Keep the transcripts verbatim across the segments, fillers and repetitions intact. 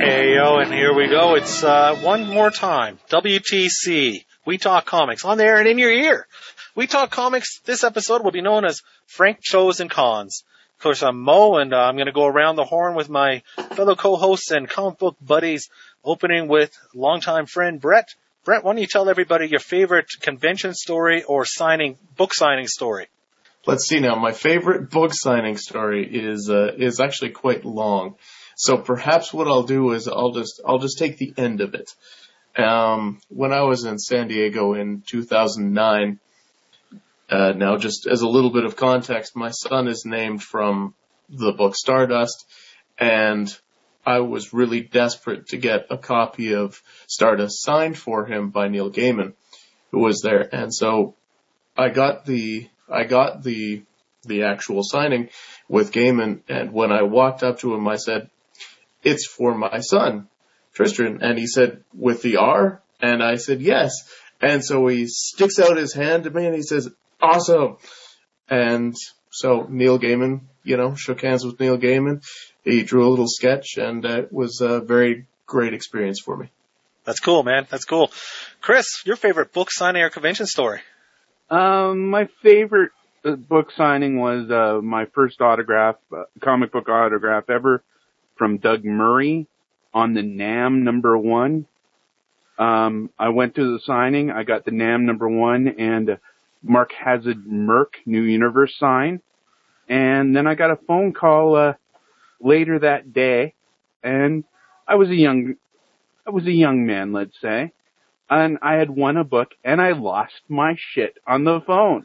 Hey, yo, and here we go. It's uh, one more time. W T C. We Talk Comics. On the air and in your ear. We Talk Comics. This episode will be known as Frank Shows and Cons. Of course, I'm Mo, and uh, I'm going to go around the horn with my fellow co-hosts and comic book buddies, opening with longtime friend Brett. Brett, why don't you tell everybody your favorite convention story or signing book signing story? Let's see now. My favorite book signing story is uh, is actually quite long. So perhaps what I'll do is I'll just I'll just take the end of it. Um, when I was in San Diego in two thousand nine, uh, now just as a little bit of context, my son is named from the book Stardust, and I was really desperate to get a copy of Stardust signed for him by Neil Gaiman, who was there. And so I got the I got the the actual signing with Gaiman, and when I walked up to him, I said, "It's for my son, Tristan." And he said, "With the R?" And I said, "Yes." And so he sticks out his hand to me and he says, "Awesome." And so Neil Gaiman, you know, shook hands with Neil Gaiman. He drew a little sketch, and uh, it was a very great experience for me. That's cool, man. That's cool. Chris, your favorite book signing or convention story? Um, my favorite uh, book signing was uh, my first autograph, uh, comic book autograph ever, from Doug Murray on the NAMM number one. Um, I went to the signing. I got the NAMM number one and Mark Hazard Merc New Universe sign. And then I got a phone call uh, later that day, and I was a young, I was a young man, let's say, and I had won a book, and I lost my shit on the phone.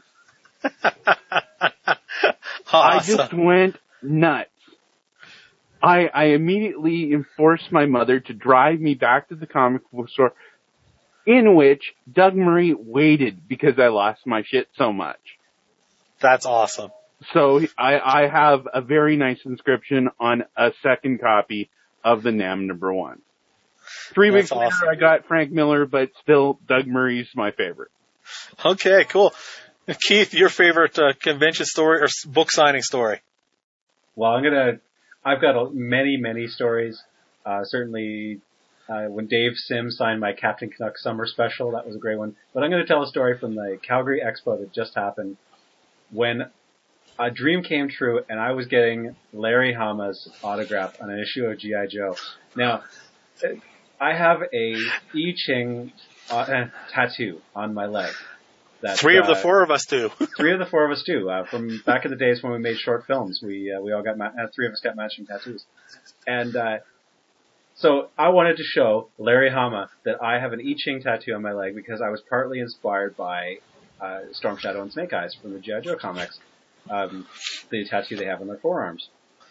Awesome. I just went nuts. I, I immediately enforced my mother to drive me back to the comic book store, in which Doug Murray waited because I lost my shit so much. That's awesome. So I, I have a very nice inscription on a second copy of the NAMM number one. Three That's weeks later, awesome. I got Frank Miller, but still Doug Murray's my favorite. Okay, cool. Keith, your favorite uh, convention story or s- book signing story? Well, I'm gonna. I've got a, many, many stories. Uh, certainly, uh, when Dave Sims signed my Captain Canuck Summer Special, that was a great one. But I'm going to tell a story from the Calgary Expo that just happened, when a dream came true, and I was getting Larry Hama's autograph on an issue of G I. Joe. Now, I have a I Ching uh, tattoo on my leg. That, Three of the uh, four of us do. Three of the four of us do. Uh, from back in the days when we made short films, we uh, we all got ma- uh, three of us got matching tattoos, and uh, so I wanted to show Larry Hama that I have an I Ching tattoo on my leg because I was partly inspired by uh, Storm Shadow and Snake Eyes from the G I. Joe comics, um, the tattoo they have on their forearms.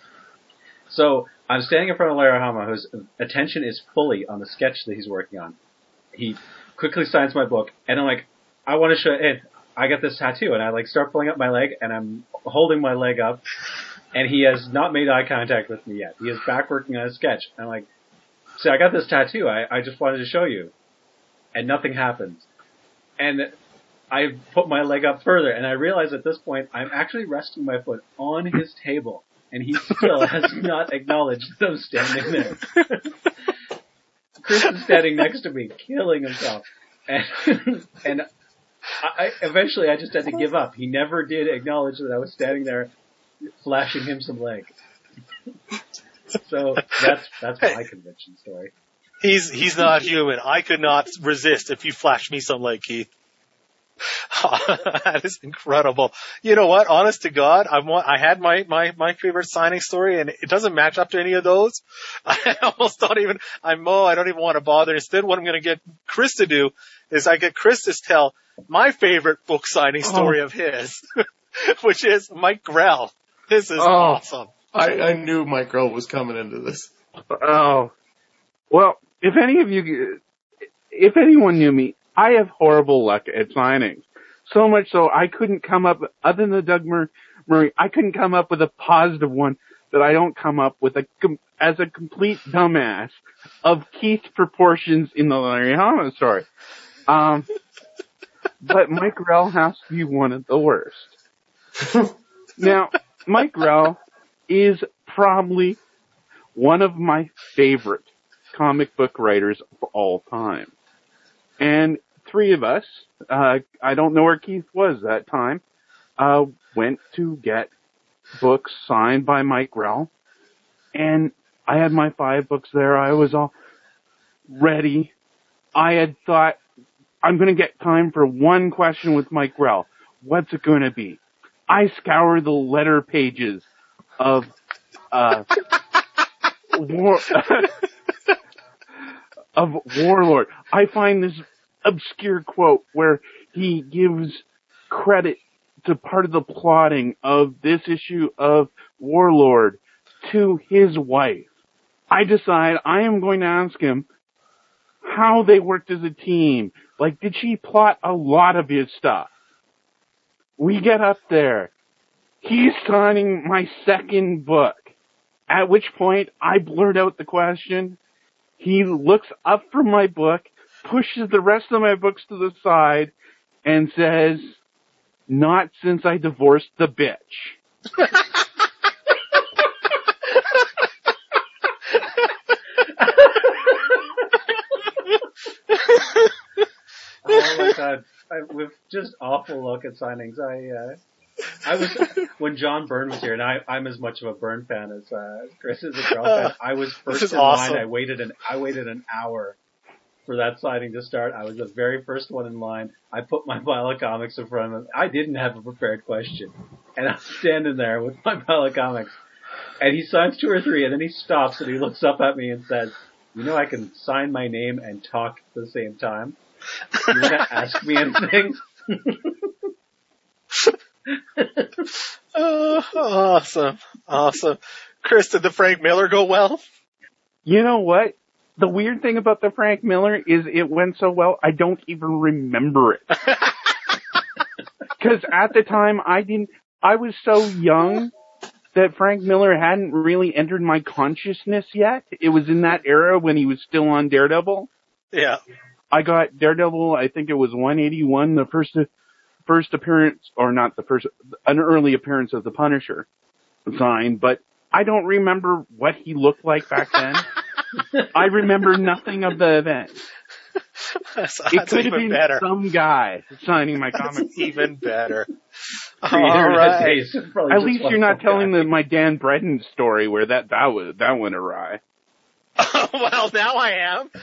So I'm standing in front of Larry Hama, whose attention is fully on the sketch that he's working on. He quickly signs my book, and I'm like, I want to show it. I got this tattoo, and I like start pulling up my leg, and I'm holding my leg up, and he has not made eye contact with me yet. He is back working on a sketch. And I'm like, see, I got this tattoo. I, I just wanted to show you. And nothing happens. And I put my leg up further, and I realize at this point I'm actually resting my foot on his table, and he still has not acknowledged that I'm standing there. Chris is standing next to me, killing himself. And, and I, eventually I just had to give up. He never did acknowledge that I was standing there flashing him some leg. So that's that's my convention story. He's he's not human. I could not resist if you flashed me some leg, Keith. That is incredible. You know what? Honest to God, I want, I had my, my, my favorite signing story, and it doesn't match up to any of those. I almost don't even, I'm Mo, I don't even want to bother. Instead, what I'm going to get Chris to do is I get Chris to tell my favorite book signing story oh. of his, which is Mike Grell. This is oh. awesome. I, I knew Mike Grell was coming into this. Oh. Well, if any of you, if anyone knew me, I have horrible luck at signings. So much so I couldn't come up, other than Doug Murray, I couldn't come up with a positive one that I don't come up with a, as a complete dumbass of Keith's proportions in the Larry Hama story. Um, but Mike Grell has to be one of the worst. Now, Mike Grell is probably one of my favorite comic book writers of all time. And three of us, uh, I don't know where Keith was that time, uh, went to get books signed by Mike Grell. And I had my five books there. I was all ready. I had thought, I'm going to get time for one question with Mike Grell. What's it going to be? I scour the letter pages of, uh, war, of Warlord. I find this obscure quote where he gives credit to part of the plotting of this issue of Warlord to his wife. I decide I am going to ask him how they worked as a team. Like, did she plot a lot of his stuff? We get up there. He's signing my second book. At which point, I blurt out the question. He looks up from my book, pushes the rest of my books to the side, and says, "Not since I divorced the bitch." Oh my god. I, with just awful luck at signings. I, uh, I was, when John Byrne was here, and I, I'm as much of a Byrne fan as, uh, Chris is a Grell fan. I was first in awesome. line. I waited an, I waited an hour for that signing to start. I was the very first one in line. I put my pile of comics in front of him. I didn't have a prepared question. And I'm standing there with my pile of comics. And he signs two or three, and then he stops and he looks up at me and says, "You know, I can sign my name and talk at the same time. You want to ask me anything?" Oh, awesome. Awesome. Chris, did the Frank Miller go well? You know what? The weird thing about the Frank Miller is it went so well, I don't even remember it. Because at the time, I didn't, I was so young that Frank Miller hadn't really entered my consciousness yet. It was in that era when he was still on Daredevil. Yeah. I got Daredevil, I think it was one eighty-one, the first first appearance, or not the first, an early appearance of the Punisher signed, but I don't remember what he looked like back then. I remember nothing of the event. That's, It that's could have even been better. some guy signing my That's comic. even better. All Pre-internet right. days, it probably At just least was you're not some telling guy. the, my Dan Bredden story where that, that was, that went awry. Well, now I am.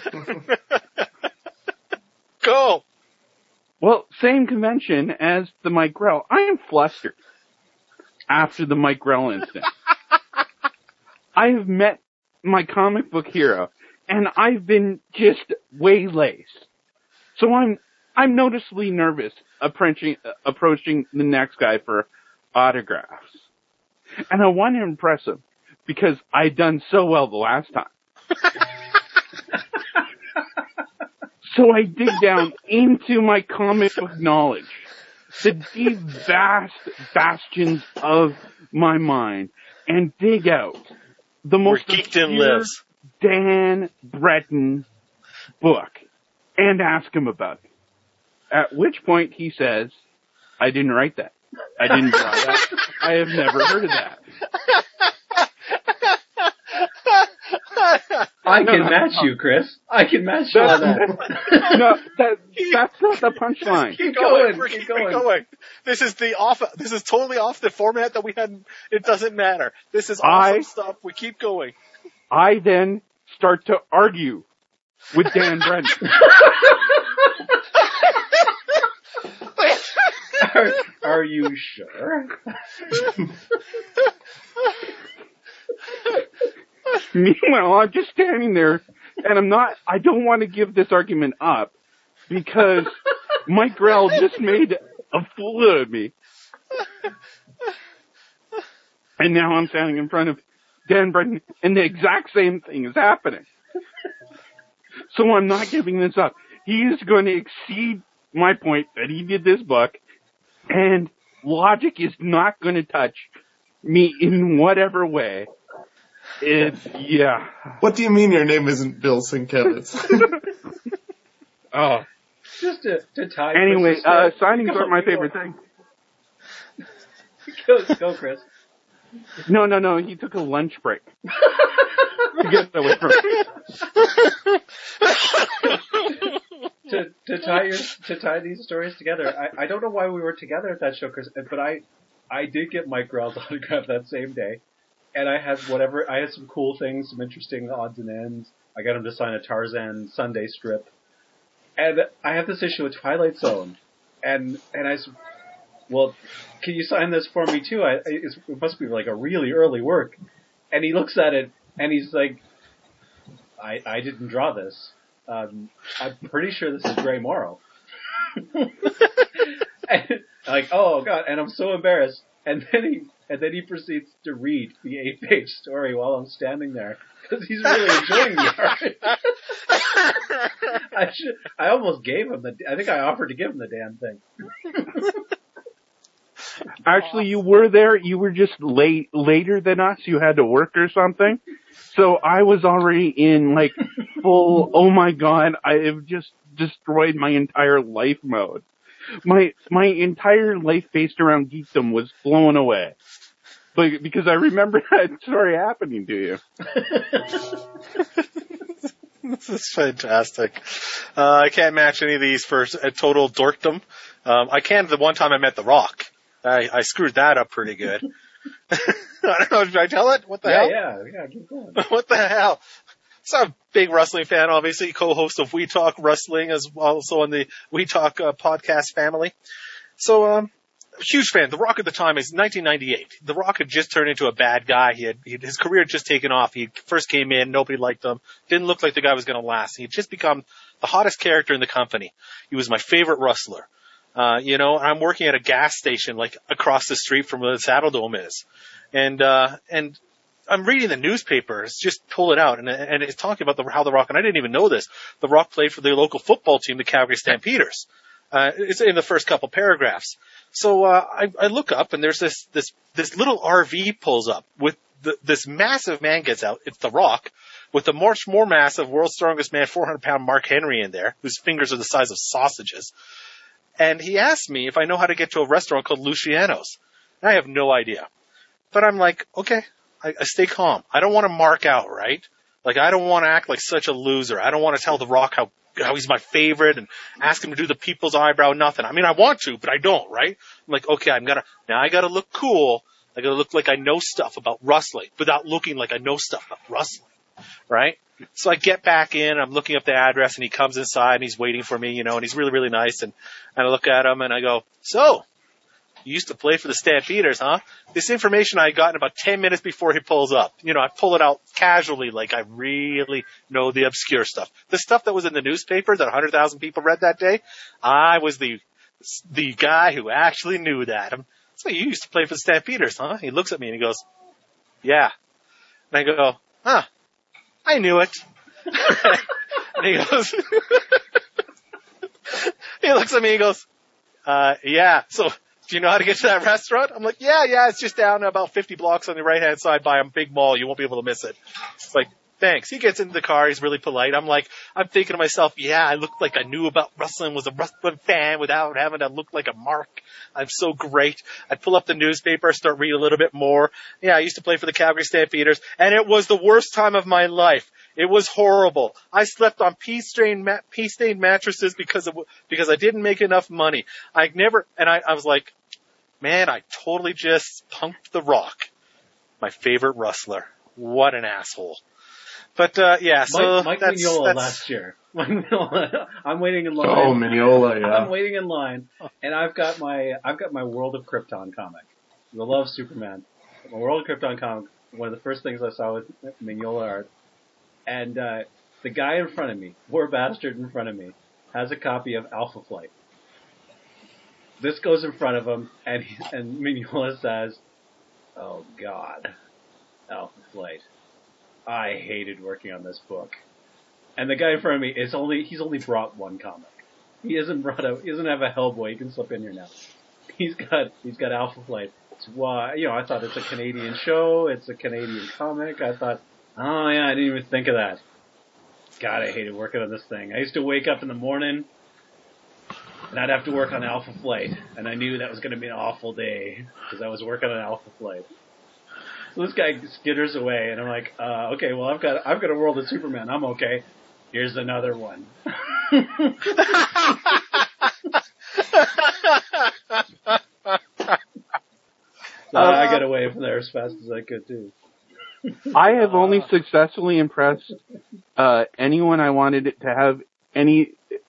Go. Well, same convention as the Mike Grell. I am flustered after the Mike Grell incident. I have met my comic book hero, and I've been just waylaid. So I'm I'm noticeably nervous approaching approaching the next guy for autographs, and I want to impress him because I'd done so well the last time. So I dig down into my comic book knowledge, the deep, vast bastions of my mind, and dig out the Where most Geekdom obscure lives. Dan Bretton book and ask him about it. At which point he says, "I didn't write that. I didn't draw that. I have never heard of that." I No, can no, match no. you, Chris. I can match you on that. No, that, that's not the punchline. Keep Going. going. We're Keep keeping going. going. This is the off. This is totally off the format that we had. It doesn't matter. This is I- awesome stuff. We keep going. I then start to argue with Dan Brennan. Are, are you sure? Meanwhile, I'm just standing there, and I'm not, I don't want to give this argument up, because Mike Grell just made a fool of me. And now I'm standing in front of Dan Brennan, and the exact same thing is happening. So I'm not giving this up. He is going to exceed my point that he did this book, and logic is not going to touch me in whatever way. It's, yeah. What do you mean your name isn't Bill Sienkiewicz? Oh. Just to, to tie. Anyway, Chris's uh, story. signings Go, aren't my go. favorite thing. Go, go, Chris. No, no, no. He took a lunch break to get away from me. to to tie your, to tie these stories together, I, I don't know why we were together at that show, Chris, but I I did get Mike Grell's autograph that same day, and I had whatever I had some cool things, some interesting odds and ends. I got him to sign a Tarzan Sunday strip, and I have this issue of Twilight Zone, and and I said, well, can you sign this for me too? I, it's, it must be like a really early work, and he looks at it and he's like, I I didn't draw this. Um, I'm pretty sure this is Gray Morrow. And, like, oh god, and I'm so embarrassed. And then he and then he proceeds to read the eight-page story while I'm standing there because he's really enjoying the art. I should, I almost gave him the. I think I offered to give him the damn thing. Actually, you were there. You were just late, later than us. You had to work or something. So I was already in like full, oh my god, I have just destroyed my entire life mode. My, my entire life based around geekdom was blown away. But, because I remember that story happening to you. This is fantastic. Uh, I can't match any of these for a total dorkdom. Um, I can the one time I met The Rock. I, I screwed that up pretty good. I don't know, did I tell it? What the yeah, hell? Yeah, yeah, keep going. What the hell? So I'm a big wrestling fan, obviously, co-host of We Talk Wrestling, as also in the We Talk uh, podcast family. So, um, huge fan. The Rock at the time is nineteen ninety-eight. The Rock had just turned into a bad guy. He had, he had his career had just taken off. He first came in, nobody liked him. Didn't look like the guy was going to last. He had just become the hottest character in the company. He was my favorite wrestler. Uh, you know, I'm working at a gas station, like, across the street from where the Saddle Dome is. And, uh, and I'm reading the newspaper. It's just pull it out. And, and it's talking about the, how The Rock, and I didn't even know this, The Rock played for the local football team, the Calgary Stampeders. Uh, it's in the first couple paragraphs. So, uh, I, I look up and there's this, this, this little R V pulls up with the, this massive man gets out. It's The Rock with the much more massive, world's strongest man, four hundred pound Mark Henry in there, whose fingers are the size of sausages. And he asked me if I know how to get to a restaurant called Luciano's. And I have no idea. But I'm like, okay, I, I stay calm. I don't want to mark out, right? Like, I don't want to act like such a loser. I don't want to tell The Rock how, how he's my favorite and ask him to do the people's eyebrow, nothing. I mean, I want to, but I don't, right? I'm like, okay, I'm gonna, now I gotta look cool. I gotta look like I know stuff about wrestling without looking like I know stuff about wrestling, right? So I get back in, I'm looking up the address, and he comes inside, and he's waiting for me, you know, and he's really, really nice, and, and I look at him, and I go, so, you used to play for the Stampeders, huh? This information I got in about ten minutes before he pulls up. You know, I pull it out casually, like I really know the obscure stuff. The stuff that was in the newspaper that one hundred thousand people read that day, I was the, the guy who actually knew that. I'm, so you used to play for the Stampeders, huh? He looks at me, and he goes, yeah. And I go, huh. I knew it. And he goes, he looks at me and goes, uh, yeah, so do you know how to get to that restaurant? I'm like, yeah, yeah, it's just down about fifty blocks on the right-hand side by a big mall. You won't be able to miss it. It's like, thanks. He gets into the car. He's really polite. I'm like, I'm thinking to myself, yeah, I looked like I knew about wrestling, was a wrestling fan without having to look like a mark. I'm so great. I'd pull up the newspaper, start reading a little bit more. Yeah, I used to play for the Calgary Stampeders, and it was the worst time of my life. It was horrible. I slept on pea-stained, ma- pea-stained mattresses because of, because I didn't make enough money. I never, and I, I was like, man, I totally just punked The Rock. My favorite wrestler. What an asshole. But, uh, yeah, so Mike, Mike that's, Mignola that's, last year. Mike Mignola. I'm waiting in line. Oh, Mignola, yeah. I'm waiting in line, and I've got my I've got my World of Krypton comic, The Love Superman. My World of Krypton comic. One of the first things I saw was Mignola art, and uh, the guy in front of me, poor bastard in front of me, has a copy of Alpha Flight. This goes in front of him, and he, and Mignola says, "Oh God, Alpha Flight. I hated working on this book." And the guy in front of me is only, he's only brought one comic. He hasn't brought a, he doesn't have a Hellboy. He can slip in here now. He's got, he's got Alpha Flight. It's why, you know, I thought it's a Canadian show. It's a Canadian comic. I thought, oh yeah, I didn't even think of that. God, I hated working on this thing. I used to wake up in the morning and I'd have to work on Alpha Flight. And I knew that was going to be an awful day because I was working on Alpha Flight. So this guy skitters away, and I'm like, uh, okay, well, I've got I've got a world of Superman. I'm okay. Here's another one. So uh, I got away from there as fast as I could too. I have only successfully impressed uh, anyone I wanted it to have any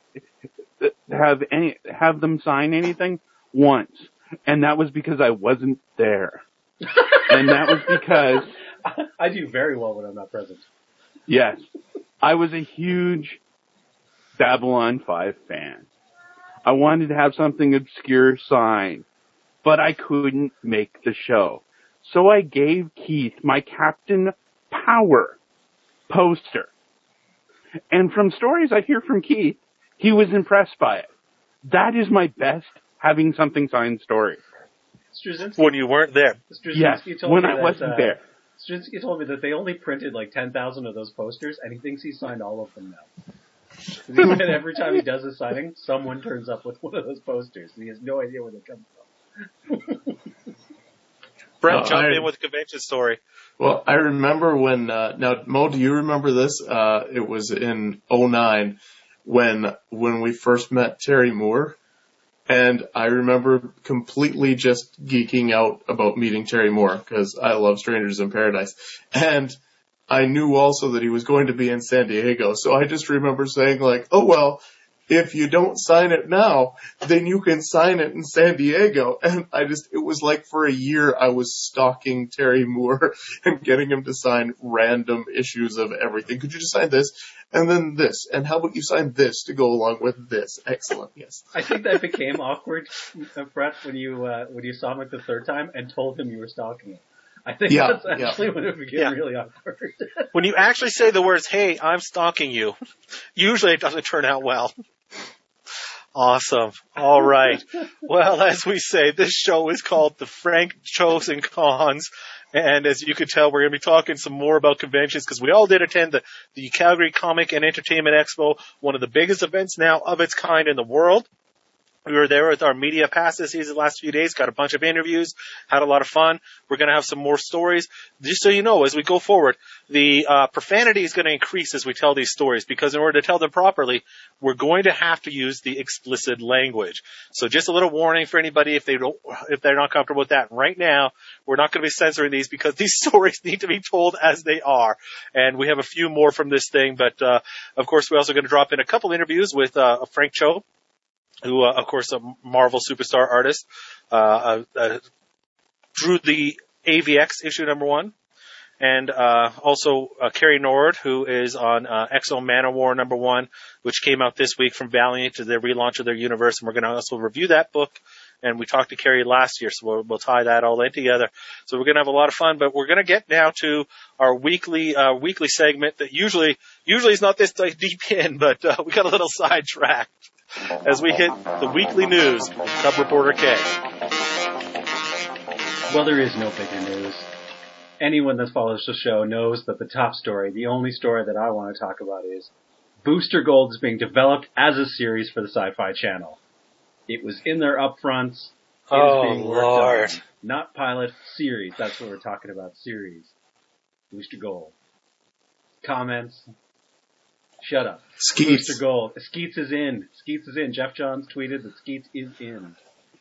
have any have them sign anything once, and that was because I wasn't there, and that was because I do very well when I'm not present. Yes, I was a huge Babylon five fan. I wanted to have something obscure sign, but I couldn't make the show. So I gave Keith my Captain Power poster. And from stories I hear from Keith, he was impressed by it. That is my best having something signed story. Straczynski, when you weren't there. Yes, told when me I that, wasn't uh, there. Straczynski told me that they only printed like ten thousand of those posters, and he thinks he signed all of them now. He said every time he does a signing, someone turns up with one of those posters, and he has no idea where they come from. Brent, No, jump I- in with a convention story. Well, I remember when, uh, now, Mo, do you remember this? Uh, it was in oh nine when, when we first met Terry Moore. And I remember completely just geeking out about meeting Terry Moore because I love Strangers in Paradise. And I knew also that he was going to be in San Diego. So I just remember saying like, oh, well, if you don't sign it now, then you can sign it in San Diego. And I just, it was like for a year I was stalking Terry Moore and getting him to sign random issues of everything. Could you just sign this and then this? And how about you sign this to go along with this? Excellent. Yes. I think that became awkward, uh, Brett, when you uh, when you saw him like the third time and told him you were stalking him. I think Yeah, that's actually yeah. when it became Yeah. really awkward. When you actually say the words, hey, I'm stalking you, usually it doesn't turn out well. Awesome. All right. Well, as we say, this show is called The Frank Chosen Cons. And as you can tell, we're going to be talking some more about conventions because we all did attend the, the Calgary Comic and Entertainment Expo, one of the biggest events now of its kind in the world. We were there with our media passes these last few days, got a bunch of interviews, had a lot of fun. We're going to have some more stories. Just so you know, as we go forward, the uh, profanity is going to increase as we tell these stories because in order to tell them properly, we're going to have to use the explicit language. So just a little warning for anybody if they don't, if they're not comfortable with that. Right now, we're not going to be censoring these because these stories need to be told as they are. And we have a few more from this thing, but uh, of course, we're also going to drop in a couple interviews with uh, Frank Cho, who, uh, of course, a Marvel superstar artist, uh, uh, uh, drew the A V X issue number one. And uh, also uh, Carrie Nord, who is on uh, Exo Manowar number one, which came out this week from Valiant to their relaunch of their universe. And we're going to also review that book. And we talked to Carrie last year, so we'll, we'll tie that all in together. So we're going to have a lot of fun. But we're going to get now to our weekly uh, weekly segment that usually usually is not this deep in, but uh, we got a little sidetracked as we hit the weekly news from Cub Reporter K. Well, there is no bigger news. Anyone that follows the show knows that the top story, the only story that I want to talk about is Booster Gold is being developed as a series for the Sci-Fi Channel. It was in their upfronts. It Oh, is being worked Lord. on. Not pilot, series. That's what we're talking about, series. Booster Gold. Comments? Shut up. Skeets. Booster Gold. Skeets is in. Skeets is in. Jeff Johns tweeted that Skeets is in.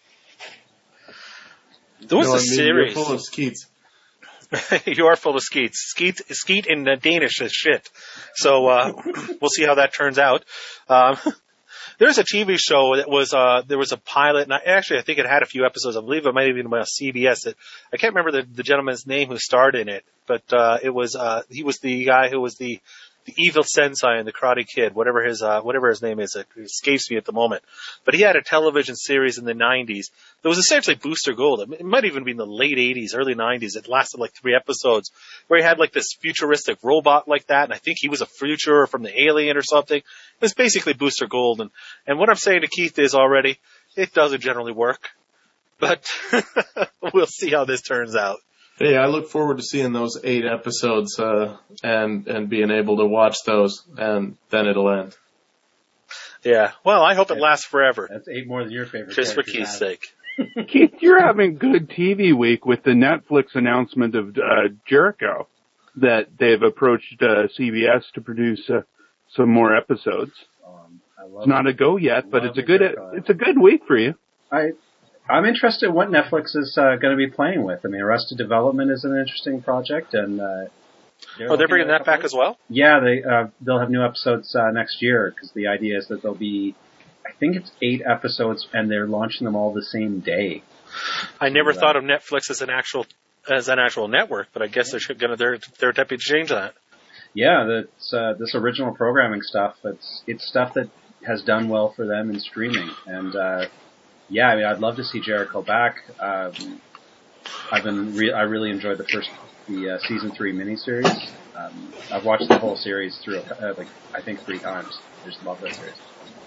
There was No, a I mean, series. You're full of skeets. You are full of skeets. Skeet, skeet in uh, Danish is shit. So, uh, we'll see how that turns out. Um, there's a T V show that was, uh, there was a pilot, and I, actually I think it had a few episodes. I believe it might have been on C B S. It, I can't remember the, the gentleman's name who starred in it, but, uh, it was, uh, he was the guy who was the, the evil sensei in the Karate Kid, whatever his, uh, whatever his name is. It escapes me at the moment. But he had a television series in the nineties that was essentially Booster Gold. It might even be in the late eighties, early nineties. It lasted like three episodes where he had like this futuristic robot like that. And I think he was a future from the alien or something. It was basically Booster Gold. And, and what I'm saying to Keith is already, it doesn't generally work. But we'll see how this turns out. Hey, I look forward to seeing those eight episodes uh, and and being able to watch those, and then it'll end. Yeah. Well, I hope it lasts forever. That's eight more than your favorite Just for characters Keith's have. sake. Keith, you're having good T V week with the Netflix announcement of uh, Jericho, that they've approached uh, C B S to produce uh, some more episodes. Um, I love It's not a go yet, but love it's a good Jericho. it's a good week for you. I, I'm interested in what Netflix is uh, going to be playing with. I mean, Arrested Development is an interesting project, and uh, Oh, they're bringing that back as well? Yeah, they uh, they'll have new episodes uh, next year because the idea is that there'll be, I think it's eight episodes, and they're launching them all the same day. I never So, uh, thought of Netflix as an actual as an actual network, but I guess they're going to they're they're attempting to change that. Yeah, that's uh, this original programming stuff. It's it's stuff that has done well for them in streaming, and uh, yeah, I mean, I'd love to see Jericho back. Um, I've been re- I really enjoyed the first the uh, season three miniseries. Um, I've watched the whole series through uh, like I think three times. I just love that series.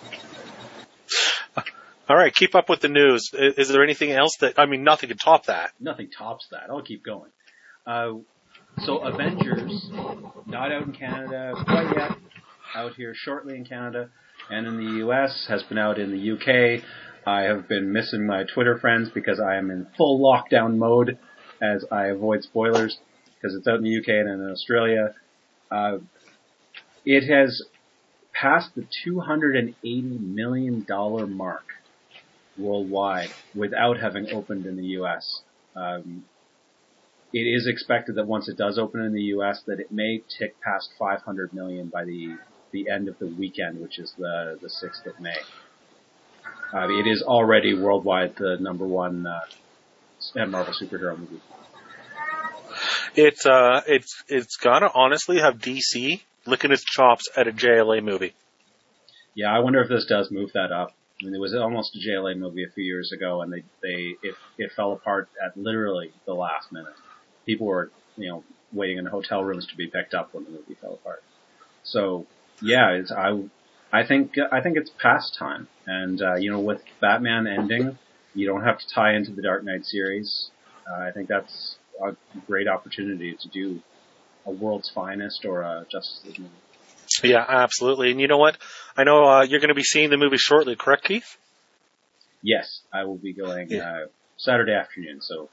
All right, keep up with the news. Is, is there anything else that I mean? Nothing can top that. Nothing tops that. I'll keep going. Uh, so Avengers, not out in Canada quite yet. Out here shortly in Canada, and in the U S has been out in the U K. I have been missing my Twitter friends because I am in full lockdown mode as I avoid spoilers because it's out in the U K and in Australia. Uh, it has passed the two hundred eighty million dollars mark worldwide without having opened in the U S. Um, it is expected that once it does open in the U S that it may tick past five hundred million by the, the end of the weekend, which is the, the sixth of May. Uh, it is already worldwide the number one uh, Marvel superhero movie. It's uh, it's it's gotta honestly have D C licking its chops at a J L A movie. Yeah, I wonder if this does move that up. I mean, it was almost a J L A movie a few years ago, and they they it, it fell apart at literally the last minute. People were you know waiting in hotel rooms to be picked up when the movie fell apart. So yeah, it's I I think I think it's past time, and uh, you know with Batman ending, you don't have to tie into the Dark Knight series. Uh, I think that's a great opportunity to do a World's Finest or a Justice League movie. Yeah, absolutely. And you know what? I know uh, you're going to be seeing the movie shortly, correct, Keith? Yes, I will be going Yeah. uh, Saturday afternoon. So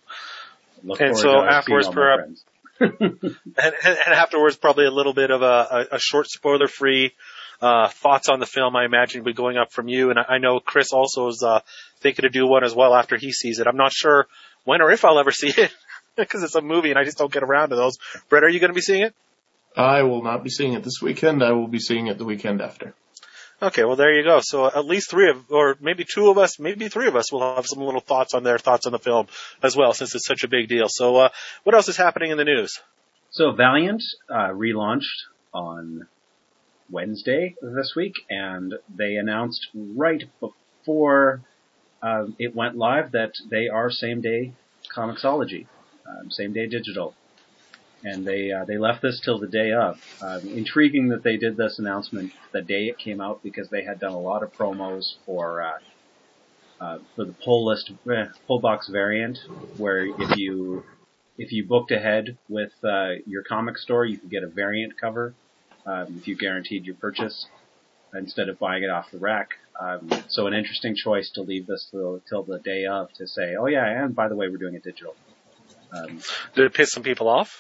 look And forward so to uh, afterwards, seeing all my perhaps- friends. And, and, and afterwards, probably a little bit of a, a, a short, spoiler-free uh, thoughts on the film. I imagine will be going up from you. And I, I know Chris also is uh, thinking to do one as well after he sees it. I'm not sure when or if I'll ever see it because it's a movie and I just don't get around to those. Brett, are you going to be seeing it? I will not be seeing it this weekend. I will be seeing it the weekend after. Okay, well there you go. So at least three of, or maybe two of us, maybe three of us will have some little thoughts on their thoughts on the film as well, since it's such a big deal. So uh, what else is happening in the news? So Valiant uh, relaunched on Wednesday this week, and they announced right before uh, it went live that they are same-day Comixology, um, same-day digital. And they uh, they left this till the day of. Um, intriguing that they did this announcement the day it came out because they had done a lot of promos for uh, uh, for the pull list eh, pull box variant, where if you if you booked ahead with uh, your comic store, you could get a variant cover um, if you guaranteed your purchase instead of buying it off the rack. Um, so an interesting choice to leave this till, till the day of to say, oh yeah, and by the way, we're doing it digital. Um, Did it piss some people off?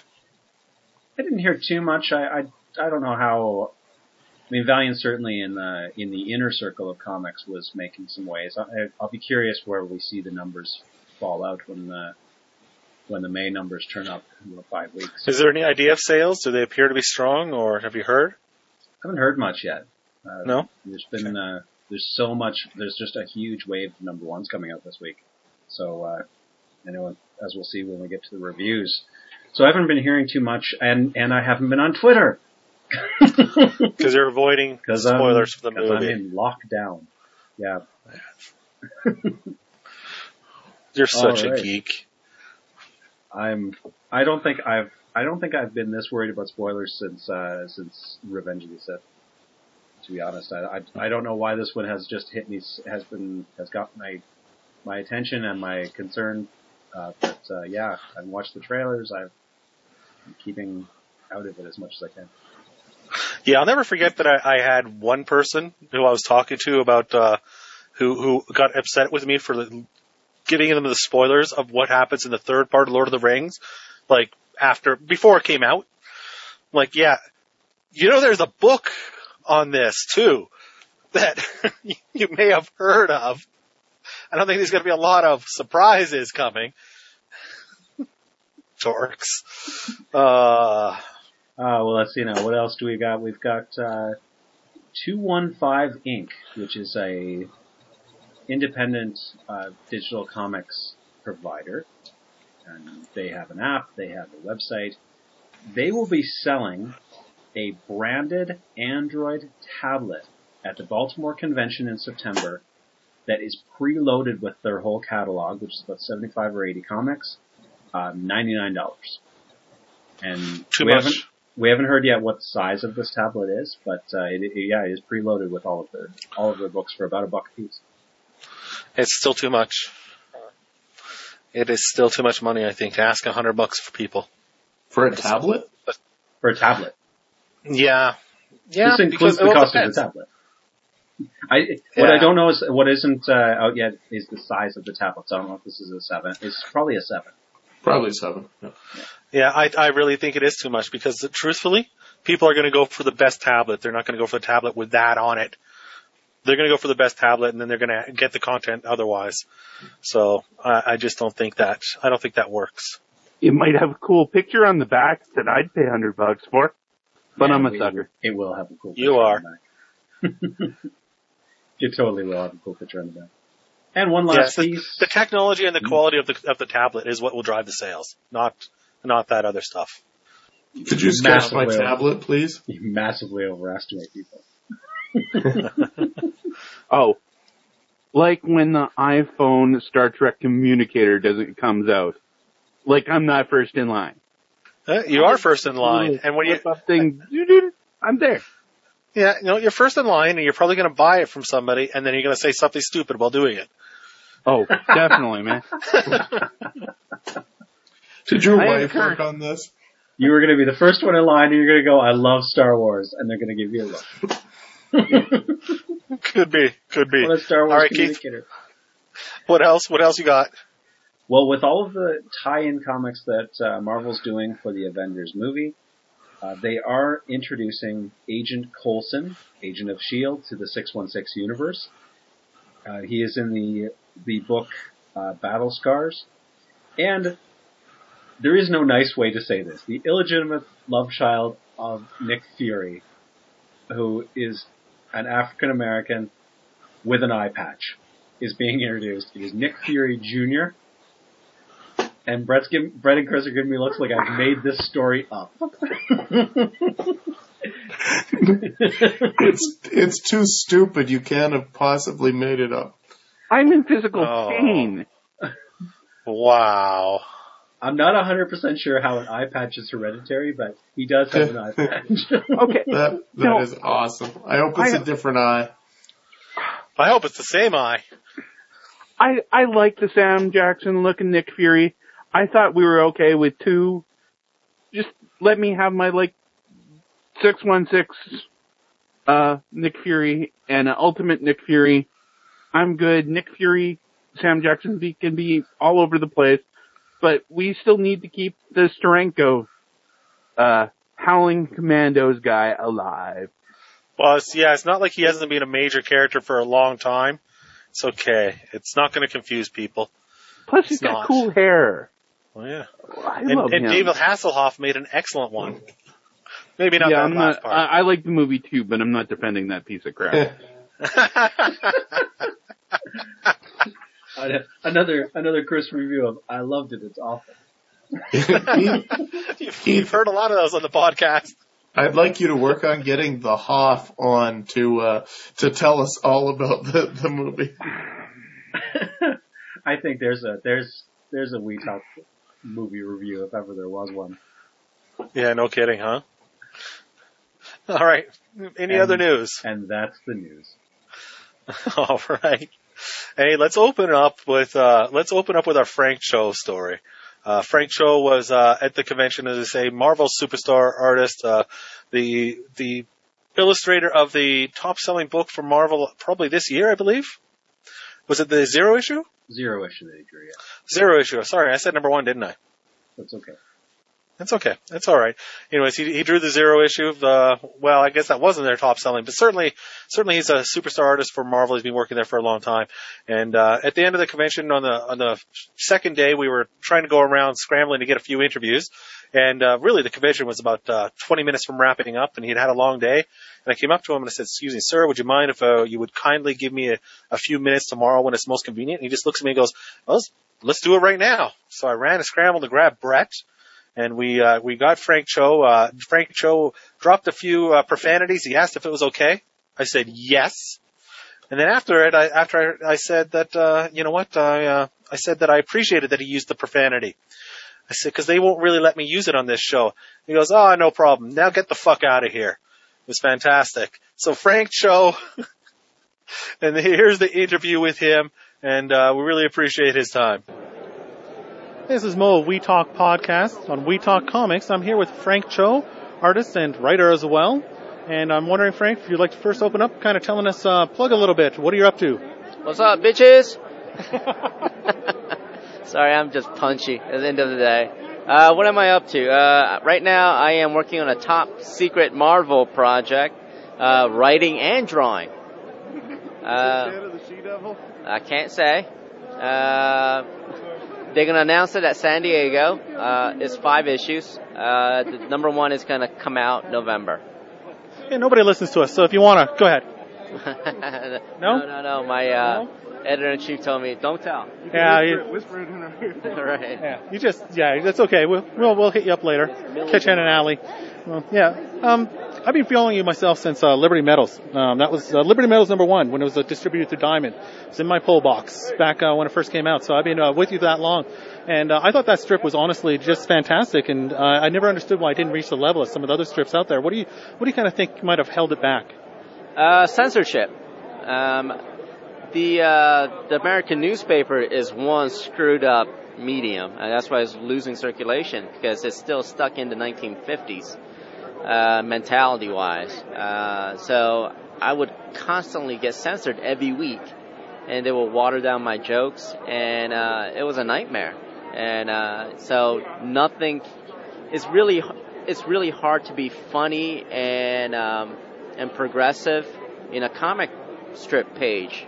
I didn't hear too much. I, I, I don't know how. I mean, Valiant certainly in the in the inner circle of comics was making some waves. I, I'll be curious where we see the numbers fall out when the when the May numbers turn up in five weeks. Is there any idea of sales? Do they appear to be strong, or have you heard? I haven't heard much yet. Uh, No? There's been uh, there's so much. There's just a huge wave of number ones coming out this week. So uh, I know as we'll see when we get to the reviews. So I haven't been hearing too much, and, and I haven't been on Twitter. Because you're avoiding Cause spoilers I'm, for the cause movie. I'm in lockdown. Yeah. You're such All a right. geek. I'm. I don't think I've. I don't think I've been this worried about spoilers since uh, since Revenge of the Sith. To be honest, I, I I don't know why this one has just hit me. Has been has got my my attention and my concern. Uh, but uh, yeah, I've watched the trailers. I've I'm keeping out of it as much as I can. Yeah, I'll never forget that I, I had one person who I was talking to about uh, who who got upset with me for giving them the spoilers of what happens in the third part of Lord of the Rings, like after, before it came out. Like, yeah, you know, there's a book on this too that you may have heard of. I don't think there's going to be a lot of surprises coming. Dorks. Uh, Uh, well, let's see now. What else do we got? We've got uh, two one five Incorporated, which is a independent uh, digital comics provider. And they have an app. They have a website. They will be selling a branded Android tablet at the Baltimore Convention in September that is preloaded with their whole catalog, which is about seventy-five or eighty comics, uh, ninety-nine dollars. And Too we much. haven't we haven't heard yet what the size of this tablet is, but uh, it, it, yeah, it is preloaded with all of their all of their books for about a buck a piece. it's still too much. It is still too much money, I think, to ask a hundred bucks for people. For a tablet? For a tablet. Yeah. Yeah. This includes because, the well, cost depends. of the tablet. I, what Yeah. I don't know is, what isn't uh, out yet is the size of the tablets. I don't know if this is a seven. It's probably a seven. Probably seven. Yeah. Yeah, I, I really think it is too much because, uh, truthfully, people are going to go for the best tablet. They're not going to go for the tablet with that on it. They're going to go for the best tablet, and then they're going to get the content otherwise. So I, I just don't think that. I don't think that works. It might have a cool picture on the back that I'd pay a hundred bucks for, but Yeah, I'm a we- sucker. It will have a cool picture You are. on the back. It totally will have a cool picture on the back. And one last Yes, the, piece. the technology and the quality of the of the tablet is what will drive the sales, not not that other stuff. Could you sketch my Massively. tablet, please? You massively overestimate people. Oh, like when the iPhone Star Trek communicator doesn't comes out. Like I'm not first in line. Uh, you are first in line, and when you Flip up thing, doo-doo, I'm there. yeah, you know, you're first in line, and you're probably going to buy it from somebody, and then you're going to say something stupid while doing it. Oh, definitely, man. Did your I wife concur. work on this? You were going to be the first one in line, and you're going to go, I love Star Wars, and they're going to give you a look. Could be, could be. What a Star Wars All right, Keith. communicator. What else? What else you got? Well, with all of the tie-in comics that uh, Marvel's doing for the Avengers movie, uh, they are introducing Agent Coulson, Agent of S H I E L D, to the six one six universe. Uh, he is in the the book uh, Battle Scars, and there is no nice way to say this. The illegitimate love child of Nick Fury, who is an African American with an eye patch, is being introduced. It is Nick Fury Junior And Brett's give, Brett and Chris are giving me looks like I've made this story up. It's it's too stupid. You can't have possibly made it up. I'm in physical Oh. pain. Wow. I'm not one hundred percent sure how an eye patch is hereditary, but he does have an eye patch. Okay. That that No. is awesome. I hope it's I- a different eye. I hope it's the same eye. I I like the Sam Jackson looking Nick Fury. I thought we were okay with two. Just let me have my like six one six uh Nick Fury and uh, Ultimate Nick Fury. I'm good. Nick Fury, Sam Jackson be, can be all over the place, but we still need to keep the Steranko uh Howling Commandos guy alive. Well, it's, yeah, it's not like he hasn't been a major character for a long time. It's okay. It's not going to confuse people. Plus he's It's got not. cool hair. Well, yeah. I And, love and him. David Hasselhoff made an excellent one. Maybe not yeah, that I'm last not. I, I like the movie too, but I'm not defending that piece of crap. part. another another Chris review of I loved it. It's awful. you've, you've heard a lot of those on the podcast. I'd like you to work on getting the Hoff on to uh, to tell us all about the, the movie. I think there's a there's there's a We Talk movie review if ever there was one. Yeah, no kidding, huh? All right. Any And- other news? And that's the news. All right. Hey, let's open up with uh let's open up with our Frank Cho story. Uh Frank Cho was uh at the convention as I say Marvel superstar artist, uh the the illustrator of the top selling book for Marvel probably this year, I believe. Was it the Zero issue? Zero issue that he drew, yeah. Zero issue. Sorry, I said number one, didn't I? That's okay. That's okay. That's all right. Anyways, he, he drew the Zero issue of the, well, I guess that wasn't their top selling, but certainly, certainly he's a superstar artist for Marvel. He's been working there for a long time. And, uh, at the end of the convention on the, on the second day, we were trying to go around scrambling to get a few interviews. And, uh, really the convention was about, uh, twenty minutes from wrapping up, and he'd had a long day. And I came up to him and I said, excuse me, sir, would you mind if, uh, you would kindly give me a, a few minutes tomorrow when it's most convenient? And he just looks at me and goes, well, let's, let's do it right now. So I ran and scrambled to grab Brett. And we, uh, we got Frank Cho. Uh, Frank Cho dropped a few, uh, profanities. He asked if it was okay. I said yes. And then after it, I, after I, I said that, uh, you know what, I, uh, I said that I appreciated that he used the profanity. I said, cause they won't really let me use it on this show. He goes, oh, no problem. Now get the fuck out of here. It was fantastic. So Frank Cho, and here's the interview with him, and, uh, we really appreciate his time. This is Mo of We Talk Podcast on We Talk Comics. I'm here with Frank Cho, artist and writer as well. And I'm wondering, Frank, if you'd like to first open up, kind of telling us, uh, plug a little bit. What are you up to? What's up, bitches? Sorry, I'm just punchy at the end of the day. Uh, what am I up to? Uh, right now, I am working on a top secret Marvel project, uh, writing and drawing. Uh, I can't say. Uh, They're going to announce it at San Diego. Uh, it's five issues. Uh, the number one is going to come out November. Hey, nobody listens to us, so if you want to, go ahead. no? No, no, no. My uh, no? editor-in-chief told me, don't tell. You yeah, whisper, you, it, whisper it in our ear. Right. Yeah, you just, yeah, that's okay. We'll, we'll, we'll hit you up later. Catch you in an alley. Well, yeah. Um, I've been following you myself since uh, Liberty Metals. Um, that was uh, Liberty Metals number one when it was uh, distributed through Diamond. It's in my pull box back uh, when it first came out. So I've been uh, with you that long, and uh, I thought that strip was honestly just fantastic. And uh, I never understood why it didn't reach the level of some of the other strips out there. What do you What do you kind of think might have held it back? Uh, censorship. Um, the uh, the American newspaper is one screwed up medium, and that's why it's losing circulation because it's still stuck in the nineteen fifties. Uh, mentality-wise. Uh, so I would constantly get censored every week, and they would water down my jokes, and uh, it was a nightmare. And uh, so nothing. It's really, it's really hard to be funny and um, and progressive in a comic strip page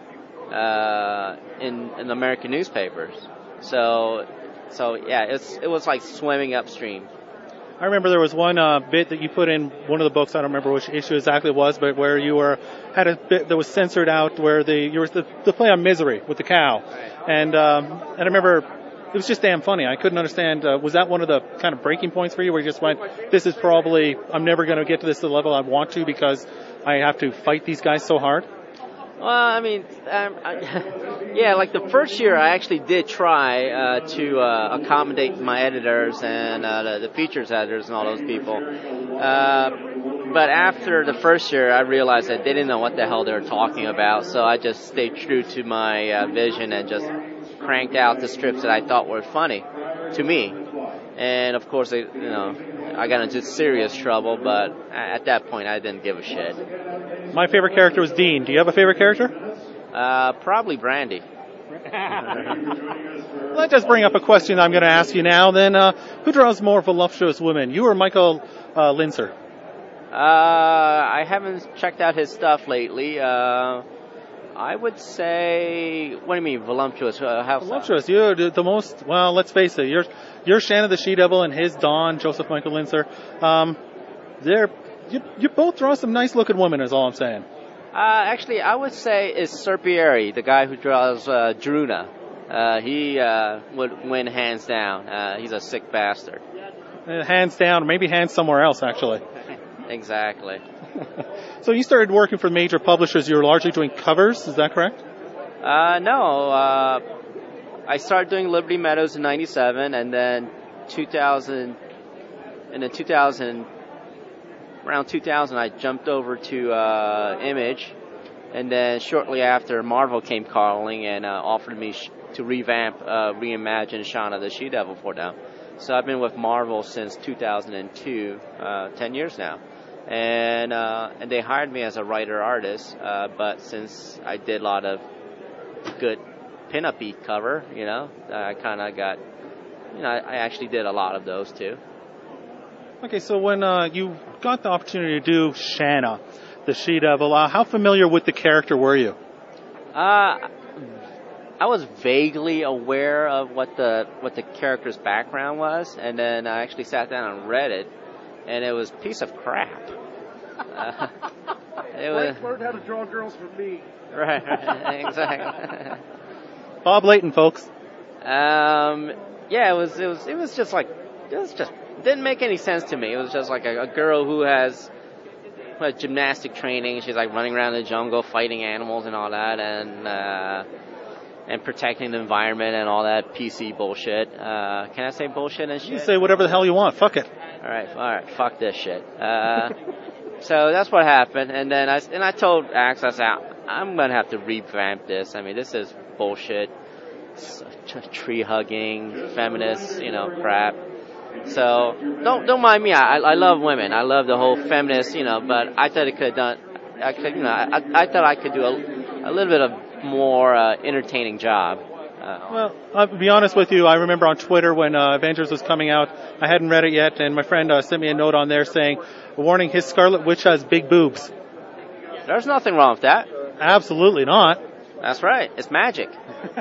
uh, in in American newspapers. So, so yeah, it's it was like swimming upstream. I remember there was one uh, bit that you put in one of the books. I don't remember which issue exactly it was, but where you were had a bit that was censored out, where the you were the, the play on Misery with the cow, and um, and I remember it was just damn funny. I couldn't understand. Uh, was that one of the kind of breaking points for you, where you just went, "This is probably I'm never going to get to this level I want to because I have to fight these guys so hard"? Well, I mean, um, I, yeah, like the first year I actually did try uh, to uh, accommodate my editors and uh, the, the features editors and all those people. Uh, but after the first year, I realized that they didn't know what the hell they were talking about, so I just stayed true to my uh, vision and just cranked out the strips that I thought were funny to me. And of course, they, you know, I got into serious trouble, but at that point, I didn't give a shit. My favorite character was Dean. Do you have a favorite character? Uh, probably Brandy. That does bring up a question I'm going to ask you now. Then, uh, who draws more voluptuous women, you or Michael uh, Linser? Uh, I haven't checked out his stuff lately. Uh, I would say, what do you mean, voluptuous? Uh, how voluptuous. You're the most. Well, let's face it. You're you're Shannon the She-Devil and his Dawn, Joseph Michael Linser. Um, they're you, you both draw some nice looking women. Is all I'm saying. Uh, actually, I would say it's Serpieri, the guy who draws uh, Druna. Uh, he uh, would win hands down. Uh, he's a sick bastard. Uh, hands down, maybe hands somewhere else, actually. Exactly. So you started working for major publishers. You were largely doing covers. Is that correct? Uh, no. Uh, I started doing Liberty Meadows in ninety-seven, and then two thousand, and then two thousand, around two thousand, I jumped over to uh, Image, and then shortly after, Marvel came calling and uh, offered me sh- to revamp, uh, reimagine Shauna the She-Devil for them. So I've been with Marvel since two thousand two, uh, ten years now. And uh, and they hired me as a writer-artist, uh, but since I did a lot of good pinup-y cover, you know. I kind of got, you know, I, I actually did a lot of those too. Okay, so when uh, you got the opportunity to do Shanna, the She-Devil, uh, how familiar with the character were you? Uh, I was vaguely aware of what the what the character's background was, and then I actually sat down and read it, and it was a piece of crap. Uh, it was, Frank learned how to draw girls from me. Right, right, exactly. Bob Layton, folks. Um, yeah, it was it was it was just like it was just didn't make any sense to me. It was just like a, a girl who has uh, gymnastic training. She's like running around the jungle fighting animals and all that, and uh, and protecting the environment and all that P C bullshit. Uh, can I say bullshit and shit? You say whatever the hell you want. Fuck it. All right, all right, fuck this shit. Uh, so that's what happened, and then I and I told Axe, I said, I'm gonna have to revamp this. I mean, this is bullshit, tree hugging, feminist, you know, crap. So don't don't mind me. I I love women. I love the whole feminist, you know. But I thought it could have done. I could, you know, I I thought I could do a a little bit of more uh, entertaining job. Uh, Well, I'll be honest with you. I remember on Twitter when uh, Avengers was coming out, I hadn't read it yet, and my friend uh, sent me a note on there saying, warning, his Scarlet Witch has big boobs. There's nothing wrong with that. Absolutely not. That's right. It's magic.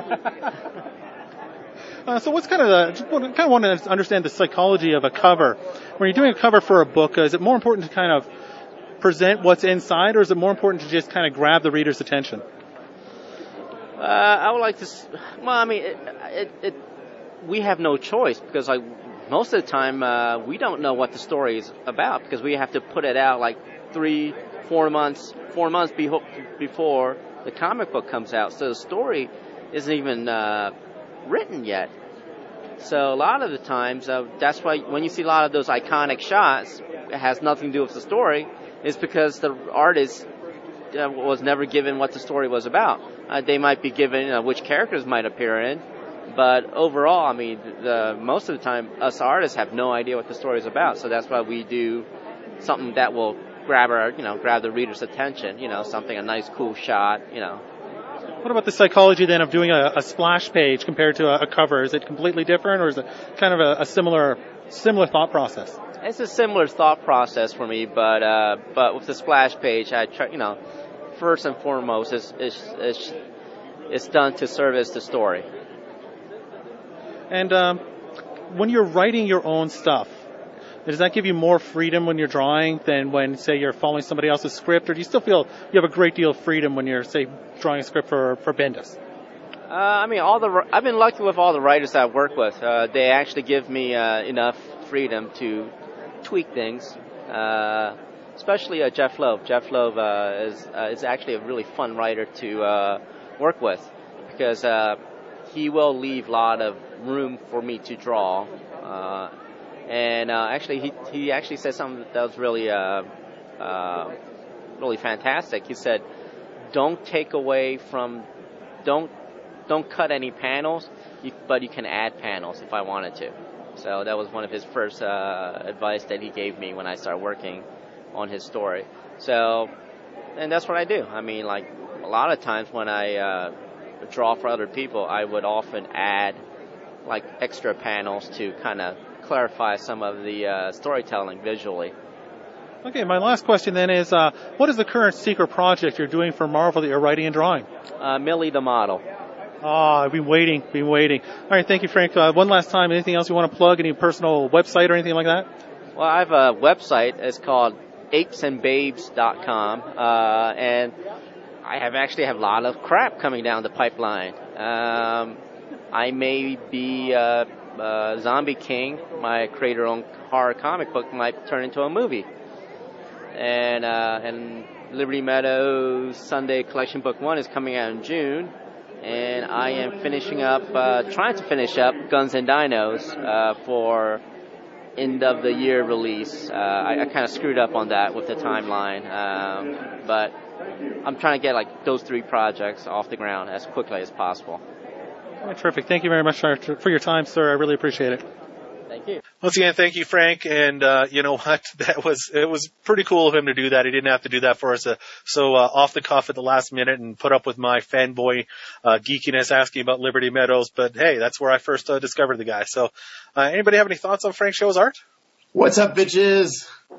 Uh, so what's kind of the, just kind of want to understand the psychology of a cover. When you're doing a cover for a book, uh, is it more important to kind of present what's inside, or is it more important to just kind of grab the reader's attention? Uh, I would like to. Well, I mean, it, it, it, we have no choice because, like, most of the time uh, we don't know what the story is about because we have to put it out like three, four months, four months be- before the comic book comes out. So the story isn't even uh, written yet. So a lot of the times, uh, that's why when you see a lot of those iconic shots, it has nothing to do with the story. It's because the artist uh, was never given what the story was about. Uh, they might be given, you know, which characters might appear in, but overall, I mean, the, most of the time, us artists have no idea what the story is about. So that's why we do something that will grab our, you know, grab the reader's attention. You know, something, a nice, cool shot. You know. What about the psychology then of doing a, a splash page compared to a, a cover? Is it completely different, or is it kind of a, a similar similar thought process? It's a similar thought process for me, but uh, but with the splash page, I try, you know, first and foremost, it's it's it's, it's done to service the story. And um, when you're writing your own stuff, does that give you more freedom when you're drawing than when, say, you're following somebody else's script, or do you still feel you have a great deal of freedom when you're, say, drawing a script for for Bendis? Uh, I mean, all the I've been lucky with all the writers I've worked with. Uh, they actually give me uh, enough freedom to tweak things. Uh, especially uh, Jeff Loeb. Jeff Loeb uh, is uh, is actually a really fun writer to uh, work with because uh, he will leave a lot of room for me to draw. Uh, and uh, actually, he he actually said something that was really uh, uh, really fantastic. He said, "Don't take away from, don't don't cut any panels, you, but you can add panels if I wanted to." So that was one of his first uh, advice that he gave me when I started working on his story. So, and that's what I do. I mean, like, a lot of times when I uh, draw for other people, I would often add, like, extra panels to kind of clarify some of the uh, storytelling visually. Okay, my last question then is, uh, what is the current secret project you're doing for Marvel that you're writing and drawing? Uh, Millie the Model. Ah, oh, I've been waiting, been waiting. All right, thank you, Frank. Uh, one last time, anything else you want to plug? Any personal website or anything like that? Well, I have a website. It's called apes and babes dot com, uh, and I have actually have a lot of crap coming down the pipeline. Um, I may be uh, uh, Zombie King, my creator-owned horror comic book, might turn into a movie. And uh, and Liberty Meadows Sunday Collection Book One is coming out in June. And I am finishing up, uh, trying to finish up Guns and Dinos uh, for end of the year release. Uh, I, I kind of screwed up on that with the timeline, um, but I'm trying to get like those three projects off the ground as quickly as possible. Oh, terrific. Thank you very much for, for your time, sir. I really appreciate it. Thank you. Thank you. Once again, thank you, Frank. And uh, you know what? That was it was pretty cool of him to do that. He didn't have to do that for us. Uh, so uh, off the cuff at the last minute and put up with my fanboy uh, geekiness asking about Liberty Meadows. But hey, that's where I first uh, discovered the guy. So, uh, anybody have any thoughts on Frank Show's art? What's up, bitches?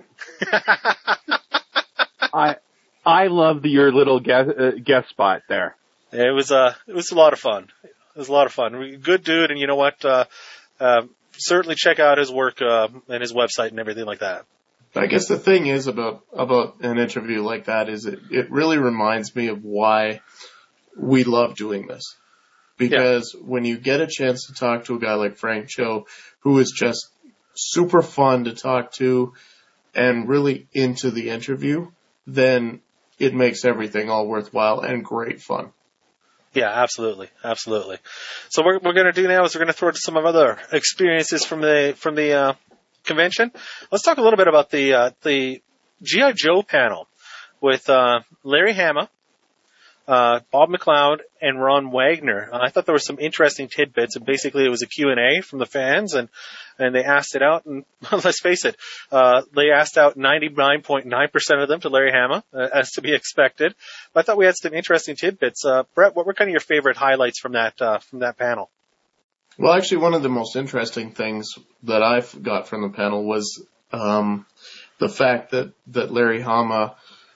I I love the, your little guest, uh, guest spot there. It was uh, it was a lot of fun. It was a lot of fun. Good dude, and you know what? Uh, uh, certainly check out his work uh, and his website and everything like that. I guess the thing is about about an interview like that is it, it really reminds me of why we love doing this. Because yeah. when you get a chance to talk to a guy like Frank Cho, who is just super fun to talk to and really into the interview, then it makes everything all worthwhile and great fun. Yeah, absolutely, absolutely. So what we're going to do now is we're going to throw to some of other experiences from the from the uh, convention. Let's talk a little bit about the uh, the G I. Joe panel with uh, Larry Hama, uh, Bob McLeod, and Ron Wagner. Uh, I thought there were some interesting tidbits, and basically it was a Q and A from the fans, and and they asked it out, and let's face it, uh, they asked out ninety-nine point nine percent of them to Larry Hama, uh, as to be expected. But I thought we had some interesting tidbits. Uh, Brett, what were kind of your favorite highlights from that, uh, from that panel? Well, actually, one of the most interesting things that I got from the panel was, um, the fact that, that Larry Hama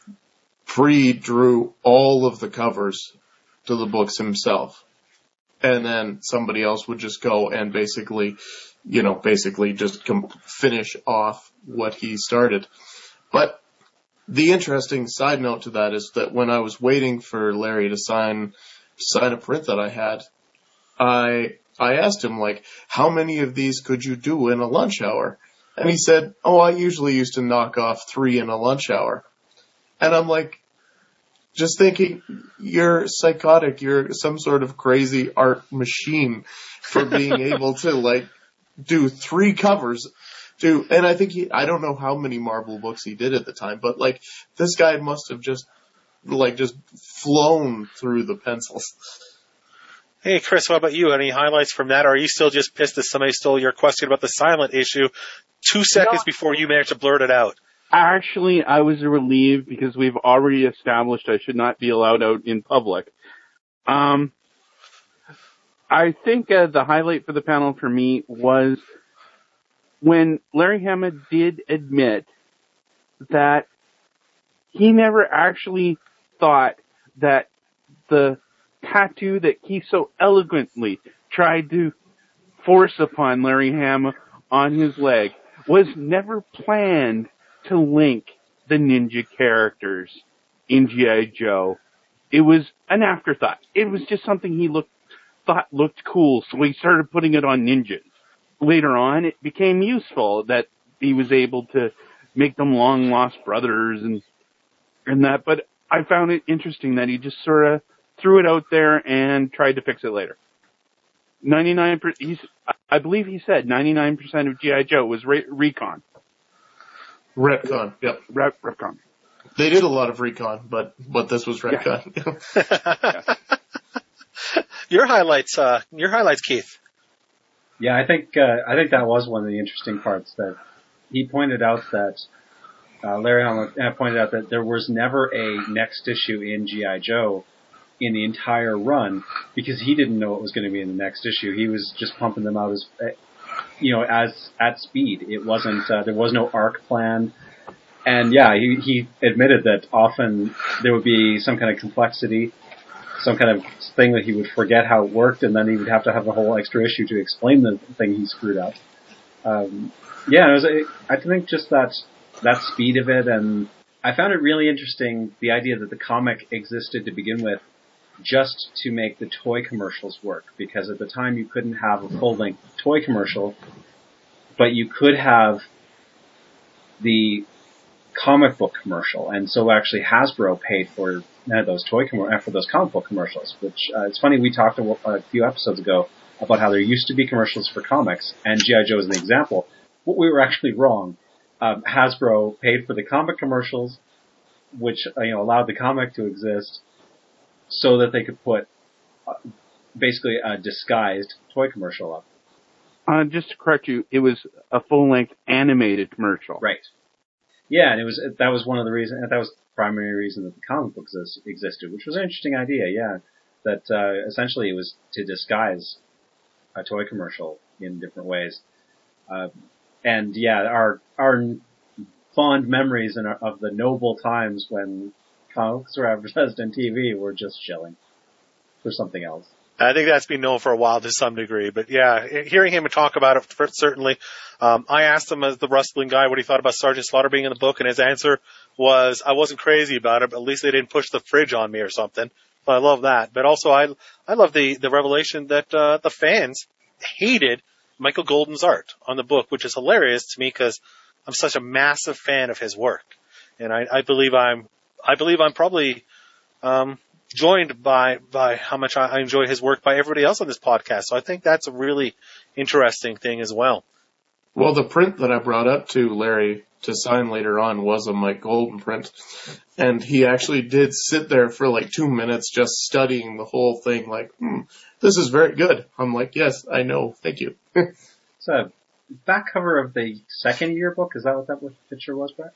pre-drew all of the covers to the books himself. And then somebody else would just go and basically, you know, basically just com- finish off what he started. But the interesting side note to that is that when I was waiting for Larry to sign, sign a print that I had, I, I asked him, like, how many of these could you do in a lunch hour? And he said, oh, I usually used to knock off three in a lunch hour. And I'm like, just thinking, you're psychotic. You're some sort of crazy art machine for being able to, like, do three covers. To, and I think he, I don't know how many Marvel books he did at the time, but, like, this guy must have just, like, just flown through the pencils. Hey, Chris, what about you? Any highlights from that? Or are you still just pissed that somebody stole your question about the silent issue two seconds no. before you managed to blurt it out? Actually, I was relieved because we've already established I should not be allowed out in public. Um, I think uh, the highlight for the panel for me was when Larry Hama did admit that he never actually thought that the tattoo that he so eloquently tried to force upon Larry Hama on his leg was never planned to link the ninja characters in G I. Joe. It was an afterthought. It was just something he looked, thought looked cool, so he started putting it on ninjas. Later on, it became useful that he was able to make them long lost brothers and, and that, but I found it interesting that he just sort of threw it out there and tried to fix it later. ninety-nine percent, he's, I believe he said ninety-nine percent of G I. Joe was re- recon. Retcon, yep. Re- Retcon. They did a lot of recon, but, but this was retcon. Yeah. Your highlights, uh, your highlights, Keith. Yeah, I think, uh, I think that was one of the interesting parts that he pointed out that, uh, Larry Hama pointed out that there was never a next issue in G I. Joe in the entire run because he didn't know what was going to be in the next issue. He was just pumping them out as, you know, as at speed. It wasn't, uh, there was no arc planned. And yeah, he, he admitted that often there would be some kind of complexity, some kind of thing that he would forget how it worked, and then he would have to have a whole extra issue to explain the thing he screwed up. Um, yeah, it was, I think just that, that speed of it, and I found it really interesting, the idea that the comic existed to begin with just to make the toy commercials work, because at the time you couldn't have a full-length toy commercial, but you could have the comic book commercial, and so actually Hasbro paid for uh, those toy com- for those comic book commercials. Which uh, it's funny, we talked a, a few episodes ago about how there used to be commercials for comics, and G I. Joe is an example. But we were actually wrong. Um, Hasbro paid for the comic commercials, which uh, you know allowed the comic to exist, so that they could put uh, basically a disguised toy commercial up. Uh, just to correct you, it was a full-length animated commercial. Right. Yeah, and it was that was one of the reasons. That was the primary reason that the comic books existed, which was an interesting idea. Yeah, that uh, essentially it was to disguise a toy commercial in different ways. Uh, and yeah, our our fond memories in our, of the noble times when comics were advertised on T V were just chilling for something else. I think that's been known for a while to some degree, but yeah, hearing him talk about it, certainly. Um, I asked him as the wrestling guy what he thought about Sergeant Slaughter being in the book, and his answer was, I wasn't crazy about it, but at least they didn't push the fridge on me or something. So I love that. But also, I I love the, the revelation that uh, the fans hated Michael Golden's art on the book, which is hilarious to me because I'm such a massive fan of his work, and I, I believe I'm I believe I'm probably um, joined by by how much I enjoy his work by everybody else on this podcast. So I think that's a really interesting thing as well. Well, the print that I brought up to Larry to sign later on was a Mike Golden print, and he actually did sit there for like two minutes just studying the whole thing, like, hmm, this is very good. I'm like, yes, I know, thank you. It's a back cover of the second yearbook. Is that what that picture was, Brett?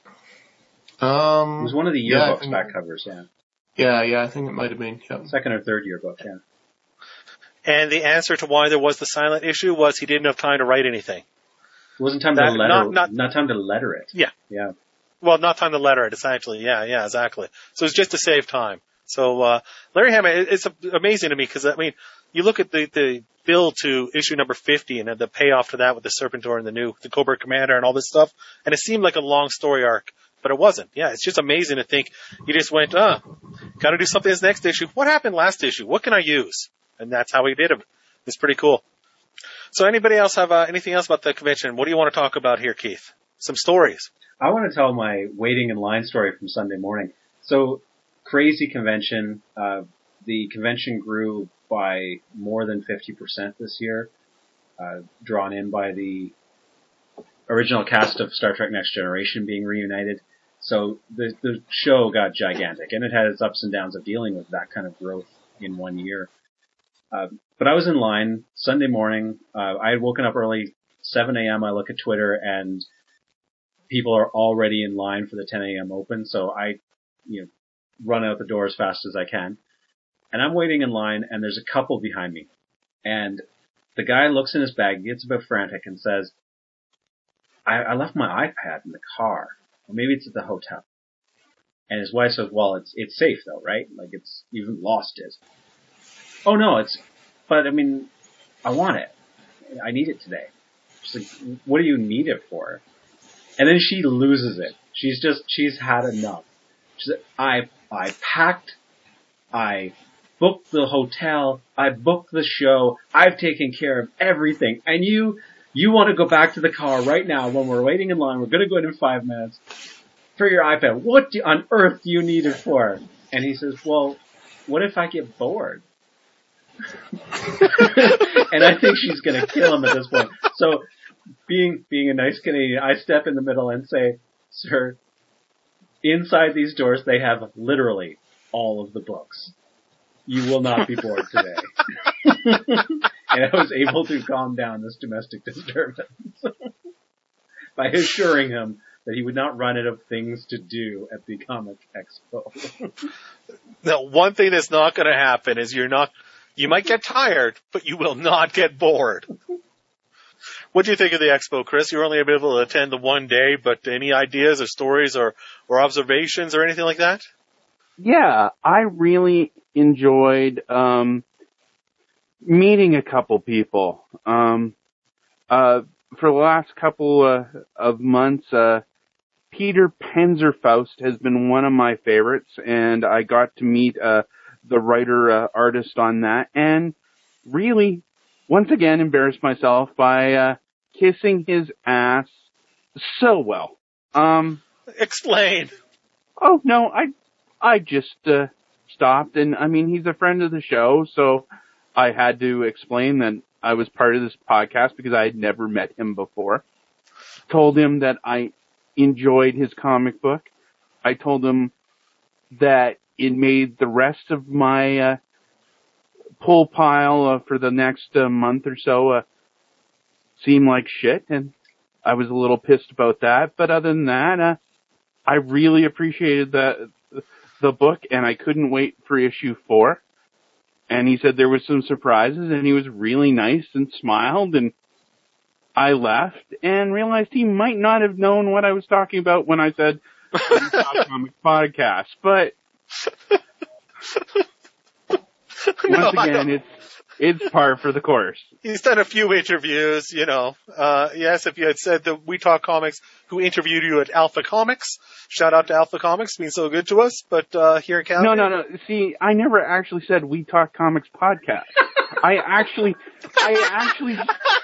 Um, it was one of the yeah, yearbooks back covers, yeah. Yeah, yeah, I think it might have been. Yeah. Second or third yearbook, yeah. And the answer to why there was the silent issue was he didn't have time to write anything. It wasn't time That- to letter, not- not, not- time to letter it. Yeah. Yeah. Well, not time to letter it, essentially. Yeah, yeah, exactly. So it's just to save time. So, uh, Larry Hama, it- it's amazing to me because, I mean, you look at the, the bill to issue number fifty and the payoff to that with the Serpentor and the new, the Cobra Commander and all this stuff, and it seemed like a long story arc, but it wasn't. Yeah, it's just amazing to think you just went, uh, gotta do something this next issue. What happened last issue? What can I use? And that's how he did it. It's pretty cool. So anybody else have uh, anything else about the convention? What do you want to talk about here, Keith? Some stories. I want to tell my waiting in line story from Sunday morning. So, crazy convention. Uh, the convention grew by more than fifty percent this year, uh, drawn in by the original cast of Star Trek Next Generation being reunited. So the, the show got gigantic, and it had its ups and downs of dealing with that kind of growth in one year. Uh, but I was in line Sunday morning. Uh, I had woken up early, seven a.m. I look at Twitter, and people are already in line for the ten a.m. open. So I, you know, run out the door as fast as I can. And I'm waiting in line, and there's a couple behind me. And the guy looks in his bag, gets a bit frantic, and says, I, I left my iPad in the car. Or maybe it's at the hotel. And his wife says, well, it's it's safe, though, right? Like, it's, you haven't lost it. Oh, no, it's, but I mean, I want it. I need it today. She's like, what do you need it for? And then she loses it. She's just, she's had enough. She's like, I, I packed, I booked the hotel, I booked the show, I've taken care of everything. And you, you want to go back to the car right now when we're waiting in line, we're going to go in in five minutes for your iPad. What do, on earth do you need it for? And he says, well, what if I get bored? And I think she's going to kill him at this point. So, being being a nice Canadian, I step in the middle and say, sir, inside these doors they have literally all of the books. You will not be bored today. And I was able to calm down this domestic disturbance by assuring him that he would not run out of things to do at the Comic Expo. Now, one thing that's not going to happen is you're not, you might get tired, but you will not get bored. What do you think of the expo, Chris? You were only able to attend the one day, but any ideas or stories or, or observations or anything like that? Yeah, I really enjoyed um, meeting a couple people. Um, uh, for the last couple uh, of months, uh, Peter Panzerfaust has been one of my favorites, and I got to meet uh, the writer uh, artist on that, and really, once again, embarrassed myself by uh, kissing his ass so well. Um, Explain. Oh no, I I just uh, stopped, and I mean he's a friend of the show, so I had to explain that I was part of this podcast because I had never met him before. Told him that I enjoyed his comic book. I told him that it made the rest of my uh, pull pile uh, for the next uh, month or so uh, seem like shit, and I was a little pissed about that. But other than that, uh, I really appreciated the the book, and I couldn't wait for issue four. And he said there was some surprises, and he was really nice and smiled, and I left and realized he might not have known what I was talking about when I said Comics Podcast. But No, once again, it's it's par for the course. He's done a few interviews, you know. Uh, yes, if you had said that We Talk Comics, who interviewed you at Alpha Comics, shout out to Alpha Comics, being so good to us, but, uh, here in Canada. No, no, no. See, I never actually said We Talk Comics Podcast. I actually, I actually,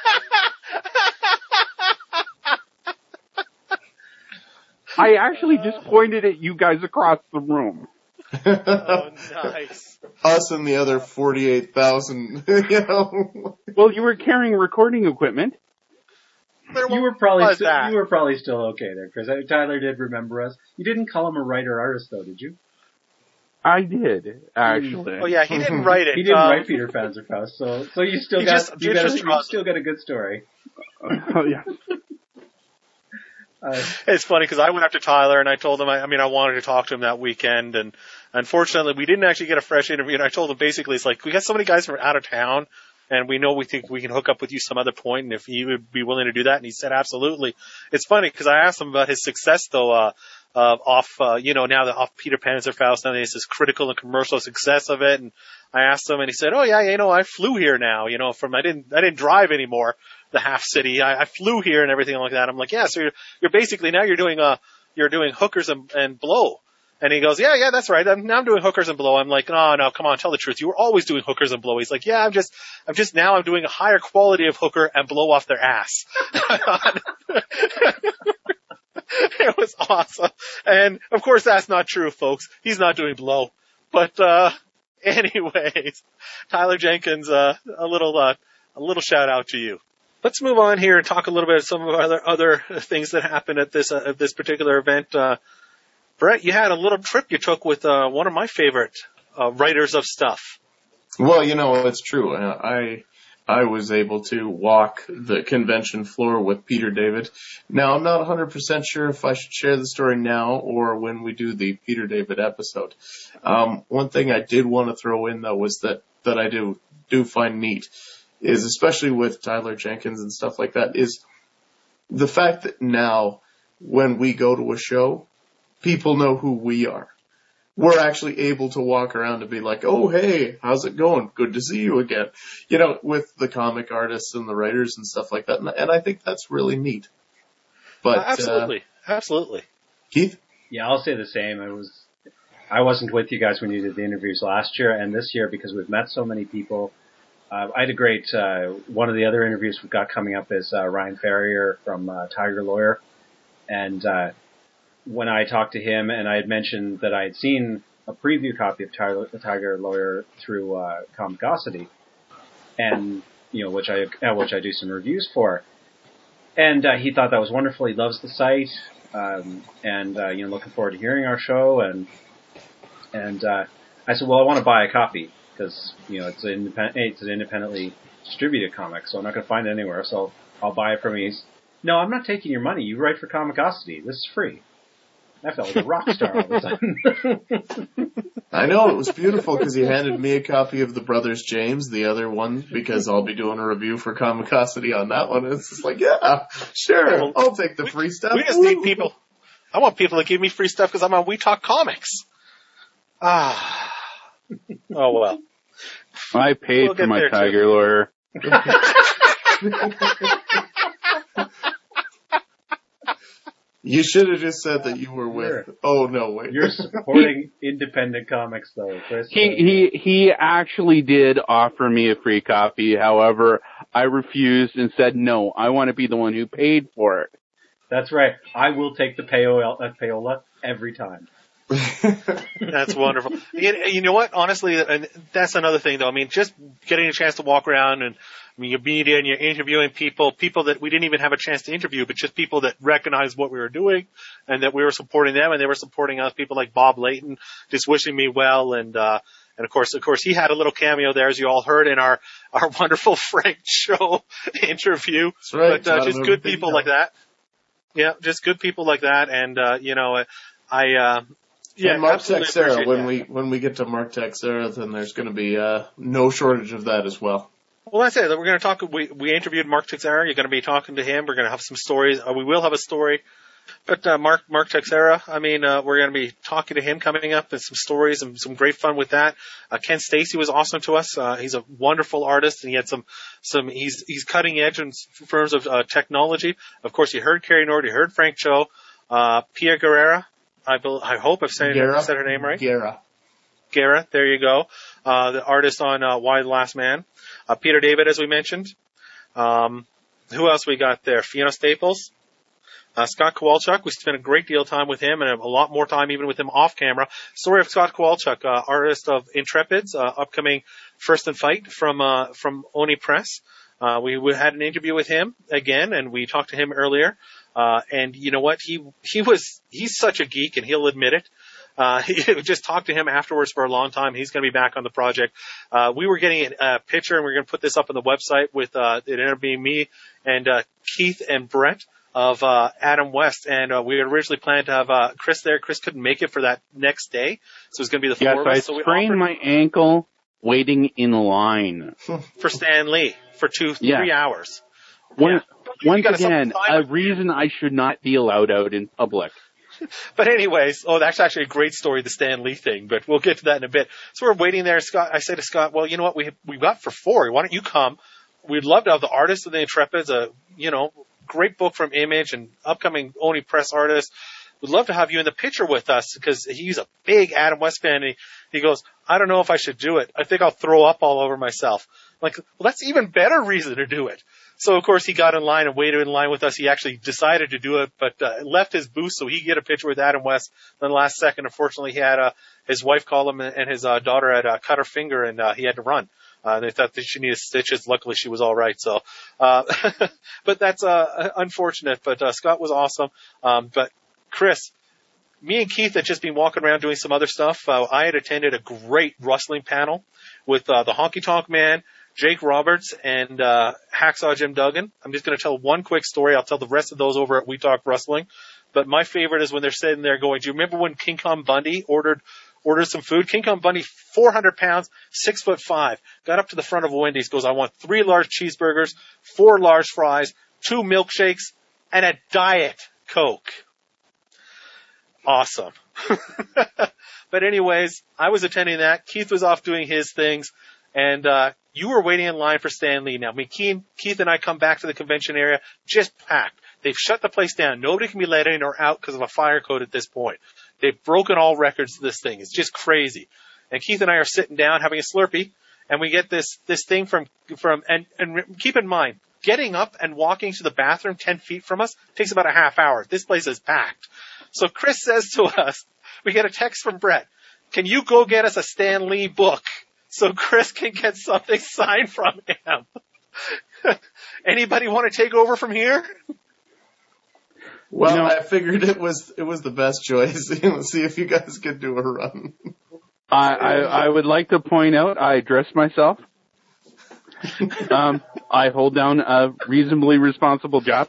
I actually just pointed at you guys across the room. Oh, nice. Us and the other forty-eight thousand, you know. Well, you were carrying recording equipment. You were probably was still, that? you were probably still okay there, Chris. Tyler did remember us. You didn't call him a writer artist though, did you? I did, actually. Oh yeah, he didn't write it. He didn't um, write Peter Panzerfaust, so so you still He got just- you, he got just a, you draws still got a good story. Oh, yeah. Uh, It's funny because I went up to Tyler and I told him, I, I mean, I wanted to talk to him that weekend, and unfortunately we didn't actually get a fresh interview. And I told him basically, it's like, we got so many guys from out of town, and we know we think we can hook up with you some other point, and if he would be willing to do that. And he said, absolutely. It's funny because I asked him about his success though, uh, uh, off, uh, you know, now that off Peter Panzerfaust, now there's this critical and commercial success of it. And I asked him and he said, oh yeah, you know, I flew here now, you know, from, I didn't, I didn't drive anymore, the half city. I, I flew here and everything like that. I'm like, yeah, so you're, you're basically now you're doing, uh, you're doing hookers and, and blow. And he goes, yeah, yeah, that's right. I'm, now I'm doing hookers and blow. I'm like, no, no, come on, tell the truth. You were always doing hookers and blow. He's like, yeah, I'm just, I'm just now I'm doing a higher quality of hooker and blow off their ass. It was awesome. And of course that's not true, folks. He's not doing blow. But, uh, anyways, Tyler Jenkins, uh, a little, uh, a little shout out to you. Let's move on here and talk a little bit of some of other, other things that happened at this, uh, at this particular event. Uh, Brett, you had a little trip you took with, uh, one of my favorite, uh, writers of stuff. Well, you know, it's true. Uh, I I was able to walk the convention floor with Peter David. Now, I'm not one hundred percent sure if I should share the story now or when we do the Peter David episode. Um, one thing I did want to throw in, though, was that, that I do, do find neat is, especially with Tyler Jenkins and stuff like that, is the fact that now when we go to a show, people know who we are. We're actually able to walk around and be like, oh, hey, how's it going? Good to see you again. You know, with the comic artists and the writers and stuff like that. And, and I think that's really neat. But Uh, absolutely. Uh, absolutely. Keith? Yeah, I'll say the same. It was, I wasn't with you guys when you did the interviews last year, and this year because we've met so many people. Uh, I had a great, uh, one of the other interviews we've got coming up is uh, Ryan Ferrier from uh, Tiger Lawyer. And, uh, when I talked to him and I had mentioned that I had seen a preview copy of Tiger, Tiger Lawyer through uh, Comicosity, and you know which I uh, which I do some reviews for, and uh, he thought that was wonderful. He loves the site, um, and uh, you know looking forward to hearing our show. And and uh, I said, well, I want to buy a copy because you know it's an independent, it's an independently distributed comic, so I'm not going to find it anywhere. So I'll buy it from you. He's, no, I'm not taking your money. You write for Comicosity. This is free. I felt like a rock star all of a sudden. I know, it was beautiful because he handed me a copy of The Brothers James, the other one, because I'll be doing a review for Comicosity on that one. And it's just like, yeah, sure, I'll take the free stuff. We just need people. I want people to give me free stuff because I'm on We Talk Comics. Ah. Oh, well. I paid We'll for get my there, Tiger too. Lawyer. You should have just said that you were with, Sure. oh no, wait. You're supporting independent comics, though, Chris. He, he, he actually did offer me a free copy. However, I refused and said, no, I want to be the one who paid for it. That's right. I will take the payola, uh, payola every time. That's wonderful. You, you know what? Honestly, and that's another thing, though. I mean, just getting a chance to walk around and I mean, you're media and you're interviewing people, people that we didn't even have a chance to interview, but just people that recognized what we were doing and that we were supporting them and they were supporting us. People like Bob Layton just wishing me well and, uh, And of course, of course, he had a little cameo there, as you all heard in our, our wonderful Frank Cho interview. That's right. But uh, just good people video. like that. Yeah, just good people like that. And, uh, you know, I, uh, yeah, and Mark absolutely Texera, appreciate when that. we, when we get to Mark Texera, then there's going to be, uh, no shortage of that as well. Well, that's it. We're going to talk, we, we interviewed Mark Texera. You're going to be talking to him. We're going to have some stories. Uh, we will have a story. But, uh, Mark, Mark Texera, I mean, uh, we're going to be talking to him coming up and some stories and some great fun with that. Uh, Ken Stacy was awesome to us. Uh, he's a wonderful artist and he had some, some, he's, he's cutting edge in terms of, uh, technology. Of course, you heard Carrie Nord, you heard Frank Cho, uh, Pia Guerrera. I, be, I hope I've said, said her name right. Guerra. Guerra, there you go. Uh, the artist on, uh, Why the Last Man. Uh, Peter David, as we mentioned. Um, who else we got there? Fiona Staples. Uh, Scott Kowalchuk, we spent a great deal of time with him and a lot more time even with him off camera. Story of Scott Kowalchuk, uh, artist of Intrepids, uh, upcoming First and Fight from, uh, from Oni Press. Uh, we, we had an interview with him again and we talked to him earlier. Uh, and you know what? He, he was, he's such a geek and he'll admit it. Uh, he just talked to him afterwards for a long time. He's going to be back on the project. Uh, we were getting a, a picture and we're going to put this up on the website with, uh, it ended up being me and, uh, Keith and Brett of, uh, Adam West. And, uh, we had originally planned to have, uh, Chris there. Chris couldn't make it for that next day. So it was going to be the four yes, of us. I So we sprained offered my ankle waiting in line. for Stan Lee for two, Yeah. three hours. One, You once gotta again, sometimes- a reason I should not be allowed out in public. But anyways, oh, that's actually a great story, the Stan Lee thing, but we'll get to that in a bit. So we're waiting there. Scott, I said to Scott, well, you know what? We, we've got for four. Why don't you come? We'd love to have the artist of the Intrepids, a, you know, great book from Image and upcoming Oni Press artist. We'd love to have you in the picture with us because he's a big Adam West fan. And he, he goes, I don't know if I should do it. I think I'll throw up all over myself. I'm like, well, that's even better reason to do it. So, of course, he got in line and waited in line with us. He actually decided to do it, but uh, left his booth so he could get a picture with Adam West. Then last second, unfortunately, he had uh, his wife call him and his uh, daughter had uh, cut her finger and uh, he had to run. Uh, they thought that she needed stitches. Luckily, she was all right. So, uh, but that's uh, unfortunate. But uh, Scott was awesome. Um, but Chris, me and Keith had just been walking around doing some other stuff. Uh, I had attended a great wrestling panel with uh, the Honky Tonk Man, Jake Roberts, and uh, Hacksaw Jim Duggan. I'm just going to tell one quick story. I'll tell the rest of those over at We Talk Wrestling. But my favorite is when they're sitting there going, do you remember when King Kong Bundy ordered ordered some food? King Kong Bundy, four hundred pounds, six foot five, got up to the front of a Wendy's, goes, I want three large cheeseburgers, four large fries, two milkshakes, and a Diet Coke. Awesome. But anyways, I was attending that. Keith was off doing his things. And, uh, you were waiting in line for Stan Lee. Now, I mean, Keith, Keith and I come back to the convention area, just packed. They've shut the place down. Nobody can be let in or out because of a fire code at this point. They've broken all records to this thing. It's just crazy. And Keith and I are sitting down having a Slurpee, and we get this, this thing from, from, and, and keep in mind, getting up and walking to the bathroom ten feet from us takes about a half hour. This place is packed. So Chris says to us, we get a text from Brett, can you go get us a Stan Lee book so Chris can get something signed from him? Anybody want to take over from here? Well, You know- I figured it was it was the best choice. See if you guys could do a run. I, I, I would like to point out I dressed myself. um, I hold down a reasonably responsible job.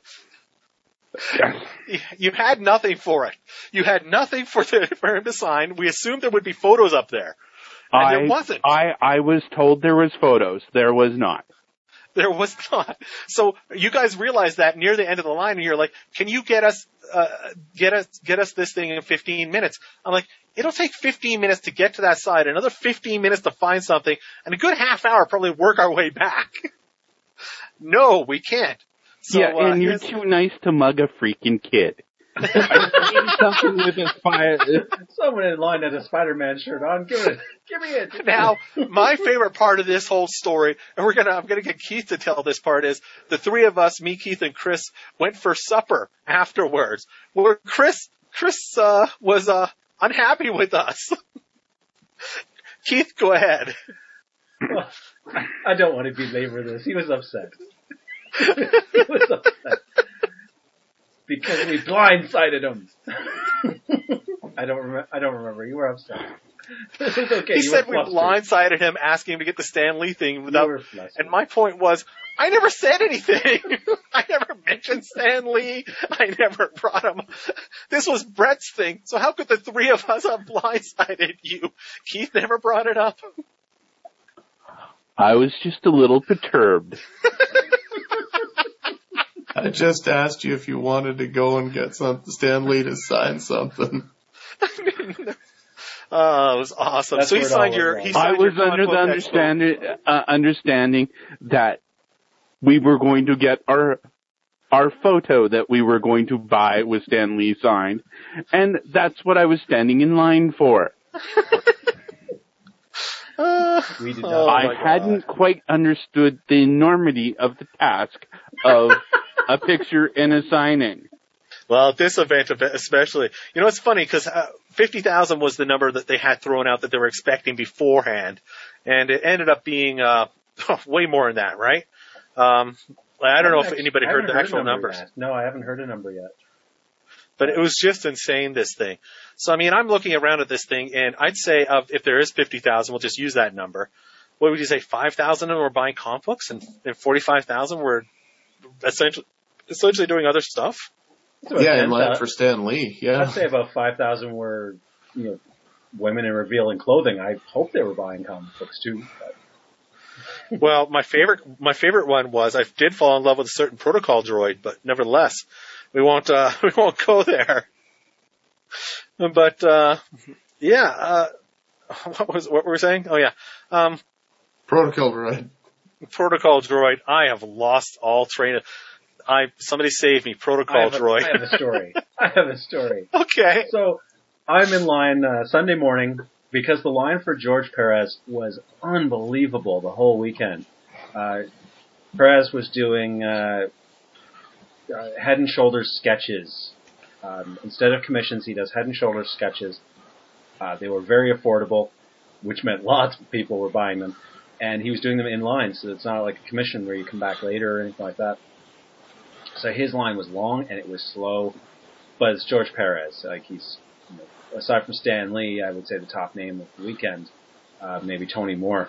You had nothing for it. You had nothing for, the, for him to sign. We assumed there would be photos up there. And I, there wasn't. I, I was told there was photos. There was not. There was not. So you guys realized that near the end of the line, and you're like, "Can you get us, uh, get us, get us this thing in fifteen minutes?" I'm like, "It'll take fifteen minutes to get to that side, another fifteen minutes to find something, and a good half hour probably work our way back." No, we can't. So, yeah, and uh, you're here's- too nice to mug a freaking kid. I need something with a fire. Someone in line had a Spider-Man shirt on. Give it. Give me it. Now, my favorite part of this whole story, and we're gonna, I'm gonna get Keith to tell this part, is the three of us, me, Keith, and Chris, went for supper afterwards. Where Chris, Chris, uh, was, uh, unhappy with us. Keith, go ahead. I don't want to belabor this. He was upset. He was upset. Because we blindsided him. I don't remember. I don't remember. You were upset. It was okay. He you said were we flustered. blindsided him asking him to get the Stan Lee thing You without, were flustered. and my point was, I never said anything. I never mentioned Stan Lee. I never brought him. This was Brett's thing, so how could the three of us have blindsided you? Keith never brought it up. I was just a little perturbed. I just asked you if you wanted to go and get some Stan Lee to sign something. Oh, it was awesome. That's so he where it all signed went your. wrong. He I signed was your under the comic book understanding, uh, understanding that we were going to get our our photo that we were going to buy with Stan Lee signed, and that's what I was standing in line for. Uh, We did oh not. I my God. hadn't quite understood the enormity of the task of a picture and a signing. Well, at this event especially, you know, it's funny because uh, fifty thousand was the number that they had thrown out that they were expecting beforehand, and it ended up being uh, way more than that, right? Um, I don't know if haven't anybody actually- I heard haven't the a actual number numbers, yet. No, I haven't heard a number yet. but it was just insane, this thing. So, I mean, I'm looking around at this thing, and I'd say of if there is fifty thousand, we'll just use that number. What would you say, five thousand of them were buying comic books, and, and forty-five thousand were essentially, essentially doing other stuff? It's about Yeah, in ten line thou- for Stan Lee. Yeah. I'd say about five thousand were, you know, women in revealing clothing. I hope they were buying comic books too. But Well, my favorite, my favorite one was I did fall in love with a certain protocol droid, but nevertheless, we won't, uh, we won't go there. But, uh, yeah, uh, what was, what were we saying? Oh yeah, um, Protocol droid. protocol droid. I have lost all train of, I, somebody save me, I protocol have, a, droid. I have a story. I have a story. Okay. So I'm in line uh, Sunday morning because the line for George Perez was unbelievable the whole weekend. Uh, Perez was doing uh, uh, Head and Shoulders sketches. Um, instead of commissions, he does Head and Shoulders sketches. Uh, they were very affordable, which meant lots of people were buying them. And he was doing them in line, so it's not like a commission where you come back later or anything like that. So his line was long and it was slow, but it's George Perez. Like he's, you know, aside from Stan Lee, I would say the top name of the weekend, uh, maybe Tony Moore.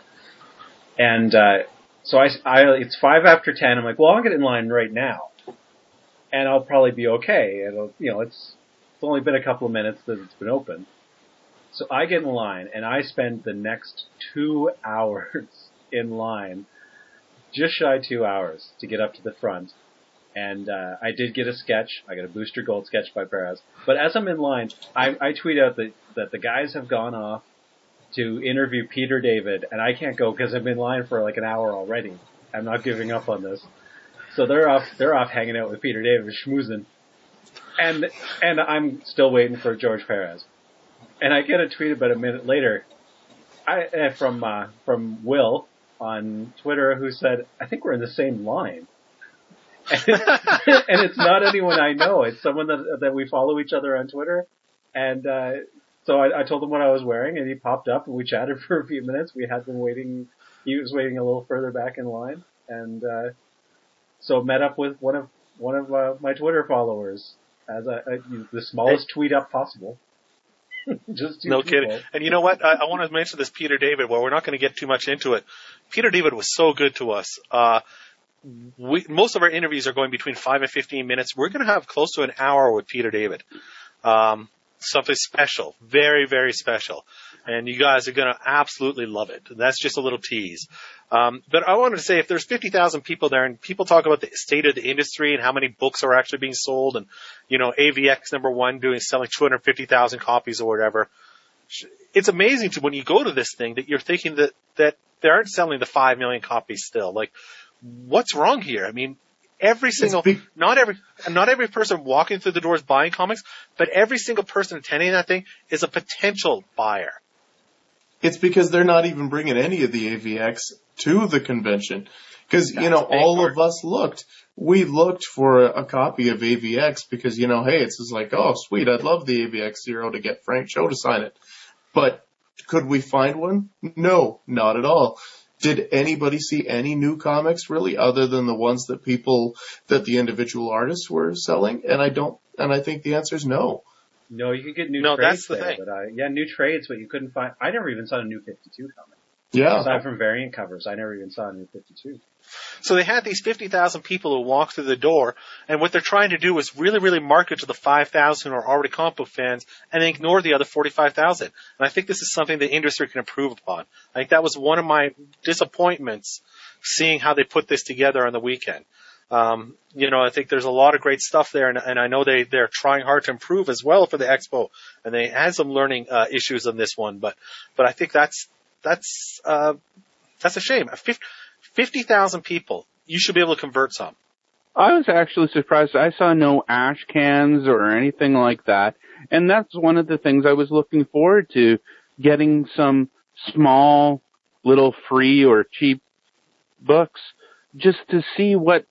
And uh, so I, I, it's five after ten. I'm like, well, I'll get in line right now, and I'll probably be okay. It'll, you know, it's it's only been a couple of minutes that it's been open. So I get in line and I spend the next two hours in line, just shy of two hours to get up to the front. And uh, I did get a sketch. I got a Booster Gold sketch by Perez. But as I'm in line, I, I tweet out that, that the guys have gone off to interview Peter David, and I can't go because I'm in line for like an hour already. I'm not giving up on this. So they're off. They're off hanging out with Peter David, schmoozing, and and I'm still waiting for George Perez. And I get a tweet about a minute later, I uh, from uh, from Will on Twitter who said, "I think we're in the same line." And it's not anyone I know. It's someone that that we follow each other on Twitter. And uh, so I, I told him what I was wearing, and he popped up, and we chatted for a few minutes. We had been waiting. He was waiting a little further back in line, and uh, so met up with one of one of uh, my Twitter followers as a, a, the smallest tweet up possible. Just two No people. kidding. And you know what? I, I want to mention this Peter David. Well, we're not going to get too much into it. Peter David was so good to us. Uh, we, most of our interviews are going between five and fifteen minutes. We're going to have close to an hour with Peter David. Um, something special. Very, very special. And you guys are going to absolutely love it. That's just a little tease. Um, but I wanted to say if there's fifty thousand people there and people talk about the state of the industry and how many books are actually being sold and, you know, A V X number one doing, selling two hundred fifty thousand copies or whatever. It's amazing to when you go to this thing that you're thinking that, that they aren't selling the five million copies still. Like, what's wrong here? I mean, every single, big- not every, not every person walking through the doors buying comics, but every single person attending that thing is a potential buyer. It's because they're not even bringing any of the A V X to the convention. Because, you know, That's a big all part. of us looked. We looked for a, a copy of A V X because, you know, hey, it's just like, oh, sweet, I'd love the A V X Zero to get Frank Cho to sign it. But could we find one? No, not at all. Did anybody see any new comics really other than the ones that people, that the individual artists were selling? And I don't, and I think the answer is no. No, you could get new No, trades that's the there, thing. but uh, yeah, new trades, but you couldn't find. I never even saw a new fifty-two coming. Yeah. Aside from variant covers, I never even saw a new fifty-two. So they had these fifty thousand people who walk through the door, and what they're trying to do is really, really market to the five thousand who are already comic book fans, and then ignore the other forty-five thousand. And I think this is something the industry can improve upon. I think that was one of my disappointments, seeing how they put this together on the weekend. Um, you know, I think there's a lot of great stuff there, and, and I know they, they're trying hard to improve as well for the expo, and they had some learning uh, issues on this one, but but I think that's that's uh, that's a shame. fifty thousand people, you should be able to convert some. I was actually surprised. I saw no ash cans or anything like that, and that's one of the things I was looking forward to, getting some small, little free or cheap books just to see what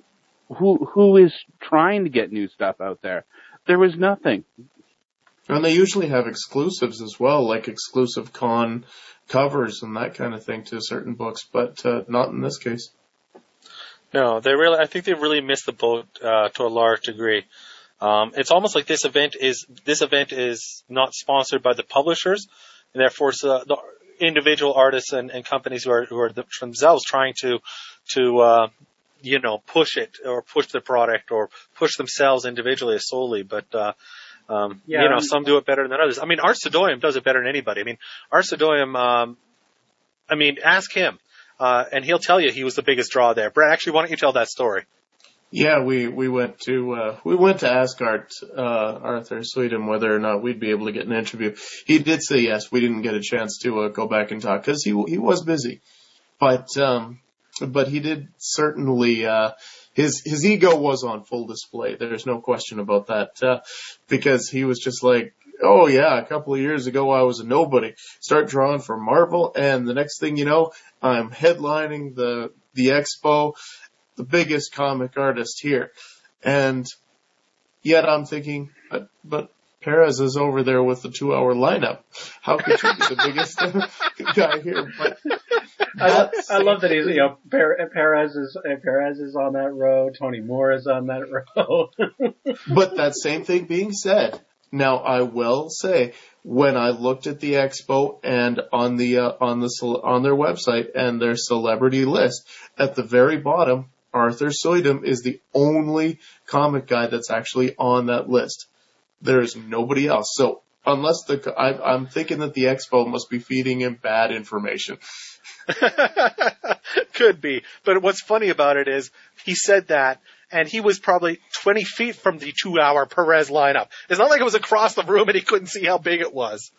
who who is trying to get new stuff out there. There was nothing. And they usually have exclusives as well, like exclusive con covers and that kind of thing to certain books, but uh, not in this case. No, they really. I think they really missed the boat uh, to a large degree. Um, it's almost like this event is this event is not sponsored by the publishers, and therefore it's, uh, the individual artists and, and companies who are who are themselves trying to to uh, you know push it or push the product or push themselves individually solely, but. Uh, Um, Yeah, you know, um, some do it better than others. I mean, Art Sadoian does it better than anybody. I mean, Art Sadoian, um, I mean, ask him, uh, and he'll tell you he was the biggest draw there. Brett, actually, why don't you tell that story? Yeah, we, we went to, uh, we went to ask Art, uh, Arthur Sweeten whether or not we'd be able to get an interview. He did say yes. We didn't get a chance to, uh, go back and talk because he, he was busy. But, um, but he did certainly, uh, his, his ego was on full display. There's no question about that, uh, because he was just like, oh yeah, a couple of years ago I was a nobody. Start drawing for Marvel, and the next thing you know, I'm headlining the, the expo, the biggest comic artist here. And yet I'm thinking, but, but Perez is over there with the two hour lineup. How could you be the biggest guy here? But I, I love that he's, you know, Perez is, Perez is on that row, Tony Moore is on that row. But that same thing being said, now I will say, when I looked at the expo and on the, uh, on the, on their website and their celebrity list, at the very bottom, Arthur Soydum is the only comic guy that's actually on that list. There is nobody else. So unless the, I, I'm thinking that the expo must be feeding him bad information. Could be. But what's funny about it is he said that, and he was probably twenty feet from the two-hour Perez lineup. It's not like it was across the room and he couldn't see how big it was.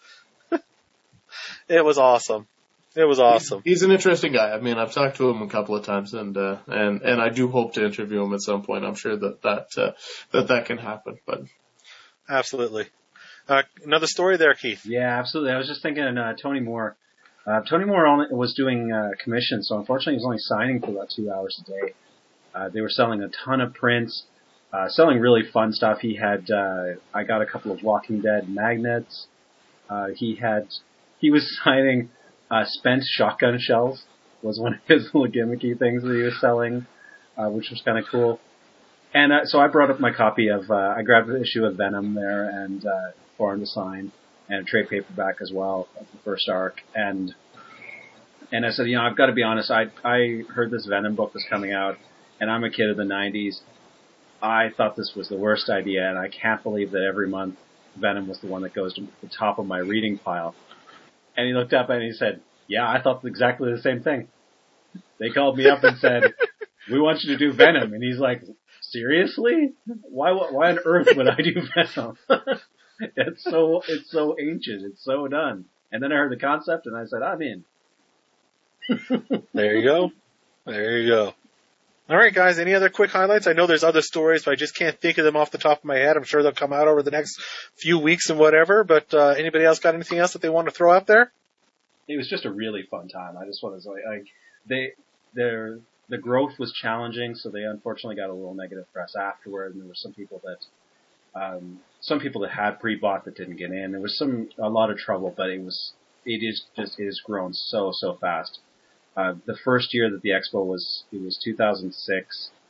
It was awesome. It was awesome. He's, he's an interesting guy. I mean, I've talked to him a couple of times, and uh, and and I do hope to interview him at some point. I'm sure that that uh, that that can happen. But absolutely. Uh, another story there, Keith. Yeah, absolutely. I was just thinking, uh, Tony Moore. Uh, Tony Moore only, was doing uh, commissions, so unfortunately he was only signing for about two hours a day. Uh, they were selling a ton of prints, uh, selling really fun stuff. He had, uh, I got a couple of Walking Dead magnets. Uh, he had, he was signing uh, spent shotgun shells, was one of his little gimmicky things that he was selling, uh, which was kind of cool. And uh, so I brought up my copy of, uh, I grabbed an issue of Venom there and uh, for him to sign, and a trade paperback as well of the first arc. And and I said, you know, I've got to be honest, I I heard this Venom book was coming out, and I'm a kid of the nineties. I thought this was the worst idea, and I can't believe that every month Venom was the one that goes to the top of my reading pile. And he looked up and he said, yeah, I thought exactly the same thing. They called me up and said, we want you to do Venom. And he's like, seriously? Why why on earth would I do Venom? It's so, it's so ancient. It's so done. And then I heard the concept and I said, I'm in. There you go. There you go. All right, guys. Any other quick highlights? I know there's other stories, but I just can't think of them off the top of my head. I'm sure they'll come out over the next few weeks and whatever. But uh, anybody else got anything else that they want to throw out there? It was just a really fun time. I just want to say, like, they, their, the growth was challenging, so they unfortunately got a little negative press afterward. And there were some people that, um, some people that had pre-bought that didn't get in. There was some, a lot of trouble, but it was, it is just, it has grown so, so fast. Uh, the first year that the expo was, it was two thousand six.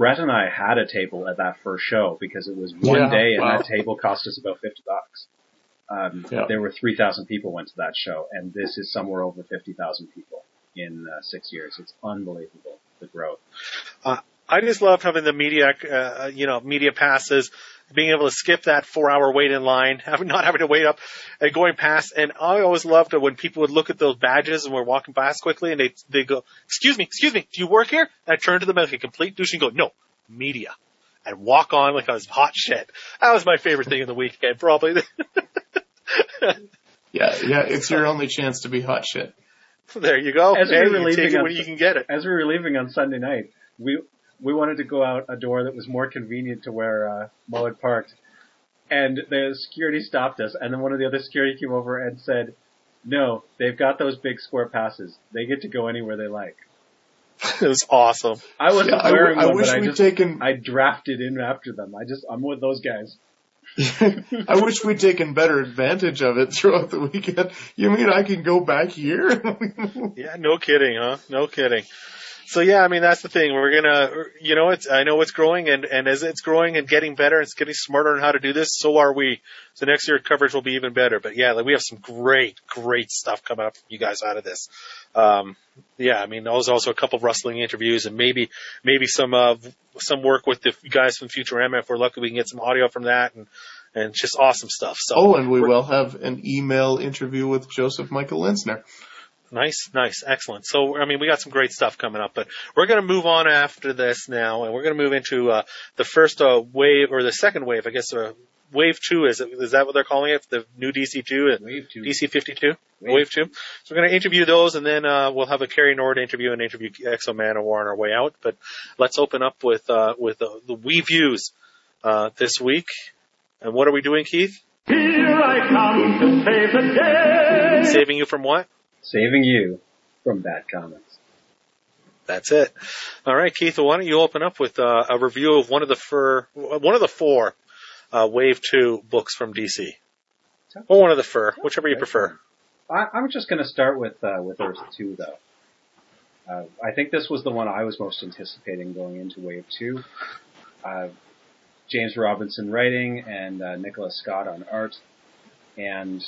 Brett and I had a table at that first show because it was one Yeah, day and wow. that table cost us about fifty bucks. Um, Yeah. There were three thousand people went to that show, and this is somewhere over fifty thousand people in uh, six years. It's unbelievable, the growth. Uh, I just love having the media, uh, you know, media passes, being able to skip that four-hour wait in line, having not having to wait up and going past. And I always loved it when people would look at those badges and we're walking past quickly, and they they go, "Excuse me, excuse me, do you work here?" And I turn to them like a complete douche and go, "No, media," and walk on like I was hot shit. That was my favorite thing of the weekend, probably. Yeah, yeah, it's your only chance to be hot shit. There you go. As we Hey, were you take leaving it on- when you can get it. As we were leaving on Sunday night, we we wanted to go out a door that was more convenient to where uh, Mo had parked, and the security stopped us. And then one of the other security came over and said, "No, they've got those big square passes. They get to go anywhere they like." It was awesome. I wasn't Yeah, I, wearing I one, wish but I we'd just taken. I drafted in after them. I just I'm with those guys. I wish we'd taken better advantage of it throughout the weekend. You mean I can go back here? Yeah, no kidding, huh? No kidding. So yeah, I mean, that's the thing. We're gonna, you know, it's, I know it's growing, and, and as it's growing and getting better, it's getting smarter on how to do this, so are we. So next year coverage will be even better. But yeah, like, we have some great, great stuff coming up from you guys out of this. Um, yeah, I mean, there's also a couple of wrestling interviews and maybe, maybe some, uh, some work with the guys from Futurama. If we're lucky, we can get some audio from that, and, and just awesome stuff. So. Oh, and we will have an email interview with Joseph Michael Linsner. Nice, nice, excellent. So, I mean, we got some great stuff coming up, but we're going to move on after this now, and we're going to move into uh, the first uh, wave, or the second wave, I guess. Uh, wave two, is it, is that what they're calling it? The new D C two and Wave two. D C fifty-two? Wave. Wave two. So we're going to interview those, and then uh, we'll have a Carrie Nord interview and interview Exo Manowar on our way out. But let's open up with uh, with uh, the We Views uh, this week. And what are we doing, Keith? Here I come to save the day. Saving you from what? Saving you from bad comments. That's it. All right, Keith, why don't you open up with uh, a review of one of the fur, one of the four uh, Wave two books from D C, or one of the fur, whichever you prefer. I, I'm just going to start with uh, with Earth two, though. Uh, I think this was the one I was most anticipating going into Wave two. Uh, James Robinson writing and uh, Nicholas Scott on art, and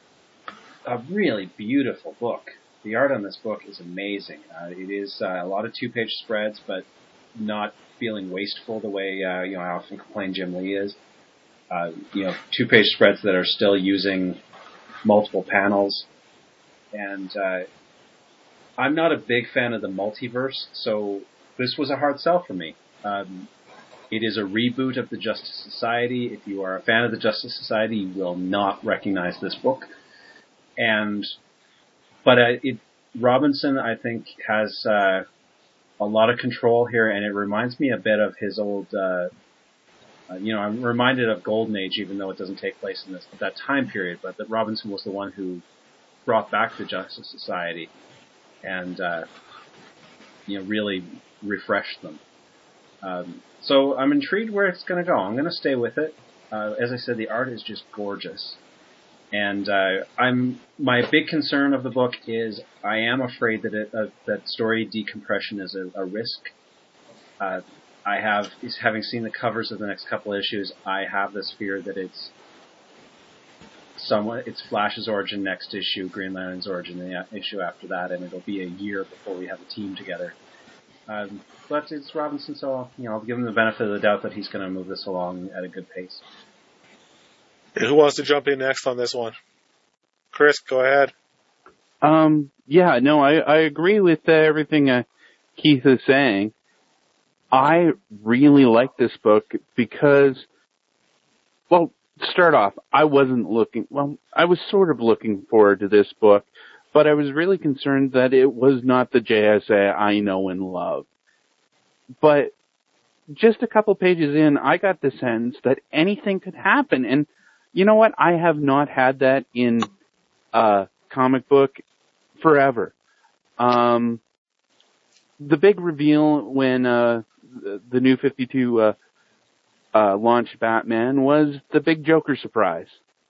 a really beautiful book. The art on this book is amazing. Uh, it is uh, a lot of two-page spreads, but not feeling wasteful the way uh, you know I often complain Jim Lee is. Uh, you know, two-page spreads that are still using multiple panels, and uh, I'm not a big fan of the multiverse, so this was a hard sell for me. Um, it is a reboot of the Justice Society. If you are a fan of the Justice Society, you will not recognize this book. And, but uh, it, Robinson, I think, has uh, a lot of control here, and it reminds me a bit of his old, uh, uh, you know, I'm reminded of Golden Age, even though it doesn't take place in this, that time period, but that Robinson was the one who brought back the Justice Society and, uh, you know, really refreshed them. Um, so I'm intrigued where it's going to go. I'm going to stay with it. Uh, as I said, the art is just gorgeous. And uh, I'm my big concern of the book is I am afraid that it, uh, that story decompression is a, a risk. Uh, I have, having seen the covers of the next couple issues, I have this fear that it's somewhat it's Flash's origin next issue, Green Lantern's origin the issue after that, and it'll be a year before we have a team together. Um, but it's Robinson, so you know I'll give him the benefit of the doubt that he's going to move this along at a good pace. Who wants to jump in next on this one? Chris, go ahead. Um, yeah, no, I, I agree with uh, everything uh, Keith is saying. I really like this book because, well, to start off, I wasn't looking, well, I was sort of looking forward to this book, but I was really concerned that it was not the J S A I know and love. But just a couple pages in, I got the sense that anything could happen, and you know what? I have not had that in a comic book forever. Um, the big reveal when uh, the, the new fifty-two uh, uh, launched Batman was the big Joker surprise.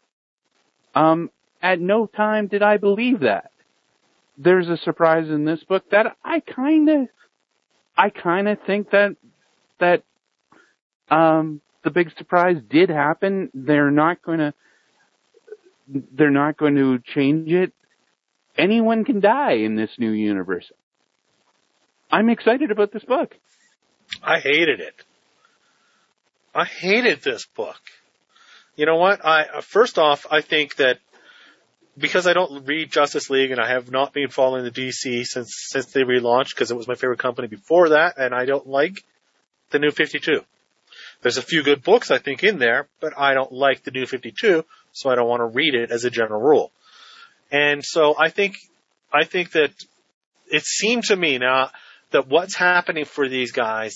Um, at no time did I believe that. There's a surprise in this book that I kind of, I kind of think that that um, the big surprise did happen. They're not going to. They're not going to change it. Anyone can die in this new universe. I'm excited about this book. I hated it. I hated this book. You know what? I first off, I think that because I don't read Justice League and I have not been following the D C since since they relaunched, because it was my favorite company before that, and I don't like the New fifty-two. There's a few good books, I think, in there, but I don't like the New fifty-two, so I don't want to read it as a general rule. And so I think I think that it seemed to me now that what's happening for these guys,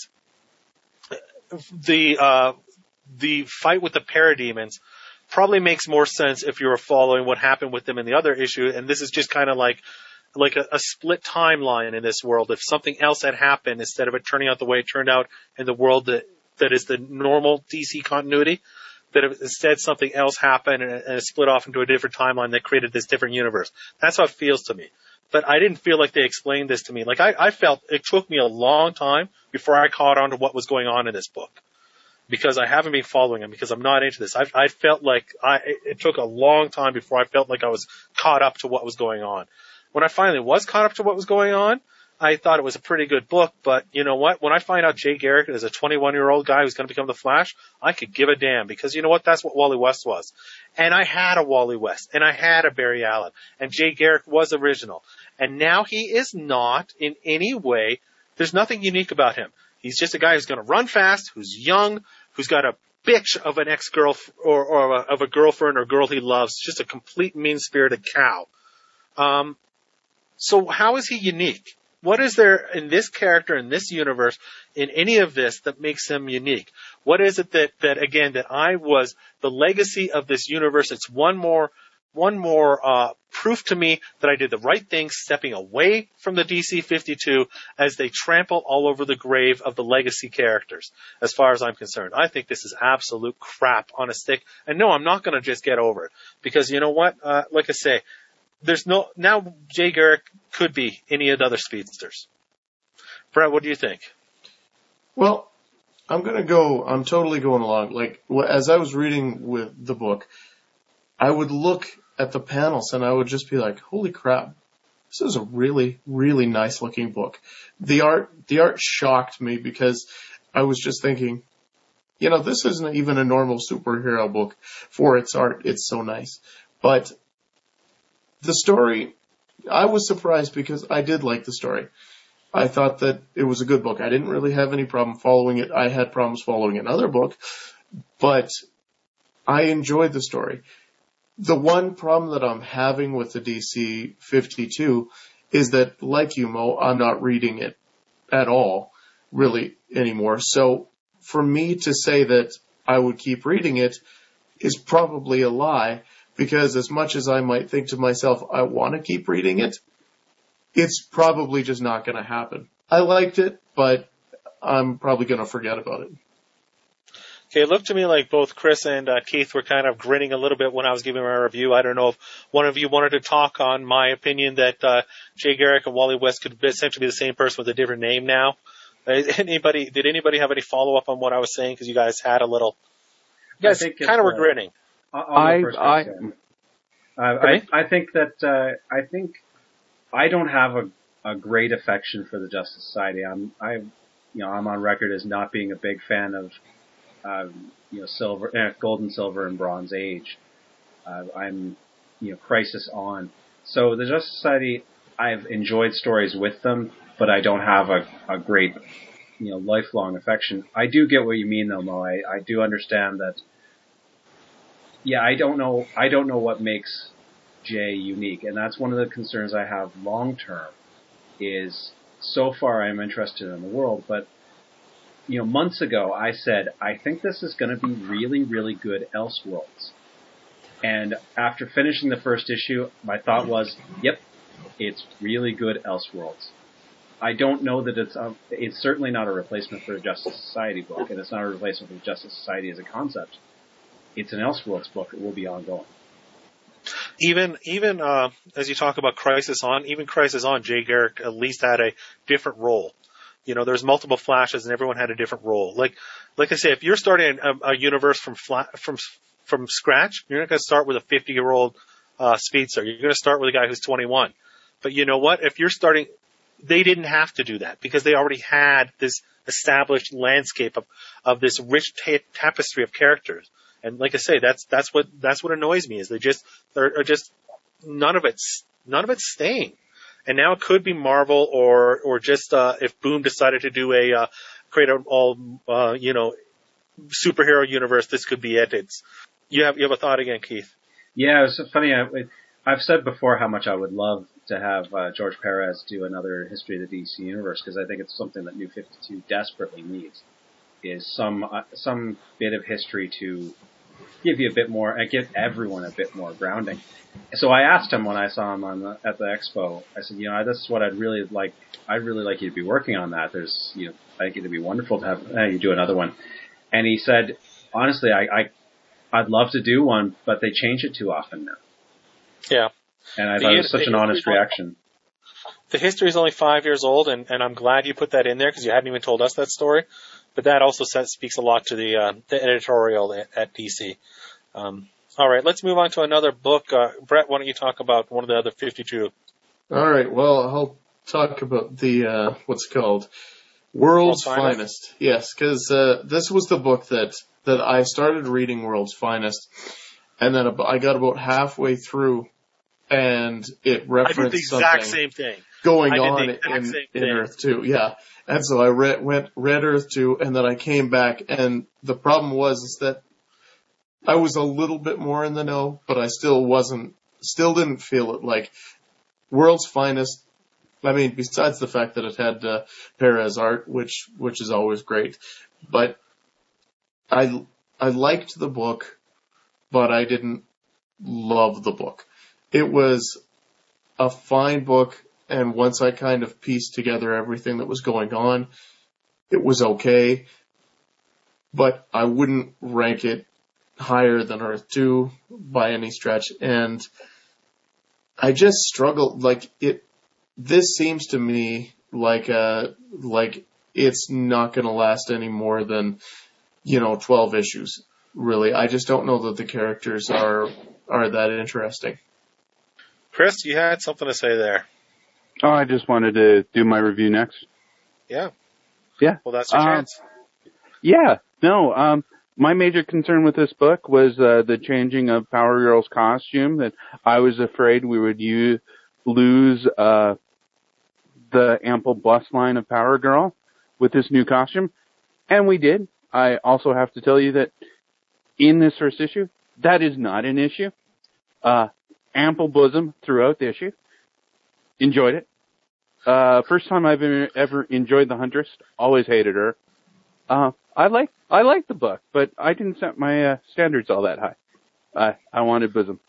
the uh, the fight with the parademons probably makes more sense if you were following what happened with them in the other issue. And this is just kind of like like a, a split timeline in this world. If something else had happened instead of it turning out the way it turned out in the world that that is the normal D C continuity, that if instead something else happened and, and it split off into a different timeline that created this different universe. That's how it feels to me. But I didn't feel like they explained this to me. Like I, I felt it took me a long time before I caught on to what was going on in this book, because I haven't been following them, because I'm not into this. I, I felt like I, it took a long time before I felt like I was caught up to what was going on. When I finally was caught up to what was going on, I thought it was a pretty good book, but you know what? When I find out Jay Garrick is a twenty-one-year-old guy who's going to become the Flash, I could give a damn, because you know what? That's what Wally West was. And I had a Wally West, and I had a Barry Allen, and Jay Garrick was original. And now he is not in any way, there's nothing unique about him. He's just a guy who's going to run fast, who's young, who's got a bitch of an ex-girl or, or a, of a girlfriend or girl he loves, just a complete mean-spirited cow. Um, so how is he unique? What is there in this character, in this universe, in any of this that makes him unique? What is it that, that again, that I was the legacy of this universe? It's one more, one more, uh, proof to me that I did the right thing stepping away from the D C fifty-two as they trample all over the grave of the legacy characters, as far as I'm concerned. I think this is absolute crap on a stick. And no, I'm not going to just get over it, because you know what? Uh, like I say, There's no, now Jay Garrick could be any of the other speedsters. Brett, what do you think? Well, I'm going to go, I'm totally going along. Like, as I was reading with the book, I would look at the panels and I would just be like, holy crap, this is a really, really nice looking book. The art, the art shocked me, because I was just thinking, you know, this isn't even a normal superhero book for its art. It's so nice. But the story, I was surprised, because I did like the story. I thought that it was a good book. I didn't really have any problem following it. I had problems following another book, but I enjoyed the story. The one problem that I'm having with the D C fifty-two is that, like you, Mo, I'm not reading it at all, really, anymore. So for me to say that I would keep reading it is probably a lie, because as much as I might think to myself, I want to keep reading it, it's probably just not going to happen. I liked it, but I'm probably going to forget about it. Okay, it looked to me like both Chris and uh, Keith were kind of grinning a little bit when I was giving my review. I don't know if one of you wanted to talk on my opinion that uh, Jay Garrick and Wally West could essentially be the same person with a different name now. Uh, anybody? Did anybody have any follow-up on what I was saying? Because you guys had a little... You guys kind of were uh, grinning. I, I, I, I, I think that, uh, I think I don't have a, a great affection for the Justice Society. I'm, I, you know, I'm on record as not being a big fan of, um, you know, silver, uh, gold and silver and bronze age. Uh, I'm, you know, crisis on. So the Justice Society, I've enjoyed stories with them, but I don't have a, a great, you know, lifelong affection. I do get what you mean though, Mo. I, I do understand that. Yeah, I don't know. I don't know what makes Jay unique, and that's one of the concerns I have long term. Is so far I'm interested in the world, but you know, months ago I said I think this is going to be really, really good Elseworlds, and after finishing the first issue, my thought was, "Yep, it's really good Elseworlds." I don't know that it's a, it's certainly not a replacement for a Justice Society book, and it's not a replacement for Justice Society as a concept. It's an Elseworlds book. It will be ongoing. Even, even, uh, as you talk about Crisis On, even Crisis On, Jay Garrick at least had a different role You know, there's multiple Flashes, and everyone had a different role. Like, like I say, if you're starting a, a universe from fla- from from scratch, you're not going to start with a fifty-year-old uh, speedster. You're going to start with a guy who's twenty-one. But you know what? If you're starting, they didn't have to do that because they already had this established landscape of of this rich ta- tapestry of characters. And like I say, that's that's what that's what annoys me is they just they're, are just none of it's none of it's staying. And now it could be Marvel or or just uh, if Boom decided to do a uh, create an all uh, you know superhero universe, this could be it. It's you have you have a thought again, Keith? Yeah, it's funny. I, I've said before how much I would love to have uh, George Perez do another History of the D C Universe because I think it's something that New fifty-two desperately needs. Is some uh, some bit of history to give you a bit more, uh, give everyone a bit more grounding. So I asked him when I saw him on the, at the expo. I said, you know, this is what I'd really like. I'd really like you to be working on that. There's, you know, I think it'd be wonderful to have uh, you do another one. And he said, honestly, I, I, I'd love to do one, but they change it too often now. Yeah. And I the, thought it was such the, an honest reaction. The history is only five years old, and, and I'm glad you put that in there because you hadn't even told us that story. But that also says, speaks a lot to the uh, the editorial at, at D C. Um, all right, let's move on to another book. Uh, Brett, why don't you talk about one of the other fifty-two? All right, well, I'll talk about the, uh, what's it called? World's, World's Finest. Finest. Yes, because uh, this was the book that, that I started reading World's Finest, and then I got about halfway through, and it referenced I did the exact something same thing. going on in, in Earth two. Yeah. And so I read, went, read Earth two, and then I came back, and the problem was is that I was a little bit more in the know, but I still wasn't, still didn't feel it. Like, World's Finest, I mean, besides the fact that it had uh, Perez art, which which is always great, but I, I liked the book, but I didn't love the book. It was a fine book, and once I kind of pieced together everything that was going on, it was okay, but I wouldn't rank it higher than Earth two by any stretch, and I just struggled, like, it, this seems to me like a, like, it's not gonna last any more than, you know, twelve issues, really. I just don't know that the characters are, are that interesting. Chris, you had something to say there. Oh, I just wanted to do my review next. Yeah. Yeah. Well, that's your um, chance. Yeah. No, um, my major concern with this book was uh, the changing of Power Girl's costume, that I was afraid we would use, lose uh, the ample bust line of Power Girl with this new costume. And we did. I also have to tell you that in this first issue, that is not an issue. Uh, ample bosom throughout the issue. Enjoyed it. Uh, first time I've ever enjoyed the Huntress. Always hated her. Uh, I like, I like the book, but I didn't set my uh, standards all that high. I, I wanted bosom.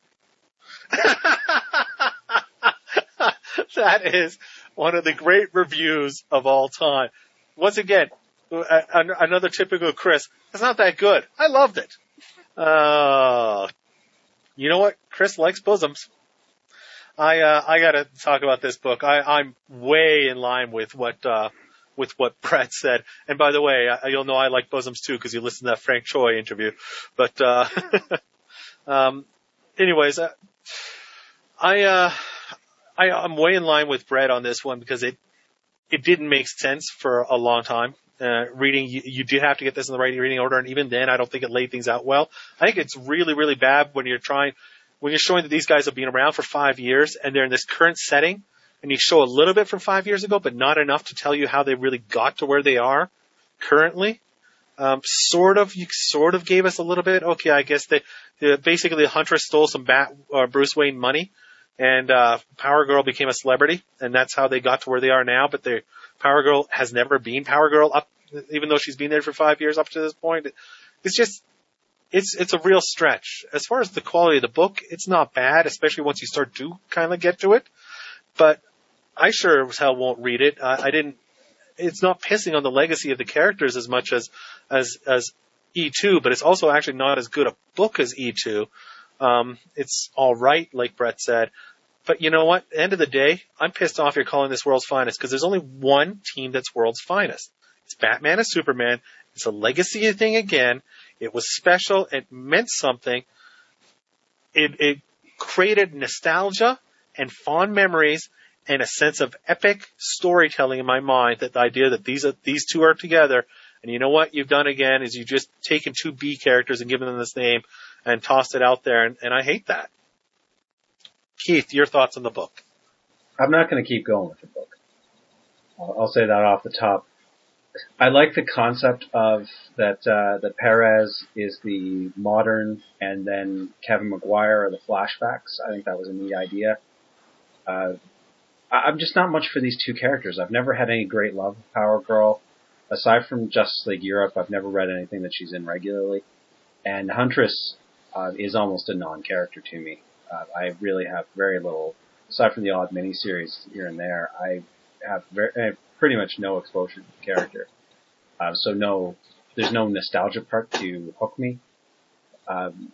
That is one of the great reviews of all time. Once again, another typical Chris. It's not that good. I loved it. Uh, you know what? Chris likes bosoms. I uh, I got to talk about this book. I, I'm way in line with what uh, with what Brett said. And by the way, I, you'll know I like bosoms too because you listened to that Frank Choi interview. But uh, um, anyways, uh, I uh, I I'm way in line with Brett on this one because it it didn't make sense for a long time. Uh, reading, you, you did have to get this in the right reading order, and even then, I don't think it laid things out well. I think it's really, really bad when you're trying. When you're showing that these guys have been around for five years and they're in this current setting, and you show a little bit from five years ago, but not enough to tell you how they really got to where they are currently. Um, sort of, you sort of gave us a little bit. Okay, I guess they, they basically the Huntress stole some Bat, uh, Bruce Wayne money, and uh, Power Girl became a celebrity, and that's how they got to where they are now. But the Power Girl has never been Power Girl up, even though she's been there for five years up to this point. It's just. It's it's a real stretch. As far as the quality of the book, it's not bad, especially once you start to kind of get to it. But I sure as hell won't read it. I, I didn't. It's not pissing on the legacy of the characters as much as as as E two, but it's also actually not as good a book as E two. Um, it's all right, like Brett said, But you know what? At the end of the day, I'm pissed off you're calling this World's Finest because there's only one team that's World's Finest. It's Batman and Superman. It's a legacy thing again. It was special. It meant something. It, it created nostalgia and fond memories and a sense of epic storytelling in my mind, that the idea that these are, these two are together. And you know what you've done again is you've just taken two B characters and given them this name and tossed it out there. And, and I hate that. Keith, your thoughts on the book? I'm not going to keep going with the book. I'll, I'll say that off the top. I like the concept of that uh, that Perez is the modern and then Kevin Maguire are the flashbacks. I think that was a neat idea. Uh, I, I'm just not much for these two characters. I've never had any great love of Power Girl. Aside from Justice League Europe, I've never read anything that she's in regularly. And Huntress uh, is almost a non-character to me. Uh, I really have very little, aside from the odd miniseries here and there, I have very, I have pretty much no exposure to the character. Uh, so no, there's no nostalgia part to hook me. Um,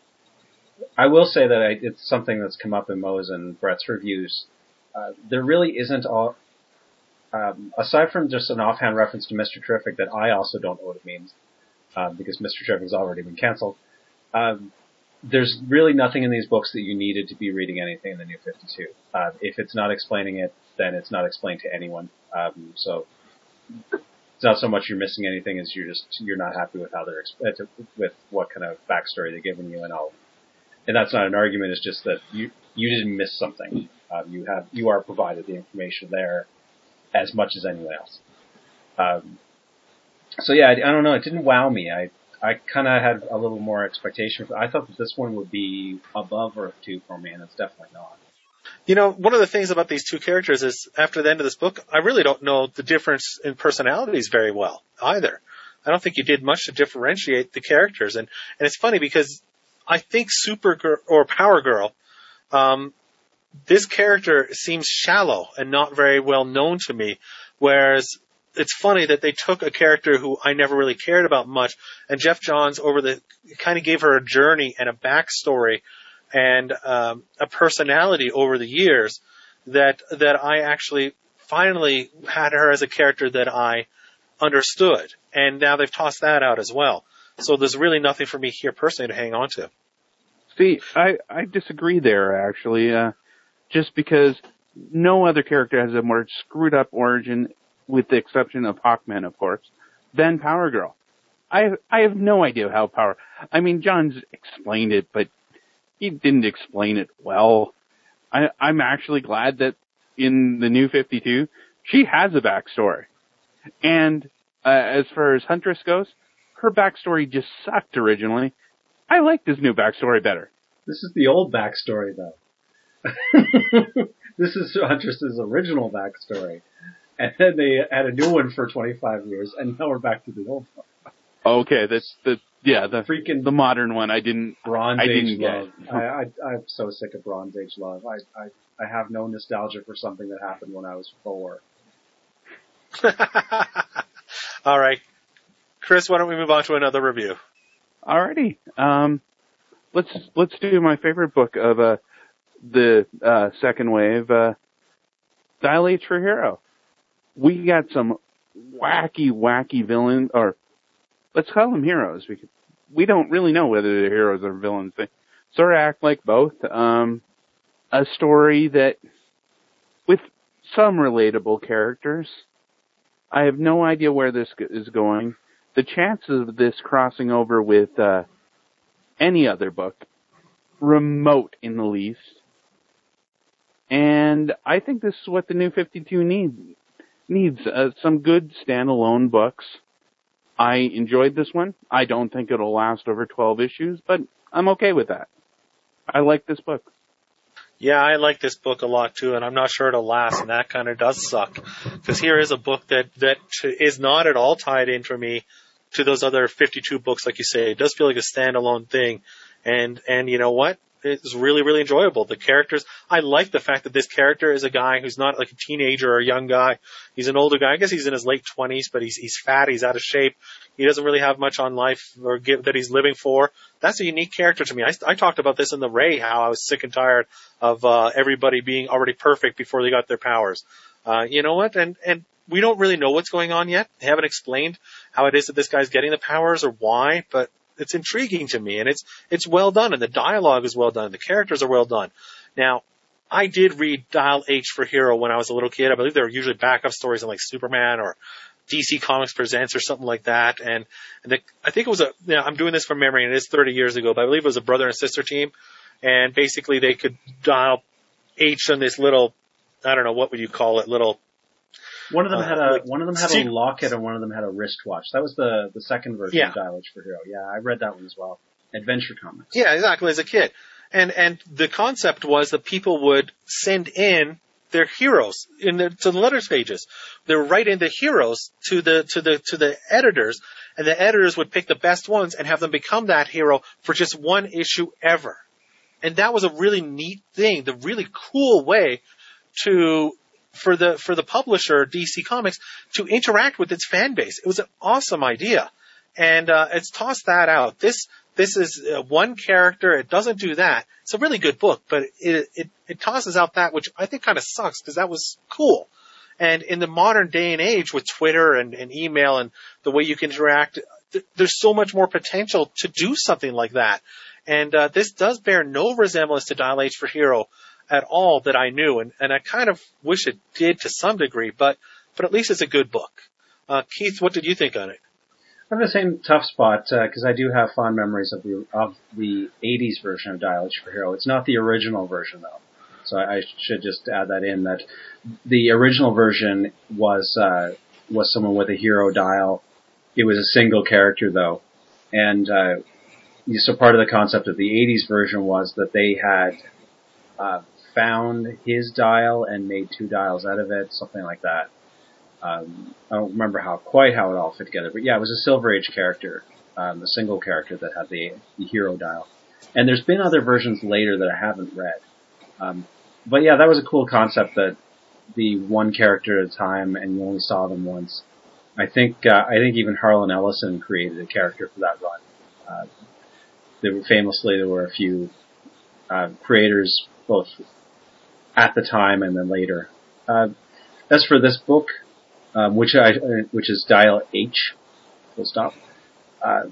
I will say that I, it's something that's come up in Mo's and Brett's reviews. Uh, there really isn't all, um, aside from just an offhand reference to Mister Terrific that I also don't know what it means, uh, because Mister Terrific has already been canceled. Um, There's really nothing in these books that you needed to be reading anything in the New fifty-two. Uh, if it's not explaining it, then it's not explained to anyone. Um, so it's not so much you're missing anything as you're just you're not happy with how they're exp- with what kind of backstory they're giving you and all. And that's not an argument. It's just that you you didn't miss something. Um, you have you are provided the information there as much as anyone else. Um, so yeah, I, I don't know. It didn't wow me. I. I kind of had a little more expectation. I thought that this one would be above Earth two for me, and it's definitely not. You know, one of the things about these two characters is after the end of this book, I really don't know the difference in personalities very well either. I don't think you did much to differentiate the characters. And, and it's funny because I think Supergirl or Power Girl, um, this character seems shallow and not very well known to me, whereas it's funny that they took a character who I never really cared about much, and Jeff Johns over the kind of gave her a journey and a backstory and um, a personality over the years that that I actually finally had her as a character that I understood. And now they've tossed that out as well. So there's really nothing for me here personally to hang on to. See, I, I disagree there, actually, uh, just because no other character has a more screwed up origin, with the exception of Hawkman, of course, than Power Girl. I have, I have no idea how Power... I mean, John's explained it, but he didn't explain it well. I, I'm actually glad that in the New fifty-two, she has a backstory. And uh, as far as Huntress goes, her backstory just sucked originally. I like this new backstory better. This is the old backstory, though. This is Huntress's original backstory. And then they had a new one for twenty-five years, and now we're back to the old one. Okay, that's the yeah the freaking the modern one. I didn't Bronze I Age didn't love. get. I, I I'm so sick of Bronze Age love. I I I have no nostalgia for something that happened when I was four. All right, Chris, why don't we move on to another review? Alrighty, um, let's let's do my favorite book of uh the uh second wave, uh, Dial H for Hero. We got some wacky, wacky villains, or let's call them heroes. We could, we don't really know whether they're heroes or villains. They sort of act like both. Um, a story that, with some relatable characters. I have no idea where this is going. The chances of this crossing over with uh, any other book, remote in the least. And I think this is what the New fifty-two needs. Needs uh, some good standalone books. I enjoyed this one. I don't think it'll last over twelve issues, but I'm okay with that. I like this book. Yeah, I like this book a lot too, and I'm not sure it'll last, and that kind of does suck. Because here is a book that, that is not at all tied in for me to those other fifty-two books, like you say. It does feel like a standalone thing. And, and you know what? it's really, really enjoyable. The characters, I like the fact that this character is a guy who's not like a teenager or a young guy. He's an older guy. I guess he's in his late twenties, but he's he's fat. He's out of shape. He doesn't really have much on life or give, that he's living for. That's a unique character to me. I, I talked about this in the Ray, how I was sick and tired of uh, everybody being already perfect before they got their powers. Uh, you know what? And and we don't really know what's going on yet. They haven't explained how it is that this guy's getting the powers or why, but it's intriguing to me, and it's it's well done, and the dialogue is well done. The characters are well done. Now, I did read Dial H for Hero when I was a little kid. I believe there were usually backup stories on like Superman or D C Comics Presents or something like that. And, and the, I think it was a, you know, I'm doing this from memory, and it is thirty years ago, but I believe it was a brother and sister team, and basically they could dial H on this little, I don't know, what would you call it, little. One of them Uh, had a like, one of them had see- a locket, and one of them had a wristwatch. That was the the second version Yeah. of Dial H for Hero. Yeah, I read that one as well. Adventure Comics. Yeah, exactly, as a kid. And and the concept was that people would send in their heroes in the to the letters pages. They would write in the heroes to the to the to the editors, and the editors would pick the best ones and have them become that hero for just one issue ever. And that was a really neat thing, the really cool way to for the for the publisher D C Comics to interact with its fan base. It was an awesome idea, and uh, it's tossed that out. This this is uh, one character. It doesn't do that. It's a really good book, but it it, it tosses out that, which I think kind of sucks because that was cool. And in the modern day and age with Twitter and, and email and the way you can interact, th- there's so much more potential to do something like that. And uh, this does bear no resemblance to Dial H for Hero at all that I knew, and, and I kind of wish it did to some degree, but but at least it's a good book. Uh, Keith, what did you think on it? I have the same tough spot because I do have fond memories of the of the eighties version of Dial H for Hero. It's not the original version though, so I, I should just add that in. That the original version was uh, was someone with a hero dial. It was a single character though, and uh, so part of the concept of the eighties version was that they had uh, found his dial and made two dials out of it, something like that. Um, I don't remember how quite how it all fit together, but yeah, it was a Silver Age character, um, a single character that had the, the hero dial. And there's been other versions later that I haven't read. Um, but yeah, that was a cool concept that the one character at a time and you only saw them once. I think uh, I think even Harlan Ellison created a character for that run. Uh, there were, famously, there were a few uh, creators both at the time and then later. Uh, as for this book, um, which I which is Dial H, full stop, uh,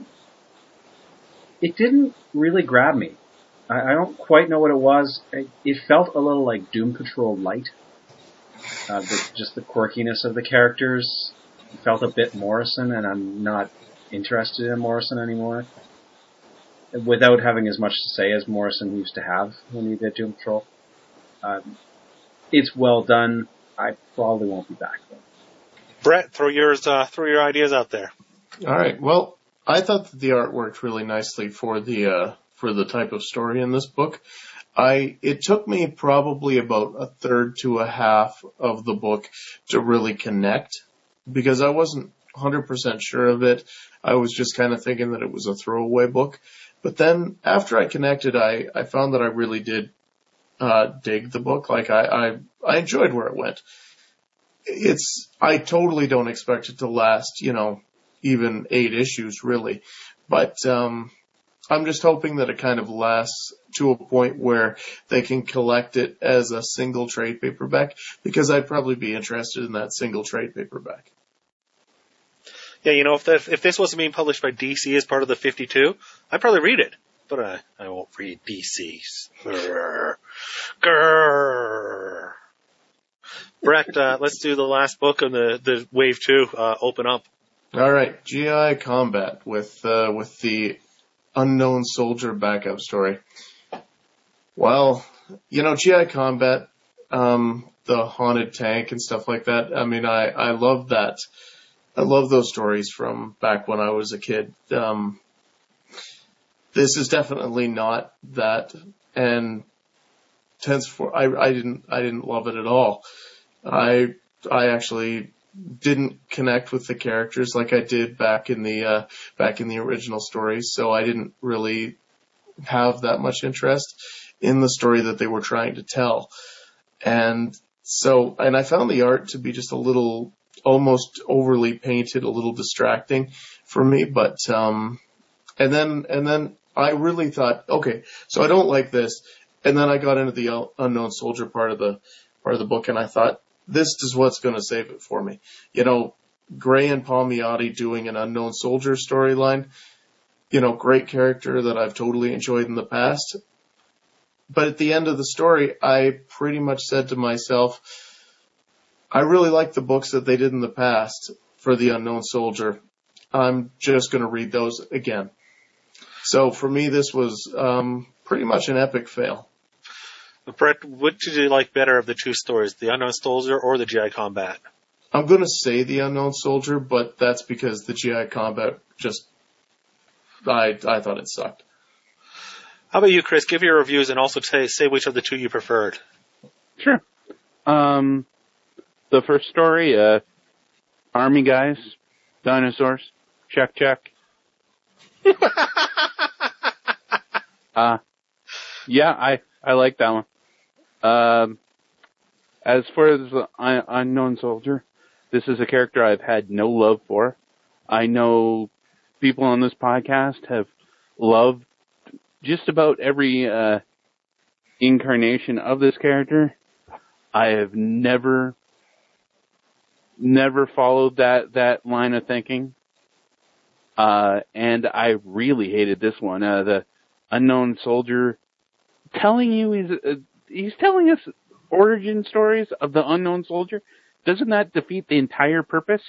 it didn't really grab me. I, I don't quite know what it was. It, it felt a little like Doom Patrol light. Uh, the, just the quirkiness of the characters felt a bit Morrison, and I'm not interested in Morrison anymore. Without having as much to say as Morrison used to have when he did Doom Patrol. Um, it's well done. I probably won't be back though. Brett, throw yours, uh, throw your ideas out there. All right. Well, I thought that the art worked really nicely for the uh, for the type of story in this book. I it took me probably about a third to a half of the book to really connect because I wasn't one hundred percent sure of it. I was just kind of thinking that it was a throwaway book. But then after I connected, I, I found that I really did uh, dig the book. Like I, I, I enjoyed where it went. It's, I totally don't expect it to last, you know, even eight issues really. But, um, I'm just hoping that it kind of lasts to a point where they can collect it as a single trade paperback because I'd probably be interested in that single trade paperback. Yeah, you know, if the, if this wasn't being published by D C as part of the fifty-two, I'd probably read it. But uh, I won't read D C's. Grrr. Grrr. Brett, uh, let's do the last book on the, the wave two. Uh, open up. All right, G I Combat with uh, with the Unknown Soldier backup story. Well, you know, G I Combat, um, the haunted tank and stuff like that. I mean, I I love that. I love those stories from back when I was a kid. Um, this is definitely not that, and henceforth, I, I didn't, I didn't love it at all. I, I actually didn't connect with the characters like I did back in the, uh, back in the original stories, so I didn't really have that much interest in the story that they were trying to tell. And so, and I found the art to be just a little, almost overly painted, a little distracting for me, but, um, and then, and then I really thought, okay, so I don't like this. And then I got into the Unknown Soldier part of the, part of the book, and I thought, this is what's going to save it for me. You know, Gray and Palmiotti doing an Unknown Soldier storyline, you know, great character that I've totally enjoyed in the past. But at the end of the story, I pretty much said to myself, I really like the books that they did in the past for the Unknown Soldier. I'm just going to read those again. So for me, this was um, pretty much an epic fail. Brett, what did you like better of the two stories, the Unknown Soldier or the G I Combat? I'm going to say the Unknown Soldier, but that's because the G I Combat just, I I thought it sucked. How about you, Chris? Give your reviews and also t- say which of the two you preferred. Sure. Um, the first story, uh, Army guys, dinosaurs, check, check. uh, yeah, I, I like that one. Um, as for the un- Unknown Soldier, this is a character I've had no love for. I know people on this podcast have loved just about every uh, incarnation of this character. I have never, never followed that, that line of thinking. Uh, and I really hated this one. Uh, the Unknown Soldier telling you he's, uh, he's telling us origin stories of the Unknown Soldier. Doesn't that defeat the entire purpose?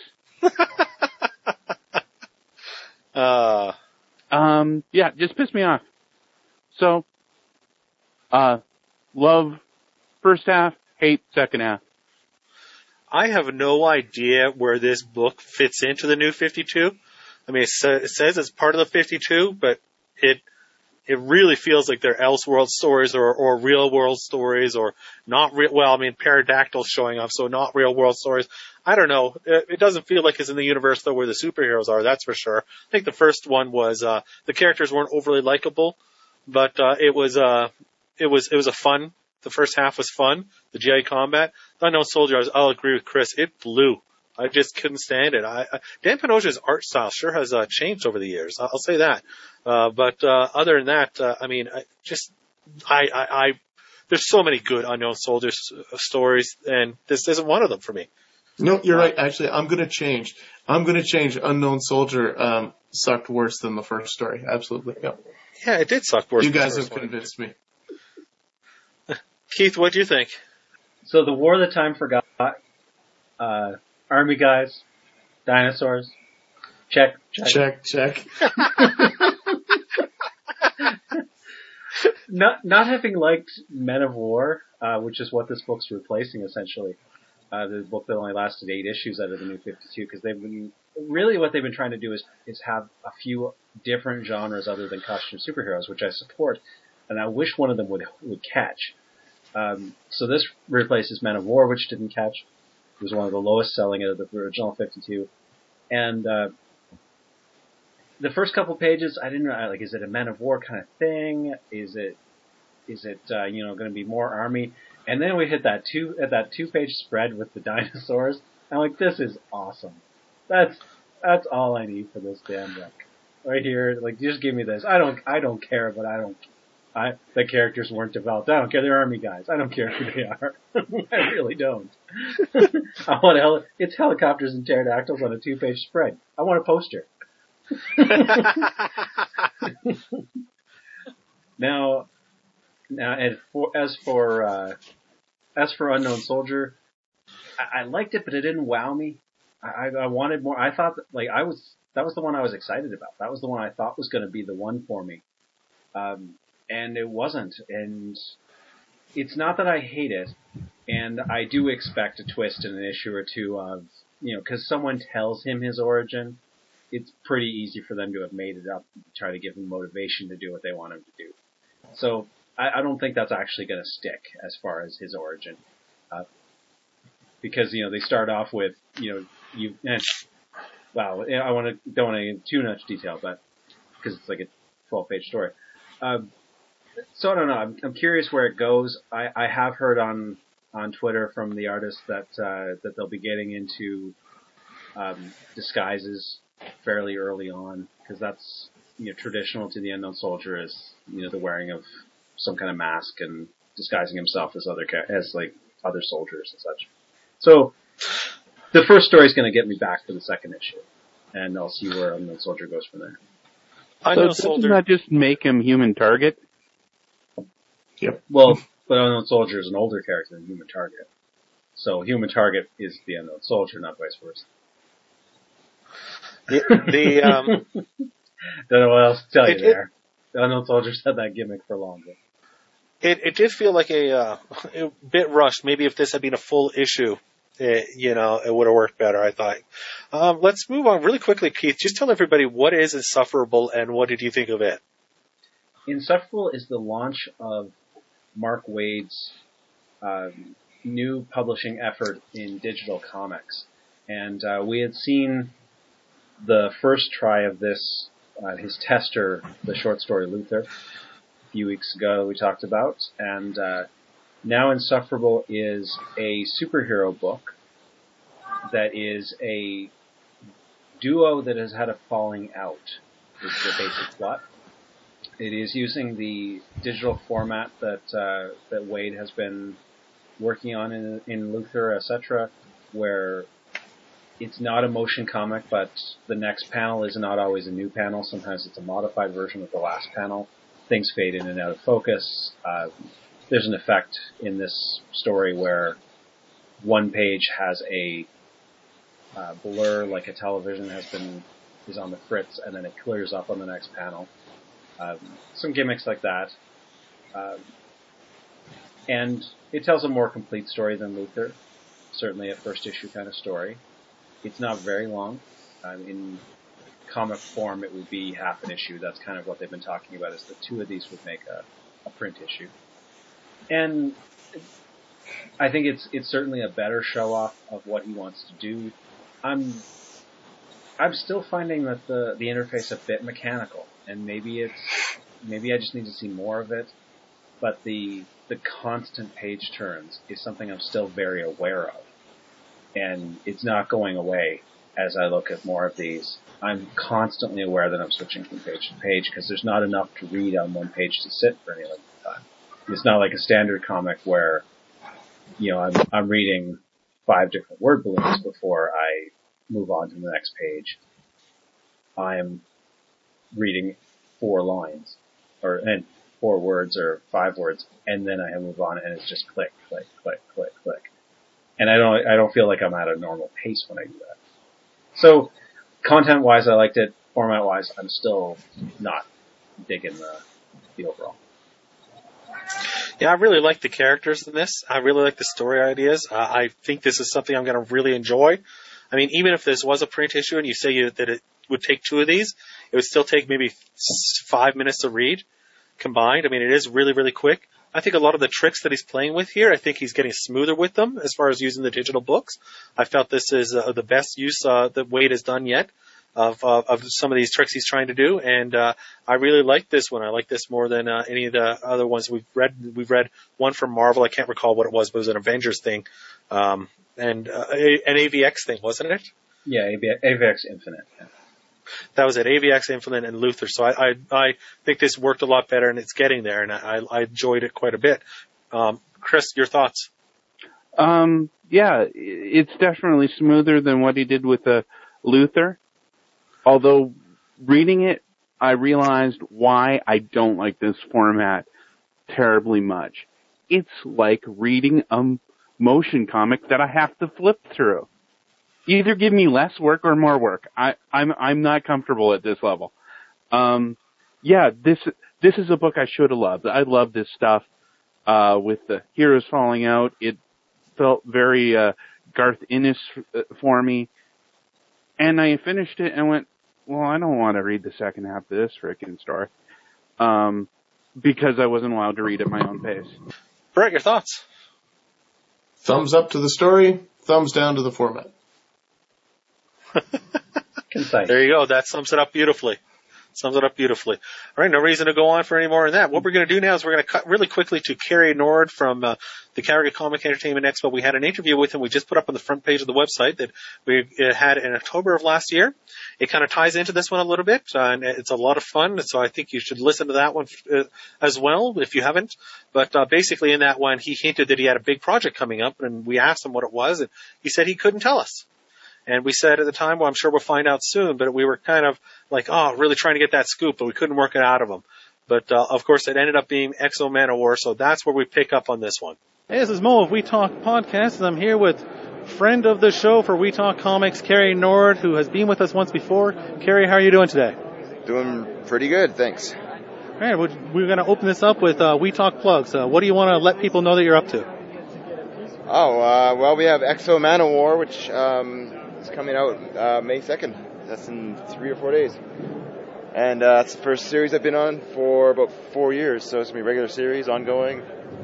uh, um, yeah, just pissed me off. So, uh, love first half, hate second half. I have no idea where this book fits into the New fifty-two. I mean, it, sa- it says it's part of the fifty-two, but it it really feels like they're Elseworld stories or, or real world stories or not real. Well, I mean, Pterodactyl's showing up, so not real world stories. I don't know. It, it doesn't feel like it's in the universe though where the superheroes are. That's for sure. I think the first one was uh, the characters weren't overly likable, but uh, it was uh, it was it was a fun. The first half was fun. The G I Combat, the Unknown Soldier. I was, I'll agree with Chris. It blew. I just couldn't stand it. I, I, Dan Panosia's art style sure has uh, changed over the years. I'll, I'll say that. Uh, but uh, other than that, uh, I mean, I just I, I, I there's so many good Unknown Soldier uh, stories, and this isn't one of them for me. No, you're uh, right. Actually, I'm going to change. I'm going to change. Unknown Soldier um, sucked worse than the first story. Absolutely. Yeah. Yeah, it did suck worse. You guys than the have first convinced one. me. Keith, what do you think? So the War That Time Forgot. Uh, Army guys, dinosaurs, check, check, check, check. not not having liked Men of War, uh, which is what this book's replacing essentially, uh, the book that only lasted eight issues out of the New fifty-two, because they've been really what they've been trying to do is is have a few different genres other than costume superheroes, which I support, and I wish one of them would would catch. Um, so this replaces Men of War, which didn't catch. It was one of the lowest selling out of the original fifty-two. And, uh, the first couple pages, I didn't know, like, is it a Men of War kind of thing? Is it, is it, uh, you know, going to be more army? And then we hit that two, at that two page spread with the dinosaurs. I'm like, this is awesome. That's, that's all I need for this damn book. Right here, like, just give me this. I don't, I don't care, but I don't I, the characters weren't developed. I don't care. They're army guys. I don't care who they are. I really don't. I want heli- it's helicopters and pterodactyls on a two-page spread. I want a poster. now, now, and for, as for uh, as for Unknown Soldier, I, I liked it, but it didn't wow me. I, I wanted more. I thought that, like I was that was the one I was excited about. That was the one I thought was going to be the one for me. Um, And it wasn't, and it's not that I hate it, and I do expect a twist in an issue or two of, you know, because someone tells him his origin, it's pretty easy for them to have made it up, try to give him motivation to do what they want him to do. So I, I don't think that's actually going to stick as far as his origin, uh, because you know they start off with, you know, you, eh, wow, I want to don't want to get too much detail, but because it's like a twelve page story. Uh, So I don't know. I'm, I'm curious where it goes. I, I have heard on on Twitter from the artist that uh, that they'll be getting into um, disguises fairly early on, because that's, you know, traditional to the Unknown Soldier is, you know, the wearing of some kind of mask and disguising himself as other as like other soldiers and such. So the first story is going to get me back for the second issue, and I'll see where Unknown Soldier goes from there. I So know doesn't Soldier. that just make him Human Target? Yep. Well, but Unknown Soldier is an older character than Human Target. So Human Target is the Unknown Soldier, not vice versa. The, the um, Don't know what else to tell you It- it- there. The Unknown Soldier's had that gimmick for longer. it, it did feel like a, uh, a bit rushed. Maybe if this had been a full issue, it, you know, it would have worked better, I thought. Um, let's move on really quickly, Keith. Just tell everybody what is Insufferable and what did you think of it? Insufferable is the launch of Mark Waid's um, new publishing effort in digital comics. And uh, we had seen the first try of this, uh, his tester, the short story Luther, a few weeks ago we talked about. And uh, now Insufferable is a superhero book that is a duo that has had a falling out, is the basic plot. It is using the digital format that uh, that Waid has been working on in, in Luther, et cetera, where it's not a motion comic, but the next panel is not always a new panel. Sometimes it's a modified version of the last panel. Things fade in and out of focus. Uh, there's an effect in this story where one page has a uh, blur, like a television has been is on the fritz, and then it clears up on the next panel. Um, some gimmicks like that. Um, and it tells a more complete story than Luther. Certainly a first issue kind of story. It's not very long. Um, in comic form, it would be half an issue. That's kind of what they've been talking about, is that two of these would make a, a print issue. And I think it's it's certainly a better show off of what he wants to do. I'm I'm still finding that the, the interface a bit mechanical, and maybe it's maybe I just need to see more of it. But the the constant page turns is something I'm still very aware of, and it's not going away as I look at more of these. I'm constantly aware that I'm switching from page to page because there's not enough to read on one page to sit for any length of time. It's not like a standard comic where, you know, I'm I'm reading five different word balloons before I move on to the next page. I'm reading four lines, or and four words or five words, and then I move on, and it's just click, click, click, click, click. And I don't I don't feel like I'm at a normal pace when I do that. So, content-wise, I liked it. Format-wise, I'm still not digging the the overall. Yeah, I really like the characters in this. I really like the story ideas. Uh, I think this is something I'm going to really enjoy. I mean, even if this was a print issue and you say you, that it would take two of these, it would still take maybe five minutes to read combined. I mean, it is really, really quick. I think a lot of the tricks that he's playing with here, I think he's getting smoother with them as far as using the digital books. I felt this is uh, the best use uh, that Waid has done yet of uh, of some of these tricks he's trying to do, and uh, I really like this one. I like this more than uh, any of the other ones we've read. We've read one from Marvel. I can't recall what it was, but it was an Avengers thing, um, and uh, an A V X thing, wasn't it? Yeah, A V X Infinite. Yeah. That was it, A V X Infinite and Luther. So I, I, I think this worked a lot better, and it's getting there, and I, I enjoyed it quite a bit. Um, Chris, your thoughts? Um, yeah, it's definitely smoother than what he did with the Luther. Although reading it, I realized why I don't like this format terribly much. It's like reading a motion comic that I have to flip through. Either give me less work or more work. I, I'm I'm not comfortable at this level. Um, yeah, this this is a book I should have loved. I love this stuff uh, with the heroes falling out. It felt very uh, Garth Ennis for me. And I finished it and went, well, I don't want to read the second half of this frickin' story. Um, because I wasn't allowed to read at my own pace. Brett, your thoughts? Thumbs up to the story, thumbs down to the format. Concise. There you go. That sums it up beautifully. Sums it up beautifully. All right, no reason to go on for any more than that. What we're going to do now is we're going to cut really quickly to Kerry Nord from uh, the Calgary Comic Entertainment Expo. We had an interview with him. We just put up on the front page of the website that we uh, had in October of last year. It kind of ties into this one a little bit, uh, and it's a lot of fun. So I think you should listen to that one uh, as well if you haven't. But uh, basically, in that one, he hinted that he had a big project coming up, and we asked him what it was, and he said he couldn't tell us. And we said at the time, well, I'm sure we'll find out soon, but we were kind of like, oh, really trying to get that scoop, but we couldn't work it out of him. But, uh, of course, it ended up being X-O Manowar, so that's where we pick up on this one. Hey, this is Mo of We Talk Podcast, and I'm here with friend of the show for We Talk Comics, Kerry Nord, who has been with us once before. Kerry, how are you doing today? Doing pretty good, thanks. All right, we're going to open this up with uh, We Talk plugs. Uh, what do you want to let people know that you're up to? Oh, uh, well, we have X-O Manowar, which... Um, It's coming out uh, May second. That's in three or four days. And uh, that's the first series I've been on for about four years. So it's going to be a regular series, ongoing.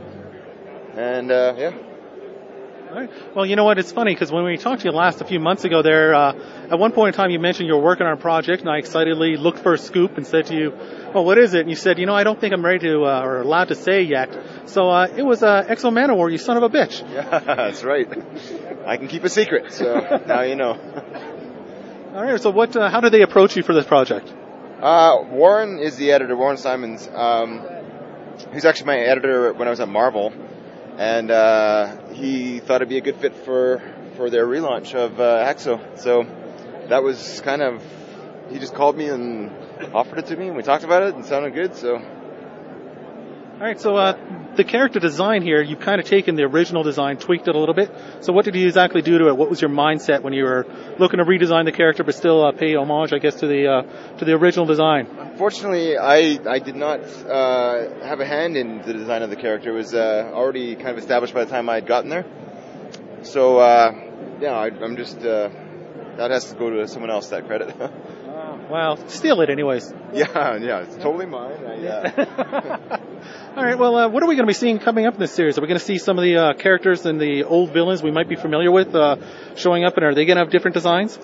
And, uh, yeah. All right. Well, you know what? It's funny because when we talked to you last a few months ago there, uh, at one point in time you mentioned you were working on a project, and I excitedly looked for a scoop and said to you, well, what is it? And you said, you know, I don't think I'm ready to uh, or allowed to say yet. So uh, it was uh, X-O Manowar, you son of a bitch. Yeah, that's right. I can keep a secret, so now you know. All right, so what? Uh, how did they approach you for this project? Uh, Warren is the editor, Warren Simons. Um, he's actually my editor when I was at Marvel, and uh, he thought it'd be a good fit for, for their relaunch of uh, X-O. So that was kind of, he just called me and offered it to me, and we talked about it, and it sounded good, so... All right, so uh, the character design here, you've kind of taken the original design, tweaked it a little bit. So what did you exactly do to it? What was your mindset when you were looking to redesign the character but still uh, pay homage, I guess, to the uh, to the original design? Unfortunately, I, I did not uh, have a hand in the design of the character. It was uh, already kind of established by the time I had gotten there. So, uh, yeah, I, I'm just... Uh, that has to go to someone else, that credit. Well, steal it anyways. Yeah, yeah, it's totally mine. I, yeah. All right, well, uh, what are we going to be seeing coming up in this series? Are we going to see some of the uh, characters and the old villains we might be familiar with uh, showing up, and are they going to have different designs?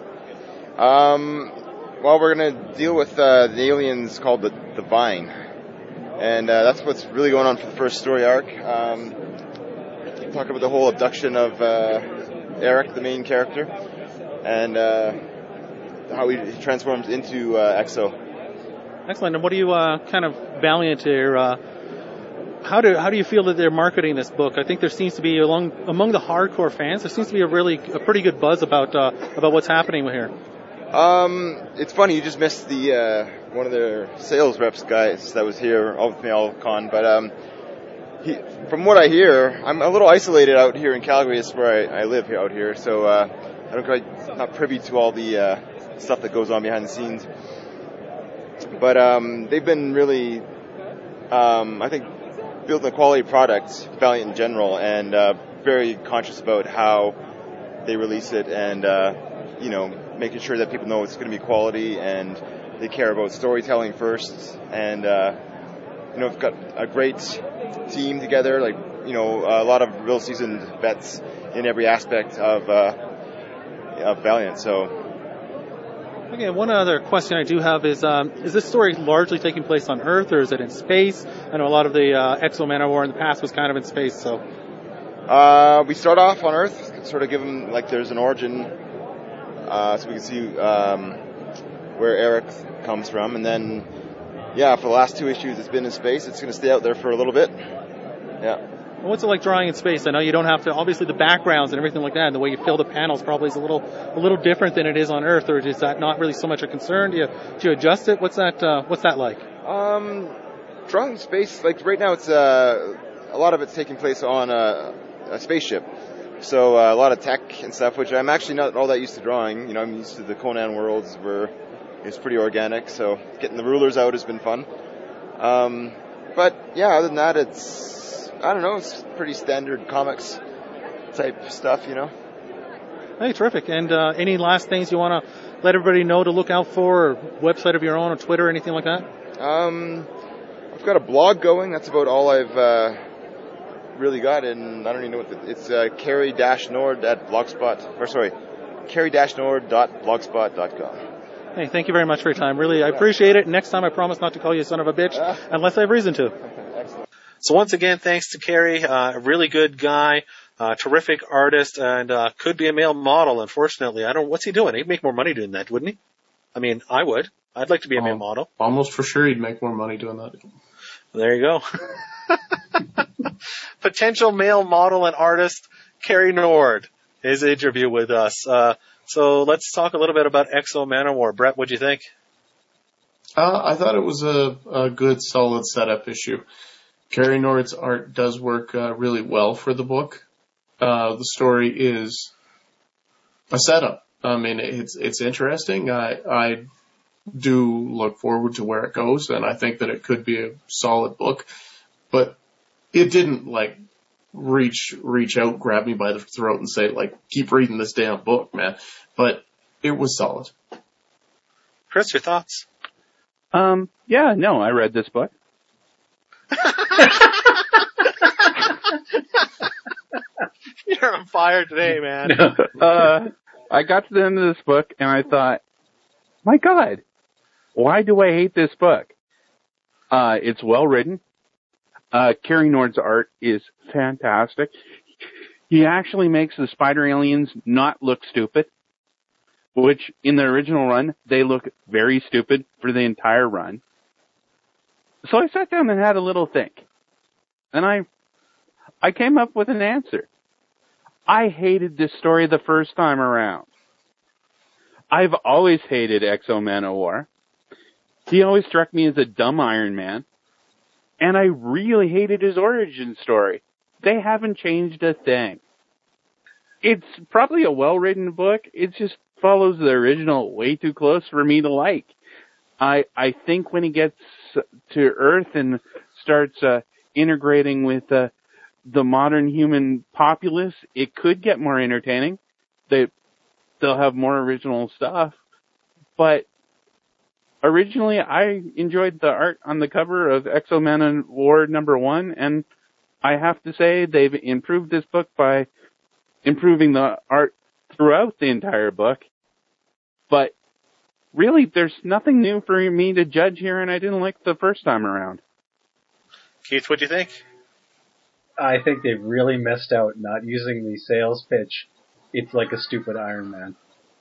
Um, well, we're going to deal with uh, the aliens called the, the Vine, and uh, that's what's really going on for the first story arc. Um, talk about the whole abduction of uh, Eric, the main character, and... Uh, how he transforms into uh, X-O. Excellent. And what are you uh, kind of valiant here? Uh, how do how do you feel that they're marketing this book? I think there seems to be along among the hardcore fans, there seems to be a really a pretty good buzz about uh, about what's happening here. Um, it's funny, you just missed the uh, one of their sales reps guys that was here all with me all con, but um, he, from what I hear, I'm a little isolated out here in Calgary. It's where I, I live here out here, so uh, I don't quite not privy to all the uh, stuff that goes on behind the scenes. But um, they've been really, um, I think, building a quality product, Valiant in general, and uh, very conscious about how they release it, and uh, you know, making sure that people know it's going to be quality, and they care about storytelling first. And uh, you know, we've got a great team together, like you know, a lot of real seasoned vets in every aspect of uh, of Valiant. So. Okay, one other question I do have is, um, is this story largely taking place on Earth, or is it in space? I know a lot of the uh, X-O Manowar in the past was kind of in space, so... Uh, we start off on Earth, sort of give them, like, there's an origin, uh, so we can see um, where Eric comes from, and then, yeah, for the last two issues it's been in space. It's going to stay out there for a little bit. Yeah. What's it like drawing in space? I know you don't have to, obviously the backgrounds and everything like that, and the way you fill the panels probably is a little a little different than it is on Earth, or is that not really so much a concern? Do you, do you adjust it? What's that uh, What's that like? Um, drawing in space, like right now it's, uh, a lot of it's taking place on a, a spaceship. So uh, a lot of tech and stuff, which I'm actually not all that used to drawing. You know, I'm used to the Conan worlds where it's pretty organic, so getting the rulers out has been fun. Um, but yeah, other than that, it's, I don't know, it's pretty standard comics type stuff, you know. Hey, terrific. And uh, any last things you want to let everybody know to look out for, or website of your own, or Twitter, or anything like that? Um, I've got a blog going. That's about all I've uh, really got, and I don't even know what the, it's uh, Kerry Nord at blogspot, or sorry, Kerry Nord dot blogspot dot com. Hey, thank you very much for your time. Really, I appreciate it. Next time, I promise not to call you a son of a bitch unless I have reason to. So once again, thanks to Kerry, uh, a really good guy, uh, terrific artist, and uh, could be a male model. Unfortunately, I don't. What's he doing? He'd make more money doing that, wouldn't he? I mean, I would. I'd like to be a um, male model. Almost for sure, he'd make more money doing that. There you go. Potential male model and artist Kerry Nord. His interview with us. Uh, so let's talk a little bit about X-O Manowar. Brett, what'd you think? Uh, I thought it was a, a good, solid setup issue. Kerry Nord's art does work uh, really well for the book. Uh, the story is a setup. I mean, it's it's interesting. I I do look forward to where it goes, and I think that it could be a solid book. But it didn't like reach reach out, grab me by the throat, and say like, "Keep reading this damn book, man." But it was solid. Chris, your thoughts? Um, yeah, no, I read this book. You're on fire today, man. uh, I got to the end of this book and I thought, my God, why do I hate this book? Uh, it's well written. Uh, Kerry Nord's art is fantastic. He actually makes the spider aliens not look stupid, which in the original run, they look very stupid for the entire run. So I sat down and had a little think. And I, I came up with an answer. I hated this story the first time around. I've always hated X-O Manowar. He always struck me as a dumb Iron Man. And I really hated his origin story. They haven't changed a thing. It's probably a well-written book. It just follows the original way too close for me to like. I I think when he gets to Earth and starts uh, integrating with uh, the modern human populace, it could get more entertaining. They they'll have more original stuff. But originally, I enjoyed the art on the cover of X-O Manowar number one, and I have to say they've improved this book by improving the art throughout the entire book. But really, there's nothing new for me to judge here, and I didn't like the first time around. Keith, what do you think? I think they've really missed out not using the sales pitch. It's like a stupid Iron Man.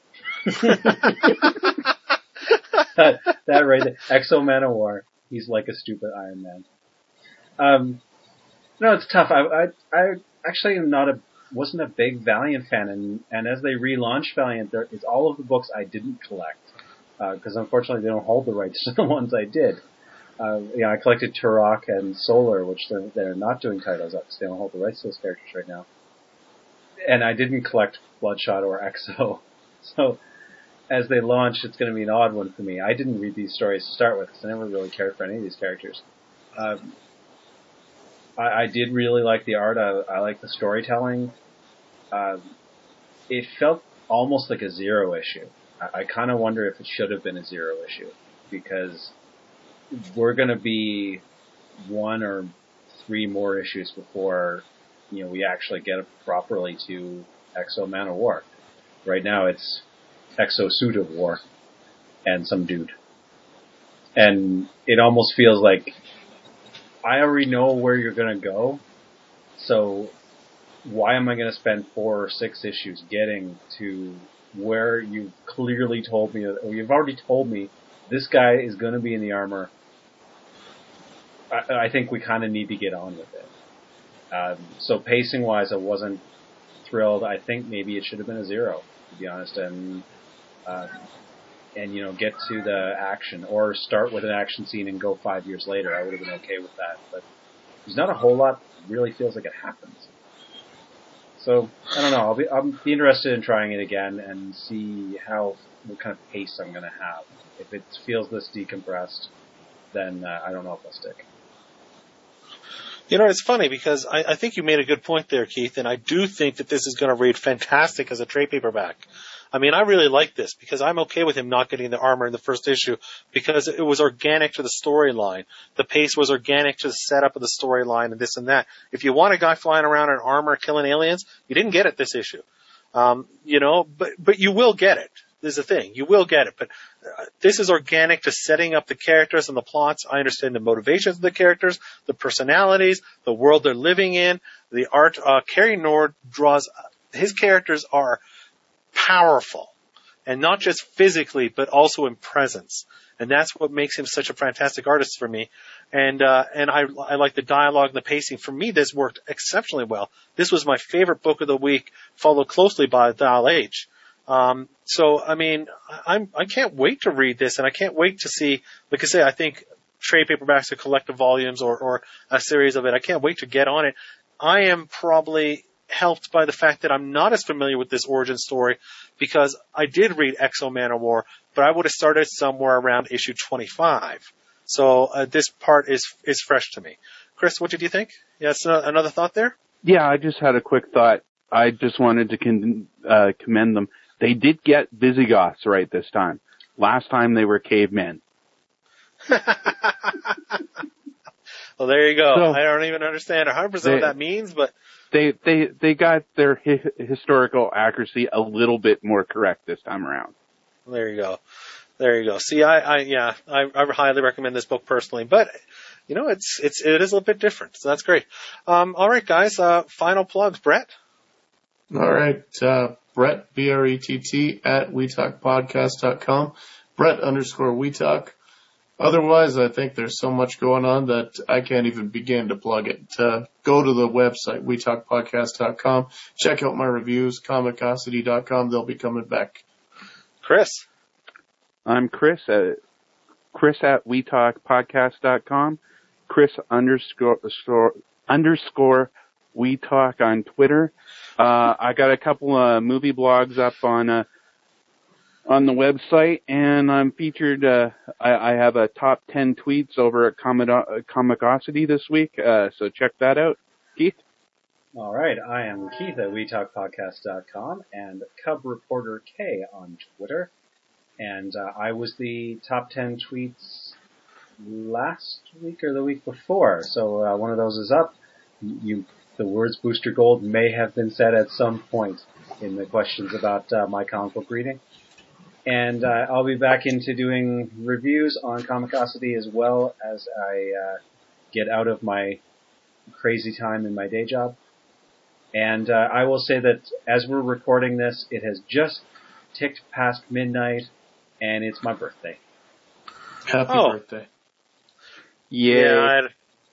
that, that right there. X-O Manowar. He's like a stupid Iron Man. Um, no, it's tough. I, I, I actually am not a, wasn't a big Valiant fan, and, and as they relaunched Valiant, there, it's all of the books I didn't collect. Because uh, unfortunately they don't hold the rights to the ones I did. Uh, you know, I collected Turok and Solar, which they're, they're not doing titles up because they don't hold the rights to those characters right now. And I didn't collect Bloodshot or X-O. So, as they launch, it's going to be an odd one for me. I didn't read these stories to start with because I never really cared for any of these characters. Um, I, I did really like the art. I, I like the storytelling. Um, it felt almost like a Zero issue. I, I kind of wonder if it should have been a Zero issue because we're going to be one or three more issues before, you know, we actually get properly to X-O Manowar. Right now it's X-O Suit of War and some dude. And it almost feels like I already know where you're going to go, so why am I going to spend four or six issues getting to where you've clearly told me, or you've already told me this guy is going to be in the armor. I, I think we kind of need to get on with it. Um, so pacing wise, I wasn't thrilled. I think maybe it should have been a Zero, to be honest, and uh, and you know get to the action, or start with an action scene and go five years later. I would have been okay with that, but there's not a whole lot. Really feels like it happens. So I don't know. I'll be I'll be interested in trying it again and see how what kind of pace I'm going to have. If it feels this decompressed, then uh, I don't know if I'll stick. You know, it's funny because I, I think you made a good point there, Keith, and I do think that this is going to read fantastic as a trade paperback. I mean, I really like this because I'm okay with him not getting the armor in the first issue because it was organic to the storyline. The pace was organic to the setup of the storyline and this and that. If you want a guy flying around in armor killing aliens, you didn't get it this issue. Um, you know, but, but you will get it. is the thing. You will get it, but uh, this is organic to setting up the characters and the plots. I understand the motivations of the characters, the personalities, the world they're living in, the art. Uh, Cary Nord draws, his characters are powerful, and not just physically, but also in presence. And that's what makes him such a fantastic artist for me. And, uh, and I, I like the dialogue and the pacing. For me, this worked exceptionally well. This was my favorite book of the week, followed closely by Dial H. Um, so, I mean, I'm, I can't wait to read this, and I can't wait to see, like I say, I think trade paperbacks or collective volumes or, or a series of it. I can't wait to get on it. I am probably helped by the fact that I'm not as familiar with this origin story, because I did read X-O Manowar, but I would have started somewhere around issue twenty-five. So uh, this part is is fresh to me. Chris, what did you think? Yeah, it's uh, another thought there? Yeah, I just had a quick thought. I just wanted to con- uh, commend them. They did get Visigoths right this time. Last time they were cavemen. Well, there you go. So, I don't even understand one hundred percent they, what that means, but they they they got their hi- historical accuracy a little bit more correct this time around. There you go. There you go. See, I, I yeah, I, I highly recommend this book personally, but you know, it's it's it is a little bit different, so that's great. Um, all right, guys. Uh, final plugs, Brett. All right, uh, Brett B R E T T at we talk podcast dot com. Brett underscore we talk. Otherwise, I think there's so much going on that I can't even begin to plug it. Uh, go to the website, we talk podcast dot com. Check out my reviews, comicosity dot com. They'll be coming back. Chris. I'm Chris at Chris at we talk podcast dot com. Chris underscore underscore we talk on Twitter. Uh, I got a couple of movie blogs up on uh, on the website, and I'm featured. Uh, I, I have a top ten tweets over at Comido- Comicosity this week, uh, so check that out. Keith. All right, I am Keith at we talk podcast dot com and Cub Reporter K on Twitter. And uh, I was the top ten tweets last week or the week before, so uh, one of those is up. You, the words Booster Gold may have been said at some point in the questions about uh, my comic book reading. And uh, I'll be back into doing reviews on Comicosity as well as I uh, get out of my crazy time in my day job. And uh, I will say that as we're recording this, it has just ticked past midnight, and it's my birthday. Happy oh. birthday. Yeah.